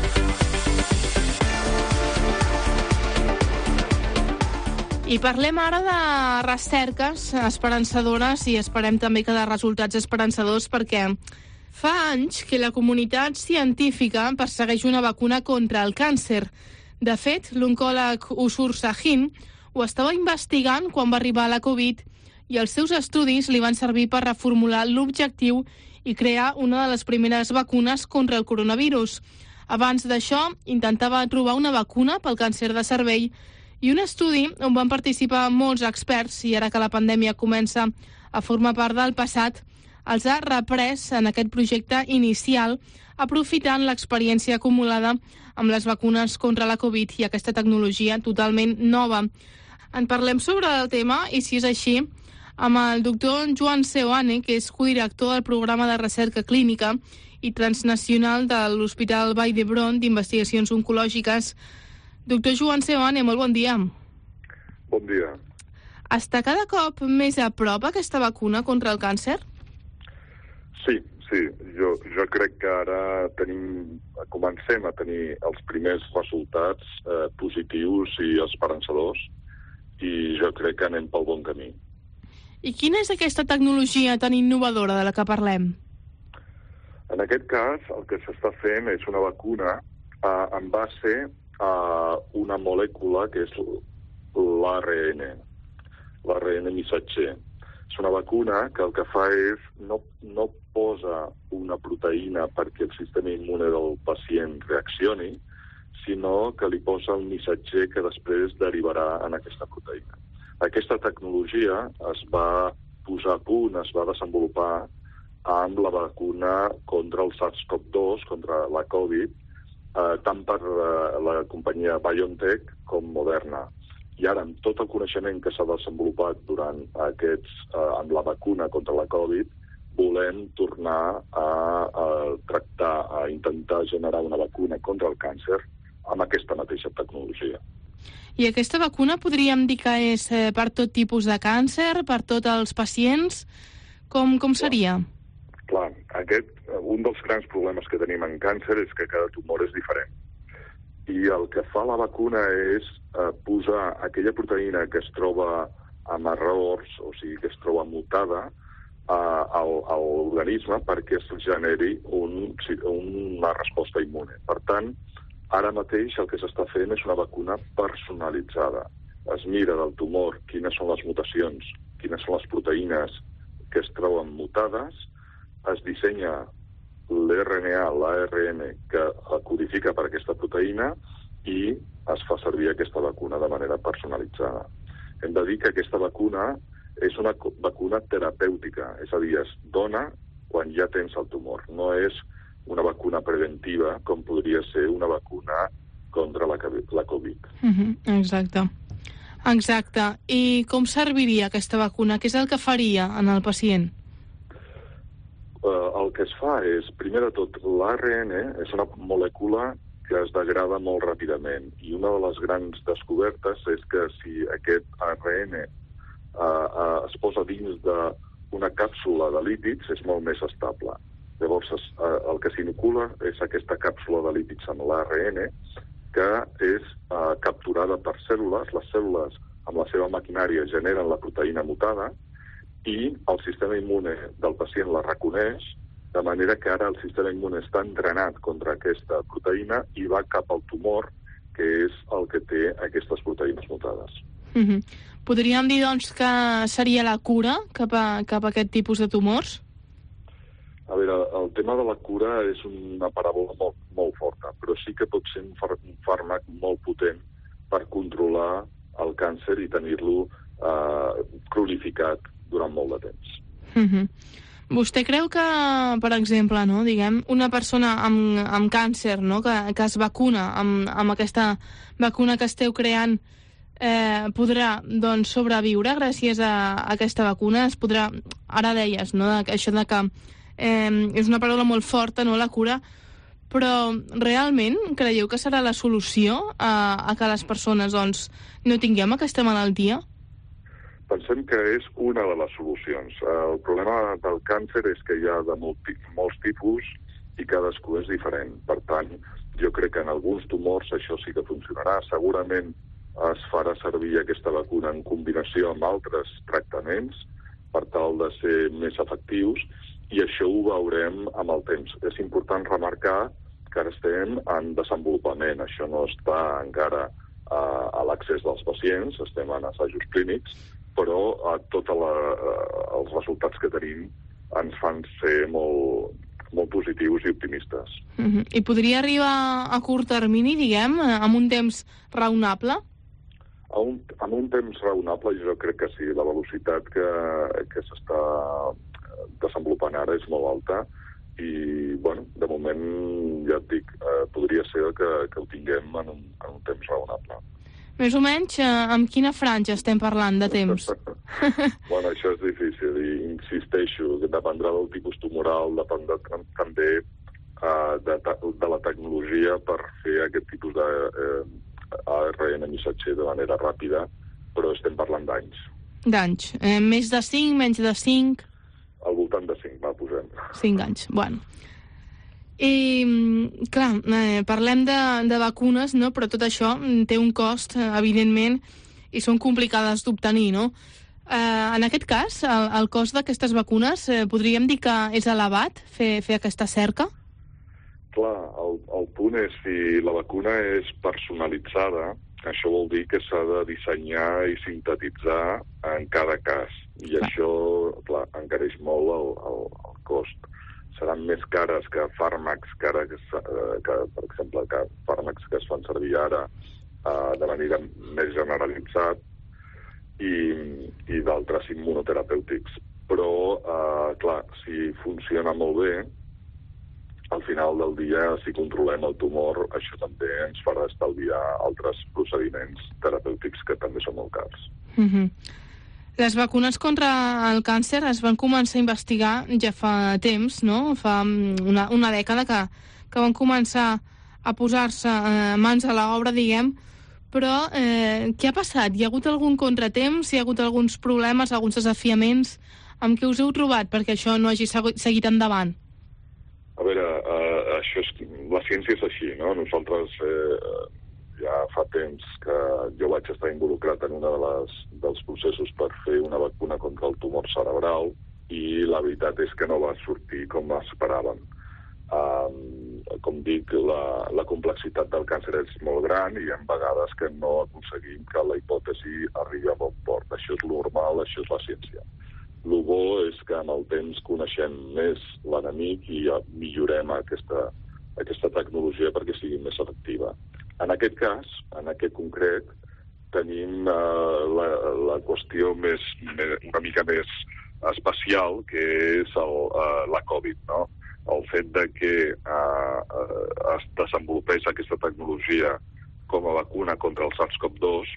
I parlem ara de recerques esperançadores i esperem també que de resultats esperançadors, perquè fa anys que la comunitat científica persegueix una vacuna contra el càncer. De fet, l'oncòleg Usur Sahin ho estava investigant quan va arribar la Covid i els seus estudis li van servir per reformular l'objectiu i crear una de les primeres vacunes contra el coronavirus. Abans d'això, intentava trobar una vacuna pel càncer de cervell i un estudi on van participar molts experts i ara que la pandèmia comença a formar part del passat, els ha reprès en aquest projecte inicial aprofitant l'experiència acumulada amb les vacunes contra la Covid i aquesta tecnologia totalment nova. En parlem sobre el tema i, si és així, amb el doctor Joan Seoane, que és codirector del programa de recerca clínica i transnacional de l'Hospital Vall d'Hebron d'Investigacions Oncològiques. Doctor Joan Seoane, molt bon dia. Bon dia. Està cada cop més a prop aquesta vacuna contra el càncer? Sí, sí. Jo, jo crec que ara tenim, comencem a tenir els primers resultats eh, positius i esperançadors i jo crec que anem pel bon camí. I quina és aquesta tecnologia tan innovadora de la que parlem? En aquest cas, el que s'està fent és una vacuna eh, en base a una molècula que és l'A R N, l'A R N missatger. És una vacuna que el que fa és no, no posa una proteïna perquè el sistema immune del pacient reaccioni, sinó que li posa el missatger que després derivarà en aquesta proteïna. Aquesta tecnologia es va posar a punt, es va desenvolupar amb la vacuna contra el SARS-CoV dos, contra la Covid, eh, tant per eh, la companyia BioNTech com Moderna. I ara, amb tot el coneixement que s'ha desenvolupat durant aquests, eh, amb la vacuna contra la Covid, volem tornar a, a tractar, a intentar generar una vacuna contra el càncer amb aquesta mateixa tecnologia. I aquesta vacuna podríem dir que és eh, per tot tipus de càncer, per tots els pacients? Com, com seria? Clar, aquest, un dels grans problemes que tenim en càncer és que cada tumor és diferent. I el que fa la vacuna és eh, posar aquella proteïna que es troba amb errors, o sigui que es troba mutada a, a, a l'organisme perquè es generi un, una resposta immune. Per tant, ara mateix el que s'està fent és una vacuna personalitzada. Es mira del tumor quines són les mutacions, quines són les proteïnes que es troben mutades, es dissenya l'R N A, l'A R N, que codifica per aquesta proteïna i es fa servir aquesta vacuna de manera personalitzada. Hem de dir que aquesta vacuna és una vacuna terapèutica, és a dir, es dona quan ja tens el tumor. No és una vacuna preventiva com podria ser una vacuna contra la Covid. Uh-huh, exacte. Exacte. I com serviria aquesta vacuna? Què és el que faria en el pacient? Uh, el que es fa és, primer de tot, l'A R N és una molècula que es degrada molt ràpidament i una de les grans descobertes és que si aquest A R N uh, uh, es posa dins d'una càpsula de lípids és molt més estable. Llavors es, uh, el que s'inocula és aquesta càpsula de lípids amb l'A R N que és uh, capturada per cèl·lules. Les cèl·lules amb la seva maquinària generen la proteïna mutada i el sistema immune del pacient la reconeix, de manera que ara el sistema immune està entrenat contra aquesta proteïna i va cap al tumor, que és el que té aquestes proteïnes mutades. Uh-huh. Podríem dir, doncs, que seria la cura cap a, cap a aquest tipus de tumors? A veure, el tema de la cura és una paràbola molt, molt forta, però sí que pot ser un, far, un fàrmac molt potent per controlar el càncer i tenir-lo eh, cronificat durant molt de temps. Uh-huh. Vostè creu que, per exemple, no, diguem, una persona amb, amb càncer, no, que, que es vacuna amb, amb aquesta vacuna que esteu creant, eh, podrà, doncs, sobreviure gràcies a, a aquesta vacuna? Es podrà, ara deies, no, de, això de que eh, és una paraula molt forta, no, la cura, però realment creieu que serà la solució a, a que les persones, doncs, no tinguem aquesta malaltia? Pensem que és una de les solucions. El problema del càncer és que hi ha de molt, molts tipus i cadascú és diferent. Per tant, jo crec que en alguns tumors això sí que funcionarà. Segurament es farà servir aquesta vacuna en combinació amb altres tractaments per tal de ser més efectius i això ho veurem amb el temps. És important remarcar que ara estem en desenvolupament. Això no està encara a, a l'accés dels pacients, estem en assajos clínics, però a tots els resultats que tenim ens fan ser molt, molt positius i optimistes. Uh-huh. I podria arribar a curt termini, diguem, amb un temps raonable? A un, amb un temps raonable jo crec que sí. La velocitat que, que s'està desenvolupant ara és molt alta i, bueno, de moment, ja et dic, eh, podria ser que, que ho tinguem en un, en un temps raonable. Més o menys, eh, amb quina franja estem parlant de temps? Bueno, això és difícil i insisteixo, dependrà del tipus tumoral, dependrà també uh, de, de la tecnologia per fer aquest tipus de eh, A R N missatger de manera ràpida, però estem parlant d'anys. D'anys. Eh, més de cinc, menys de cinc? Al voltant de cinc, va, posem. cinc anys, bueno. I, clar, eh, parlem de, de vacunes, no? Però tot això té un cost, evidentment, i són complicades d'obtenir, no? Eh, en aquest cas, el, el cost d'aquestes vacunes, eh, podríem dir que és elevat fer, fer aquesta cerca? Clar, el, el punt és si la vacuna és personalitzada, això vol dir que s'ha de dissenyar i sintetitzar en cada cas. I clar. Això, clar, encareix molt el, el, el cost. Seran més cares que fàrmacs que, ara, que, que per exemple, que fàrmacs que es fan servir ara uh, de manera més generalitzat i, i d'altres immunoterapèutics. Però, uh, clar, si funciona molt bé, al final del dia, si controlem el tumor, això també ens farà estalviar altres procediments terapèutics que també són molt cars. Mm-hmm. Les vacunes contra el càncer es van començar a investigar ja fa temps, no? Fa una, una dècada que, que van començar a posar-se eh, mans a l'obra, diguem, però eh, què ha passat? Hi ha hagut algun contratemps? Hi ha hagut alguns problemes, alguns desafiaments? Amb què us heu trobat perquè això no hagi seguit endavant? A veure, eh, això és, la ciència és així, no? Nosaltres eh, ja fa temps que jo vaig estar involucrat en un de les, dels processos per fer una vacuna contra el tumor cerebral i la veritat és que no va sortir com esperàvem. Um, com dic, la, la complexitat del càncer és molt gran i hi ha vegades que no aconseguim que la hipòtesi arribi a bon port. Això és normal, això és la ciència. El bo és que amb el temps coneixem més l'enemic i millorem aquesta, aquesta tecnologia perquè sigui més efectiva. En aquest cas, en aquest concret, tenim uh, la, la qüestió més, més, una mica més especial, que és el, uh, la Covid, no? El fet de que uh, uh, es desenvolupés aquesta tecnologia com a vacuna contra el SARS CoV dos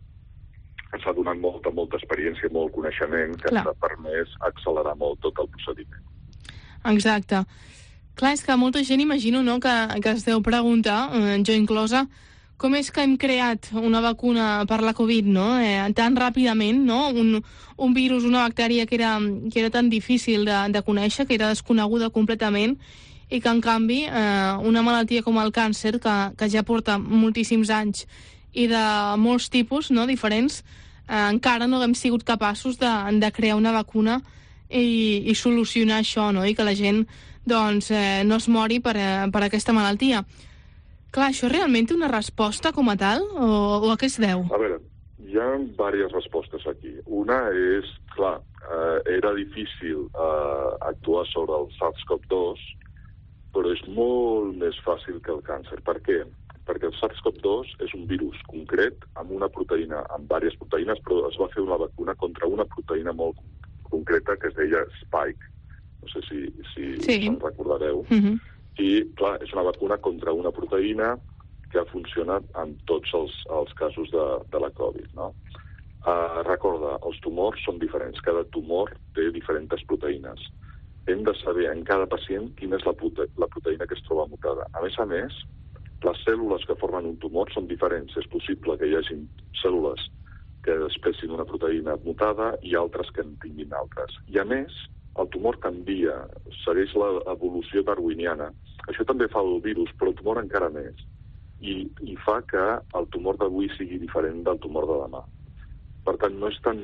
ens ha donat molta, molta experiència, molt coneixement, que Clar. ens ha permès accelerar molt tot el procediment. Exacte. Clar, és que molta gent imagino, no?, que, que es deu preguntar, eh, jo inclosa, com és que hem creat una vacuna per la Covid, no?, eh, tan ràpidament, no?, un, un virus, una bactèria que era, que era tan difícil de, de conèixer, que era desconeguda completament, i que, en canvi, eh, una malaltia com el càncer, que, que ja porta moltíssims anys i de molts tipus, no?, diferents, eh, encara no hem sigut capaços de, de crear una vacuna i, i solucionar això, no?, i que la gent, doncs, eh, no es mori per, eh, per aquesta malaltia. Clar, això realment té una resposta com a tal? O, o a què es deu? A veure, hi ha diverses respostes aquí. Una és, clar, eh, era difícil eh, actuar sobre el SARS CoV dos, però és molt més fàcil que el càncer. Per què? Perquè el SARS CoV dos és un virus concret amb una proteïna, amb diverses proteïnes, però es va fer una vacuna contra una proteïna molt concreta que es deia Spike. No sé si, si sí. se'n recordareu. Mm-hmm. I, clar, és una vacuna contra una proteïna que ha funcionat en tots els, els casos de, de la Covid, no? Uh, recorda, els tumors són diferents. Cada tumor té diferents proteïnes. Hem de saber en cada pacient quina és la, prote la proteïna que es troba mutada. A més a més, les cèl·lules que formen un tumor són diferents. És possible que hi hagi cèl·lules que expressin una proteïna mutada i altres que en tinguin altres. I, a més, el tumor canvia, segueix l'evolució darwiniana. Això també fa el virus, però el tumor encara més. I, i fa que el tumor d'avui sigui diferent del tumor de demà. Per tant, no és tan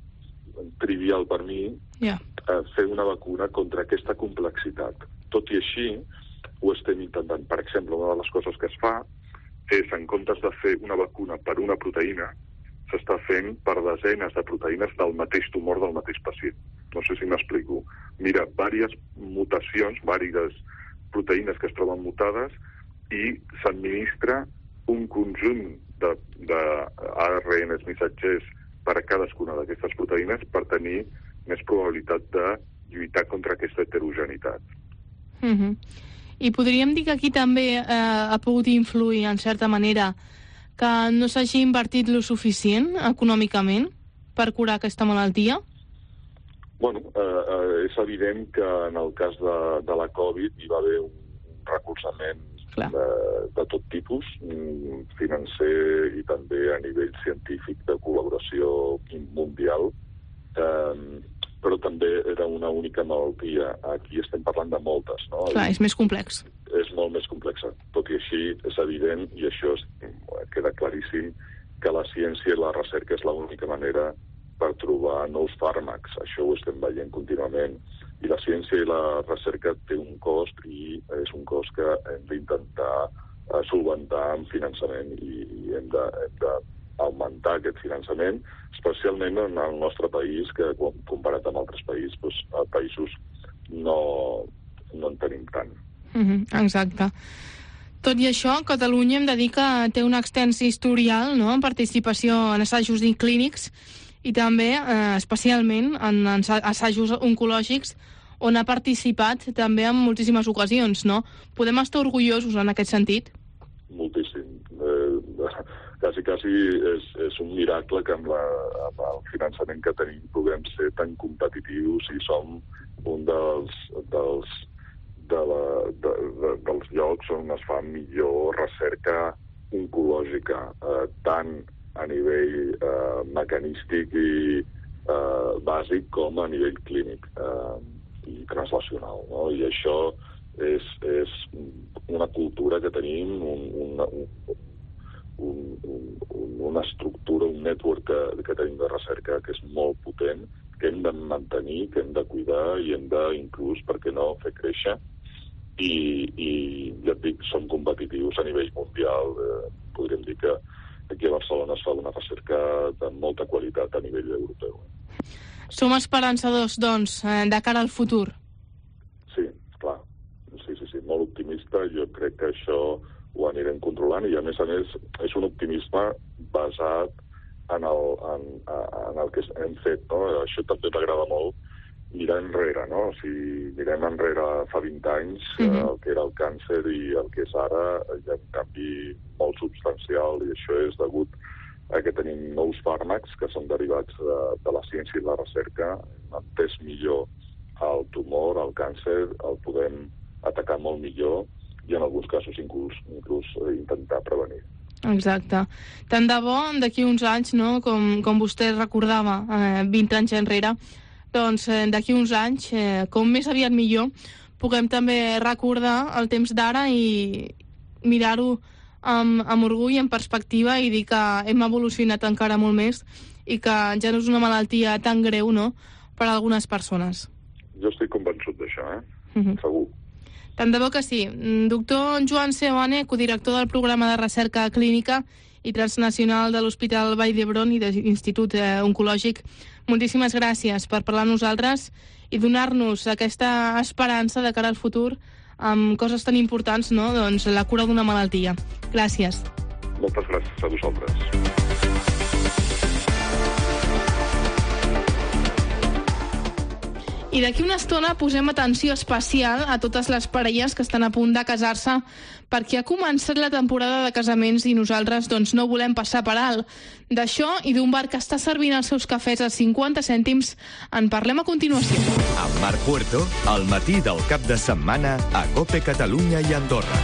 trivial per mi yeah. eh, fer una vacuna contra aquesta complexitat. Tot i així, ho estem intentant. Per exemple, una de les coses que es fa és, en comptes de fer una vacuna per una proteïna, s'està fent per desenes de proteïnes del mateix tumor del mateix pacient. No sé si m'explico. Mira, diverses mutacions, diverses proteïnes que es troben mutades i s'administra un conjunt de, de A R Ns missatgers per a cadascuna d'aquestes proteïnes per tenir més probabilitat de lluitar contra aquesta heterogeneïtat. Mm-hmm. I podríem dir que aquí també eh, ha pogut influir, en certa manera, que no s'hagi invertit lo suficient econòmicament per curar aquesta malaltia? Bueno, eh, eh, és evident que en el cas de, de la Covid hi va haver un, un recolzament de, de tot tipus, financer i també a nivell científic de col·laboració mundial, eh, però també era una única malaltia. Aquí estem parlant de moltes, no? Clar, és més complex. És molt més complexa. Tot i així, és evident, i això és, queda claríssim, que la ciència i la recerca és l'única manera per trobar nous fàrmacs. Això ho estem veient contínuament. I la ciència i la recerca té un cost i és un cost que hem d'intentar uh, solventar amb finançament i, i hem de, hem de augmentar aquest finançament, especialment en el nostre país, que comparat amb altres països, doncs, països no, no en tenim tant. Mm-hmm, exacte. Tot i això, Catalunya hem de dir que té un extens historial, no?, en participació en assajos clínics i també, eh, especialment, en assajos oncològics, on ha participat també en moltíssimes ocasions, no? Podem estar orgullosos en aquest sentit? Moltíssim. Eh, quasi, quasi és, és un miracle que amb, la, amb el finançament que tenim puguem ser tan competitius i som un dels, dels, de la, de, de, dels llocs on es fa millor recerca oncològica, eh, tant a nivell eh, mecanístic i eh, bàsic com a nivell clínic eh, i translacional, no? I això és, és una cultura que tenim, un, un, un, un, una estructura, un network que, que tenim de recerca que és molt potent, que hem de mantenir, que hem de cuidar i hem de, inclús, per què no, fer créixer. I, i ja et dic, som competitius a nivell mundial. Eh, podríem dir que aquí a Barcelona es fa una recerca de molta qualitat a nivell europeu. Som esperançadors, doncs, de cara al futur. Sí, clar. Sí, sí, sí, molt optimista. Jo crec que això ho anirem controlant i, a més a més, és un optimisme basat en el, en, en el que hem fet, no? Això també m'agrada molt, mirar enrere, no? O sigui, mirem enrere fa vint anys, mm-hmm. eh, el que era el càncer i el que és ara, hi ha un canvi molt substancial, i això és degut a que tenim nous fàrmacs que són derivats de, de la ciència i la recerca. Hem entès millor el tumor, el càncer, el podem atacar molt millor i en alguns casos inclús, inclús intentar prevenir. Exacte. Tant de bo, d'aquí uns anys, no? com, com vostè recordava, eh, vint anys enrere, doncs eh, d'aquí uns anys, eh, com més aviat millor, puguem també recordar el temps d'ara i mirar-ho amb, amb orgull, en perspectiva, i dir que hem evolucionat encara molt més i que ja no és una malaltia tan greu, no?, per a algunes persones. Jo estic convençut d'això, eh? Mm-hmm. Segur. Tant de bo que sí. Doctor Joan Seoane, codirector del programa de recerca clínica i transnacional de l'Hospital Vall d'Hebron i de l'Institut Oncològic, moltíssimes gràcies per parlar amb nosaltres i donar-nos aquesta esperança de cara al futur amb coses tan importants, no? Doncs la cura d'una malaltia. Gràcies. Moltes gràcies a vosaltres. I d'aquí una estona posem atenció especial a totes les parelles que estan a punt de casar-se, perquè ha començat la temporada de casaments i nosaltres doncs no volem passar per alt. D'això i d'un bar que està servint els seus cafès a cinquanta cèntims en parlem a continuació. Amb Marc Puerto, al matí del cap de setmana a COPE Catalunya i Andorra.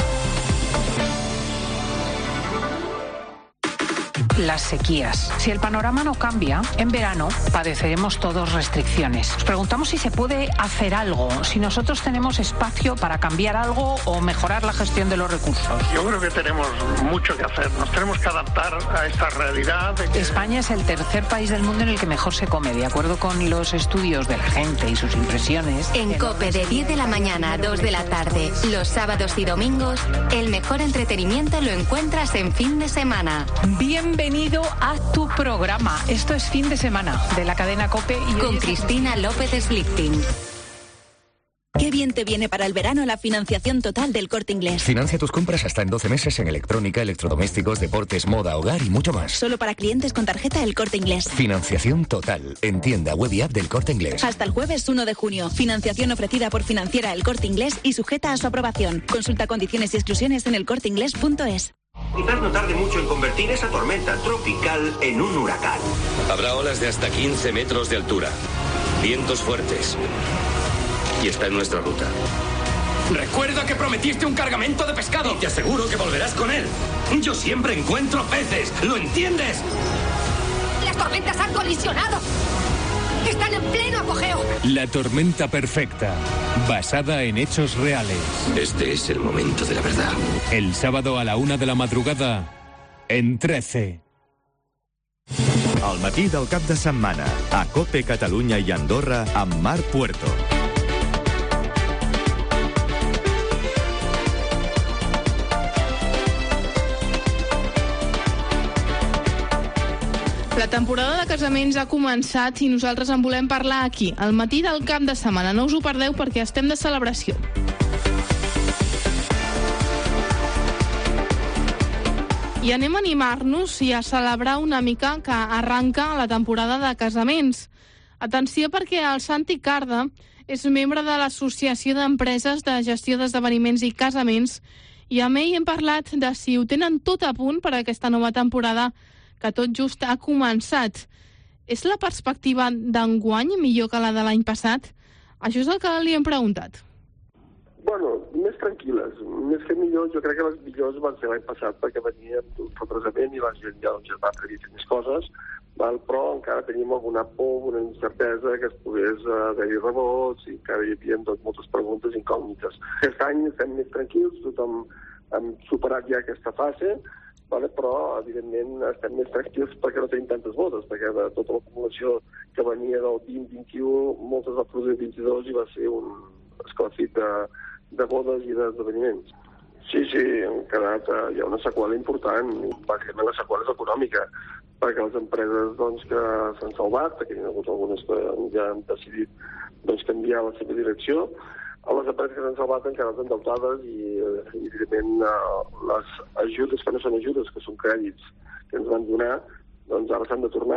Las sequías. Si el panorama no cambia, en verano padeceremos todos restricciones. Nos preguntamos si se puede hacer algo, si nosotros tenemos espacio para cambiar algo o mejorar la gestión de los recursos. Yo creo que tenemos mucho que hacer. Nos tenemos que adaptar a esta realidad. De que... España es el tercer país del mundo en el que mejor se come, de acuerdo con los estudios de la gente y sus impresiones. En COPE de diez de la mañana a dos de la tarde, los sábados y domingos, el mejor entretenimiento lo encuentras en fin de semana. Bienvenido. Bienvenido a tu programa. Esto es Fin de Semana de la cadena COPE. Y con Cristina López Slichting. Qué bien te viene para el verano la financiación total del Corte Inglés. Financia tus compras hasta en doce meses en electrónica, electrodomésticos, deportes, moda, hogar y mucho más. Solo para clientes con tarjeta El Corte Inglés. Financiación total en tienda web y app del Corte Inglés. Hasta el jueves uno de junio. Financiación ofrecida por Financiera El Corte Inglés y sujeta a su aprobación. Consulta condiciones y exclusiones en el corte inglés punto es. Quizás no tarde mucho en convertir esa tormenta tropical en un huracán. Habrá olas de hasta quince metros de altura, vientos fuertes, y está en nuestra ruta. Recuerda que prometiste un cargamento de pescado. Y te aseguro que volverás con él. Yo siempre encuentro peces, ¿lo entiendes? Las tormentas han colisionado. Están en pleno apogeo. La tormenta perfecta, basada en hechos reales. Este es el momento de la verdad. El sábado a la una de la madrugada, en trece. Al matí del cap de setmana, a COPE Catalunya i Andorra, amb Marc Puerto. La temporada de casaments ha començat i nosaltres en volem parlar aquí, al matí del cap de setmana. No us ho perdeu perquè estem de celebració. I anem a animar-nos i a celebrar una mica que arranca la temporada de casaments. Atenció perquè el Santi Carda és membre de l'Associació d'Empreses de Gestió d'Esdeveniments i Casaments i amb ell hem parlat de si ho tenen tot a punt per a aquesta nova temporada que tot just ha començat. És la perspectiva d'enguany millor que la de l'any passat? Això és el que li hem preguntat. Bueno, més tranquil·les. Més que millor, jo crec que les millors van ser l'any passat perquè venien d'un retrasament i la gent ja, doncs, ja va predir més coses, val? Però encara teníem alguna por, una incertesa que es pogués uh, haver-hi rebots i encara hi havia doncs, moltes preguntes incògnites. Aquest any estem més tranquils, tothom hem superat ja aquesta fase, vale? Però, evidentment, estem més tranquils perquè no tenim tantes bodes, perquè de tota l'acumulació que venia del vint vint u, moltes va produir el vint-i-dos i va ser un esclafit de, de bodes i d'esdeveniments. Sí, sí, han quedat, eh, hi ha una seqüela important, bàsicament la seqüela és econòmica, perquè les empreses doncs, que s'han salvat, perquè hi ha hagut algunes que ja han decidit doncs, canviar la seva direcció, a les empreses que s'han salvat han quedat endeutades i, i evidentment, les ajudes que no són ajudes, que són crèdits que ens van donar, doncs ara s'han de tornar.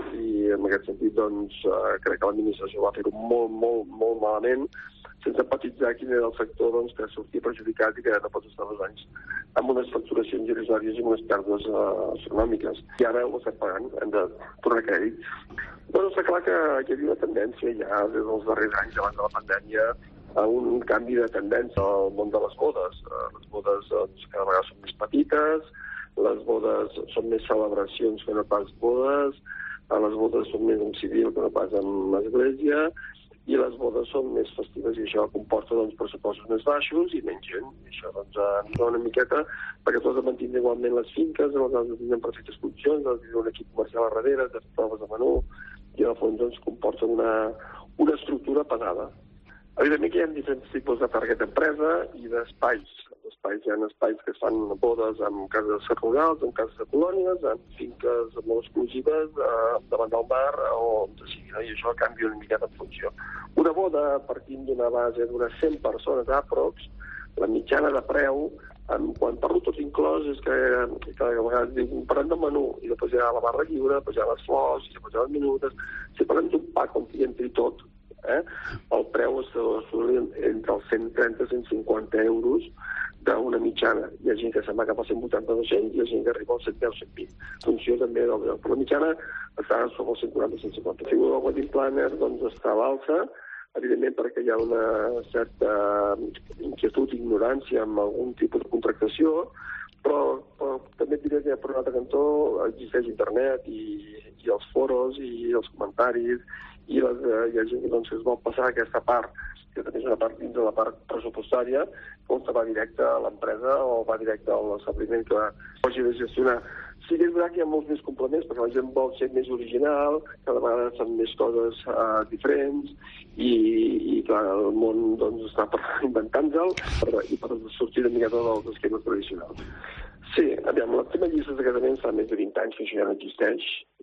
I en aquest sentit, doncs, crec que l'administració va fer-ho molt, molt, molt malament, sense empatitzar quin era el sector doncs, que sortia perjudicat i que no pots estar dos anys amb unes facturacions irrisòries i unes pèrdues uh, astronòmiques. I ara ho estem pagant, hem de tornar crèdits. Bueno, està clar que hi havia una tendència ja des dels darrers anys, abans de la pandèmia, a un canvi de tendència al món de les bodes. Les bodes doncs, cada vegada són més petites, les bodes són més celebracions que no pas bodes, les bodes són més en civil que no pas en església, i les bodes són més festives i això comporta doncs, pressupostos més baixos i menys gent. I això doncs, ens dona una miqueta perquè tots han mantingut igualment les finques, els han de tenir en perfectes condicions, han de tenir un equip comercial a darrere, de fer proves de menú, i al fons doncs, comporta una, una estructura pesada. Evidentment que hi ha diferents tipus de target d'empresa i d'espais. Espais, hi ha espais que es fan bodes amb cases rurals, amb cases de colònies, amb finques molt exclusives, eh, davant del mar o on sigui, no? I això canvia una miqueta en funció. Una boda, partint d'una base d'unes cent persones aprox, la mitjana de preu, en, quan parlo tot inclòs, és que, que a vegades dic, parlem del menú, i després hi ha la barra lliure, després hi ha les flors, i després hi ha les minutes, si parlem d'un pack on hi entri tot, eh? El preu s'assolia entre els cent trenta i cent cinquanta euros d'una mitjana. Hi ha gent que se'n va cap a cent vuitanta a dos-cents i hi ha gent que arriba als cent deu a cent vint. En funció també del lloc. Però la mitjana està sobre els cent quaranta a cent cinquanta. La figura del wedding planner doncs, està a l'alça, evidentment perquè hi ha una certa inquietud i ignorància amb algun tipus de contractació, però, però també diré que per un altre cantó existeix internet i, i els foros i els comentaris i les, eh, hi ha gent que doncs, es vol passar aquesta part, que també és una part dins de la part pressupostària, on va directe a l'empresa o va directe al establiment que hagi de gestionar. Sí que és veritat que hi ha molts més complements, perquè la gent vol ser més original, cada vegada fan més coses uh, diferents, i, i clar, el món doncs, està per inventant-se'l per, i per sortir una miqueta dels esquemes tradicionals. Sí, aviam, la tema de llistes de casament fa més de vint anys que això ja no existeix,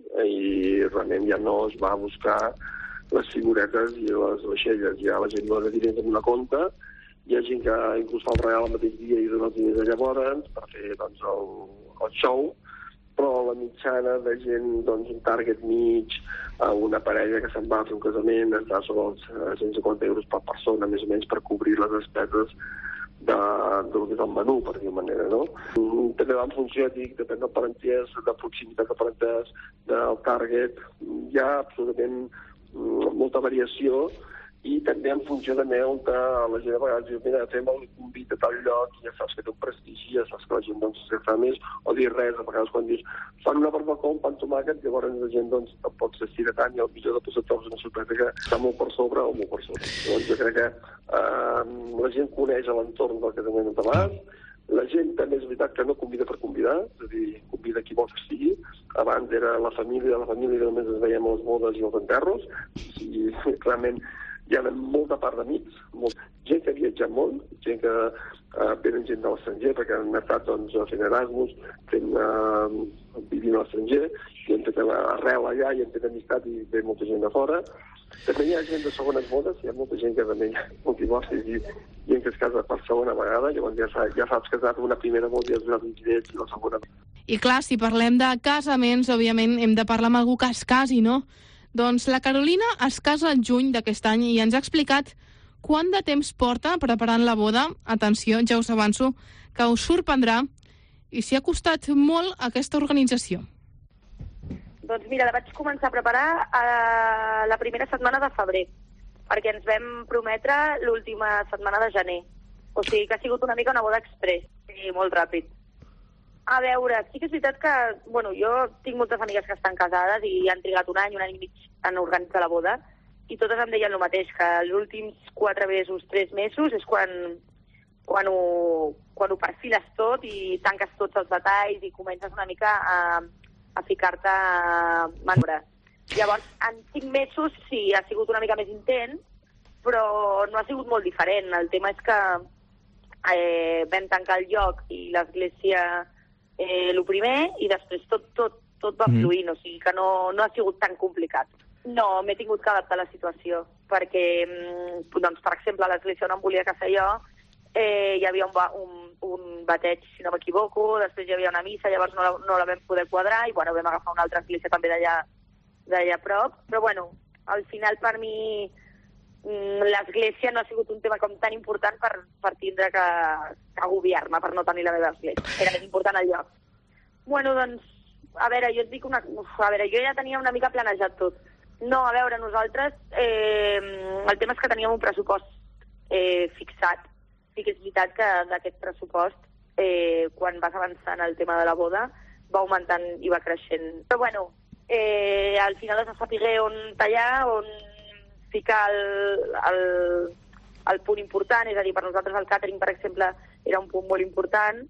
i realment ja no es va buscar les figuretes i les vaixelles. Ja la gent dona diners en una compta, hi ha gent que inclús fa el regal el mateix dia i dona els diners de llavors per fer doncs, el, el show, però la mitjana de gent, doncs, un target mig, una parella que se'n va a fer un casament, està sobre els cent cinquanta euros per persona, més o menys, per cobrir les despeses de, de, del menú, per dir-ho manera, no? També va en funció, dic, depèn del parentès, de proximitat del parentès, del target, hi ha absolutament molta variació, i també en funció de on la gent a vegades diu, mira, fem el convit a tal lloc, i ja saps que té un prestigi, ja saps que la gent doncs, se fa més, o dir res, a vegades quan dius, fan una barbacoa, un pa amb tomàquet, llavors la gent doncs, tampoc s'estira tant, i el millor de posar-te una sorpresa que està molt per sobre o molt per sobre. Llavors jo crec que eh, la gent coneix l'entorn del casament de Tabàs, la gent també és veritat que no convida per convidar, és a dir, convida qui vol que estigui. Abans era la família, la família només es veiem a les bodes i als enterros, i realment hi ha molta part d'amics, molt. Gent que ha viatjat molt, gent que eh, venen gent de l'estranger, perquè han estat doncs, fent Erasmus, fent, eh, vivint a l'estranger, i han fet arrel allà i han fet amistat i ve molta gent de fora. També hi ha gent de segones bodes, hi ha molta gent que també hi ha molt divorcis i gent que es casa per segona vegada, llavors ja, ja saps casat una primera boda i has donat uns diners i la segona. I clar, si parlem de casaments, òbviament hem de parlar amb algú que es casi, no? Doncs la Carolina es casa al juny d'aquest any i ens ha explicat quant de temps porta preparant la boda. Atenció, ja us avanço, que us sorprendrà, i si ha costat molt aquesta organització. Doncs mira, la vaig començar a preparar a la primera setmana de febrer, perquè ens vam prometre l'última setmana de gener. O sigui que ha sigut una mica una boda express, i molt ràpid. A veure, sí que és veritat que, bueno, jo tinc moltes amigues que estan casades i han trigat un any, un any i mig en organitzar la boda, i totes em deien el mateix, que els últims quatre mesos, tres mesos, és quan, quan ho, quan ho perfiles tot i tanques tots els detalls i comences una mica a, a ficar-te a manobres. Llavors, en cinc mesos sí, ha sigut una mica més intens, però no ha sigut molt diferent. El tema és que eh, vam tancar el lloc i l'església eh, el primer, i després tot, tot, tot va fluint, mm. o sigui que no, no ha sigut tan complicat. No, m'he tingut que adaptar a la situació, perquè, doncs, per exemple, a l'església on em volia casar jo, eh, hi havia un, un, un bateig, si no m'equivoco, després hi havia una missa, llavors no la, no la vam poder quadrar, i bueno, vam agafar una altra església també d'allà d'allà a prop, però bueno, al final per mi l'església no ha sigut un tema com tan important per, per tindre que, que agobiar-me per no tenir la meva església. Era més important el lloc. Bueno, doncs, a veure, jo et dic una... Uf, a veure, jo ja tenia una mica planejat tot. No, a veure, nosaltres, eh, el tema és que teníem un pressupost eh, fixat. Sí que és veritat que d'aquest pressupost, eh, quan vas avançant el tema de la boda, va augmentant i va creixent. Però bueno, eh, al final has de saber on tallar, on ficar el, el, el punt important, és a dir, per nosaltres el càtering, per exemple, era un punt molt important,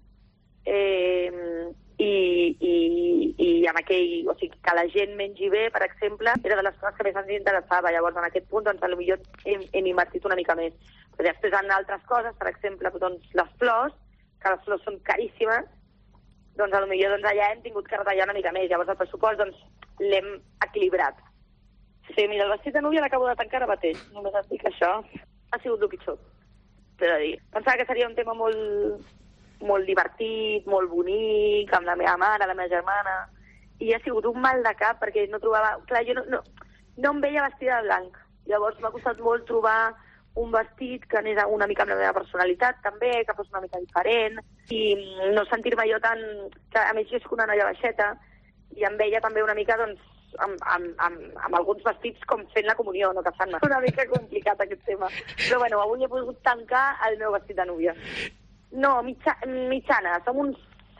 eh, i, i, i amb aquell, o sigui, que la gent mengi bé, per exemple, era de les coses que més ens interessava. Llavors, en aquest punt, doncs, potser hem, hem invertit una mica més. Però després, en altres coses, per exemple, doncs, les flors, que les flors són caríssimes, doncs, potser doncs, allà hem tingut que retallar una mica més. Llavors, el pressupost, doncs, l'hem equilibrat. Sí, mira, el vestit de núvia l'acabo de tancar ara mateix. Només et dic això. Ha sigut el pitjor. Però dir, pensava que seria un tema molt, molt divertit, molt bonic, amb la meva mare, la meva germana, i ha sigut un mal de cap perquè no trobava... Clar, jo no, no, no em veia vestida de blanc. Llavors m'ha costat molt trobar un vestit que anés una mica amb la meva personalitat, també, que fos una mica diferent, i no sentir-me jo tan... Que, a més, jo soc una noia baixeta, i em veia també una mica, doncs, Amb, amb, amb, amb alguns vestits com fent la comunió, no casant-me. Una mica complicat aquest tema. Però bueno, avui he pogut tancar el meu vestit de núvia. No, mitja, mitjana, som uns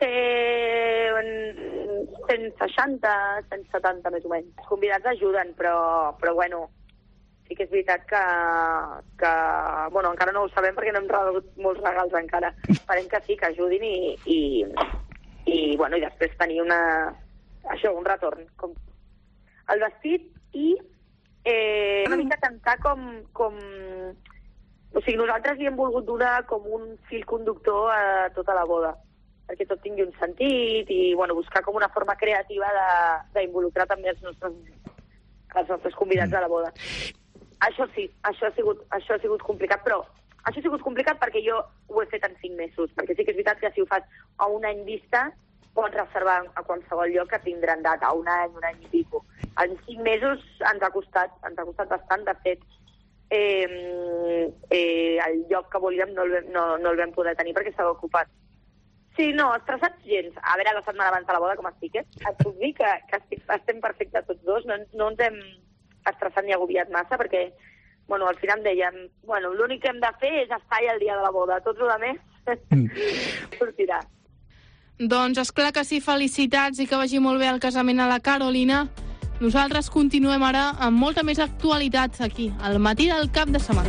cent seixanta, cent setanta més o menys. Els convidats ajuden, però, però bueno, sí que és veritat que, que bueno, encara no ho sabem perquè no hem rebut molts regals encara. Esperem que sí, que ajudin i, i, i, bueno, i després tenir una, això, un retorn, com el vestit i eh, una mica cantar com, com... O sigui, nosaltres li hem volgut donar com un fil conductor a tota la boda, perquè tot tingui un sentit i, bueno, buscar com una forma creativa d'involucrar també els nostres, els nostres convidats a la boda. Això sí, això ha sigut, això ha sigut complicat, però això ha sigut complicat perquè jo ho he fet en cinc mesos, perquè sí que és veritat que si ho fas a un any vista pots reservar a qualsevol lloc que tindran data, un any, un any i pico. En cinc mesos ens ha costat, ens ha costat bastant. De fet, eh, eh, el lloc que volíem no el, no, no el vam poder tenir perquè estava ocupat. Sí, no, estressats gens. A veure, la setmana abans de la boda com estic, eh? Et puc dir que, que estic, estem perfectes tots dos, no, no ens hem estressat ni agobiat massa perquè, bueno, al final em dèiem, bueno, l'únic que hem de fer és estar allà el dia de la boda, tots els altres mm. sortirà. Doncs esclar que sí, felicitats i que vagi molt bé el casament a la Carolina. Nosaltres continuem ara amb molta més actualitat aquí, al matí del cap de setmana.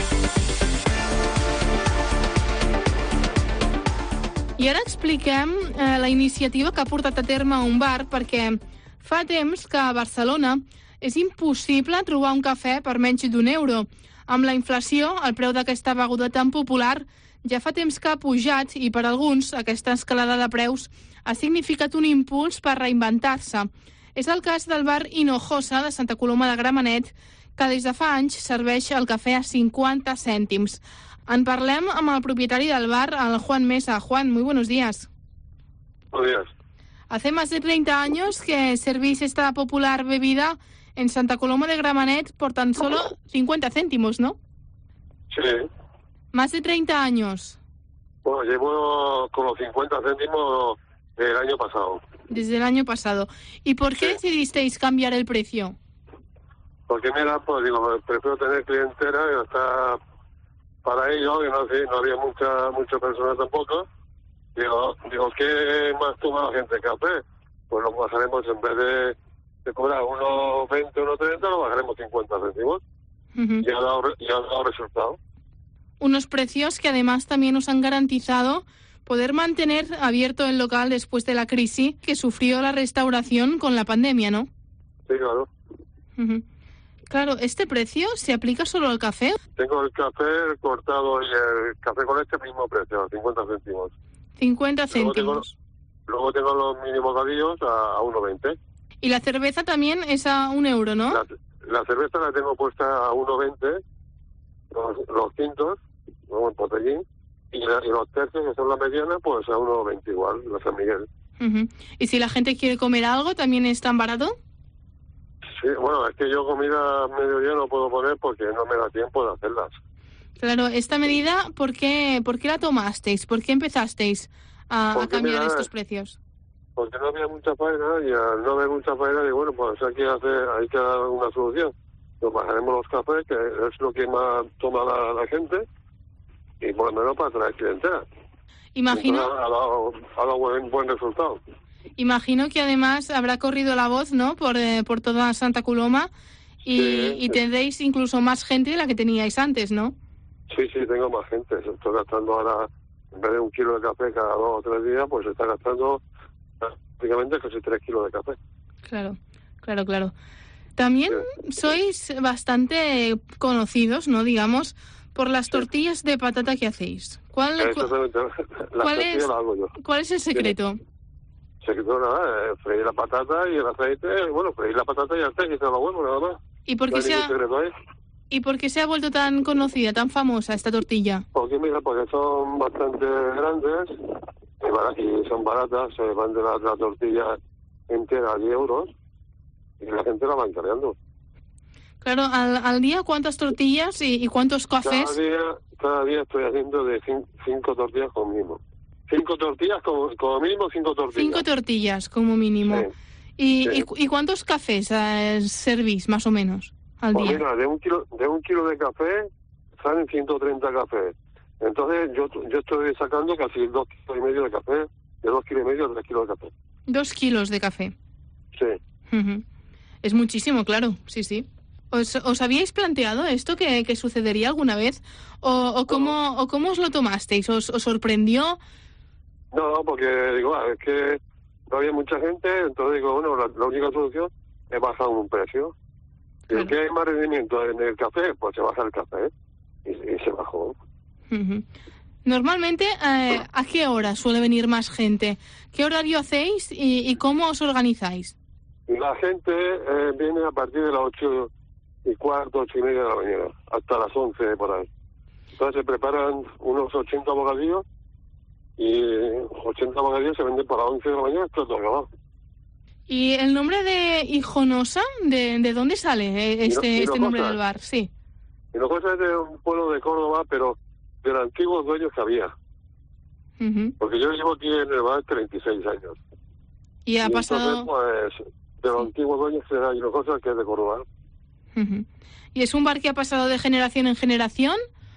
I ara expliquem eh, la iniciativa que ha portat a terme un bar, perquè fa temps que a Barcelona és impossible trobar un cafè per menys d'un euro. Amb la inflació, el preu d'aquesta beguda tan popular ja fa temps que ha pujat i per alguns aquesta escalada de preus ha significat un impuls per reinventar-se. És el cas del bar Hinojosa de Santa Coloma de Gramenet, que des de fa anys serveix el cafè a cincuenta cèntims. En parlem amb el propietari del bar, el Juan Mesa. Juan, muy buenos días. Buenos días. Hace más de treinta años que servís esta popular bebida en Santa Coloma de Gramenet por tan solo cincuenta céntimos, ¿no? Sí. Más de treinta años. Bueno, llevo con los cincuenta céntimos el año pasado. Desde el año pasado. ¿Y por qué sí. decidisteis cambiar el precio? Porque mira, pues digo, prefiero tener clientela y no está para ello, que no, sí, no había mucha mucha personas tampoco. Digo, digo, ¿qué más toma la gente? ¿Café? Pues lo bajaremos, en vez de, de cobrar uno veinte, uno treinta, lo bajaremos cincuenta céntimos. Uh-huh. Y ha dado, y ha dado resultado. Unos precios que además también nos han garantizado poder mantener abierto el local después de la crisis que sufrió la restauración con la pandemia, ¿no? Sí, claro. Uh-huh. Claro, ¿este precio se aplica solo al café? Tengo el café cortado y el café con este mismo precio, cincuenta céntimos. cincuenta céntimos. Luego tengo, luego tengo los mini bocadillos a, a uno veinte. Y la cerveza también es a un euro, ¿no? La, la cerveza la tengo puesta a uno veinte, los, los tintos, ¿no? El botellín, y, la, y los tercios, que son la mediana, pues a uno veinte igual, la San Miguel. Uh-huh. ¿Y si la gente quiere comer algo, también es tan barato? Sí, bueno, es que yo comida mediodía no puedo poner porque no me da tiempo de hacerlas. Claro, esta medida, ¿por qué, por qué la tomasteis? ¿Por qué empezasteis a, a cambiar mira, estos precios? Porque no había mucha faena y al no haber mucha faena, digo, bueno, pues hay que hacer, hay que dar una solución. Nos bajaremos los cafés, que es lo que más toma la, la gente, y por lo menos para traer clientela. Imagino, Entonces, ha dado, ha dado buen, buen resultado. Imagino que además habrá corrido la voz, ¿no?, por, eh, por toda Santa Coloma y, Sí, y sí. tendréis incluso más gente de la que teníais antes, ¿no? Sí, sí, tengo más gente. Estoy gastando ahora, en vez de un kilo de café cada dos o tres días, pues se está gastando prácticamente casi tres kilos de café. Claro, claro, claro. También sois bastante conocidos, ¿no?, digamos, por las tortillas de patata que hacéis. ¿Cuál, cu- Exactamente. La ¿cuál tortilla es- la hago yo. ¿Cuál es el secreto? Se quitó nada, eh, freír la patata y el aceite, bueno, freír la patata y el aceite y se lo huevo, nada más. ¿Y por No qué hay se ningún ha, secreto ahí. ¿Y por qué se ha vuelto tan conocida, tan famosa esta tortilla? Porque mira, porque son bastante grandes y, bar- y son baratas, se van de la, la tortilla entera a diez euros y la gente la va encargando. Claro, al, al día, ¿cuántas tortillas y, y cuántos Cada cafés? día, cada día estoy haciendo de cin- cinco tortillas como mínimo. Cinco tortillas como, como mínimo, cinco tortillas. Cinco tortillas, como mínimo. Sí, ¿Y, sí. y, y cuántos cafés eh, servís, más o menos, al Pues día? mira, de un kilo de un kilo de café salen ciento treinta cafés. Entonces yo yo estoy sacando casi dos kilos y medio de café, de dos kilos y medio a tres kilos de café. Dos kilos de café. Sí. Ujú. Es muchísimo, claro, sí, sí. ¿Os, os habíais planteado esto que, que sucedería alguna vez? ¿O, o, cómo, ¿O cómo os lo tomasteis? ¿Os, os sorprendió? No, porque digo, ah, es que no había mucha gente, entonces digo, bueno, la, la única solución es bajar un precio. Y el que hay más rendimiento en el café, pues se baja el café. Y, y se bajó. Ujú. Normalmente, eh, ¿a qué hora suele venir más gente? ¿Qué horario hacéis y, y cómo os organizáis? Y la gente eh, viene a partir de las ocho y cuarto, ocho y media de la mañana, hasta las once por ahí. Entonces se preparan unos ochenta bocadillos y ochenta bocadillos se venden para las once de la mañana, esto es todo acabado. ¿Y el nombre de Hijonosa, de, de dónde sale eh, este, Hino- este nombre Hinojosa. del bar? Sí. Y la cosa es de un pueblo de Córdoba, pero de los antiguos dueños que había. Ujú. Porque yo llevo aquí en el bar treinta y seis años. Y ha Y pasado... entonces, pues, de los antiguos dueños será una cosa que es de Córdoba. Ujú. ¿Y es un bar que ha pasado de generación en generación?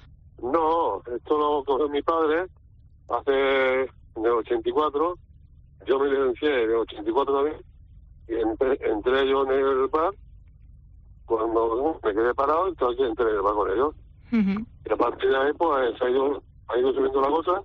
No, esto lo cogió mi padre hace en el ochenta y cuatro. Yo me licencié en el ochenta y cuatro también. Y entré, entré yo en el bar. Cuando me quedé parado, entonces entré en el bar con ellos. Ujú. Y a partir de ahí, pues, ha ido, ha ido subiendo la cosa.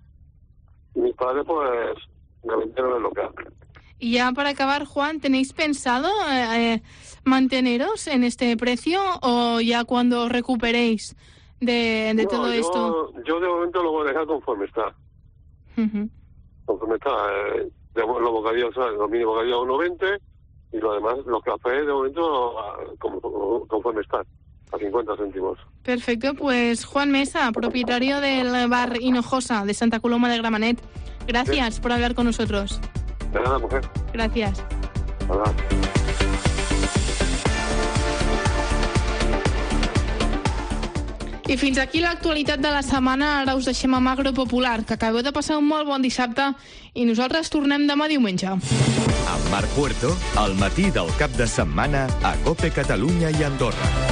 Y mis padres, pues, me vendieron el local. Y ya para acabar, Juan, ¿tenéis pensado eh, eh, manteneros en este precio o ya cuando os recuperéis de, de No, todo yo, esto? Yo de momento lo voy a dejar conforme está. Ujú. Conforme está. Eh, de- los bocadillos, ¿sabes? Los mini bocadillos a uno veinte y lo demás, los cafés de momento ah, como- conforme están, a cincuenta céntimos. Perfecto, pues Juan Mesa, propietario del bar Hinojosa de Santa Coloma de Gramenet. Gracias por hablar con nosotros. De nada, mujer. Gracias. Hola. I fins aquí l'actualitat de la setmana. Ara us deixem amb Agropopular, que acabeu de passar un molt bon dissabte i nosaltres tornem demà diumenge. Amb Marc Puerto, al matí del cap de setmana a COPE Catalunya i Andorra.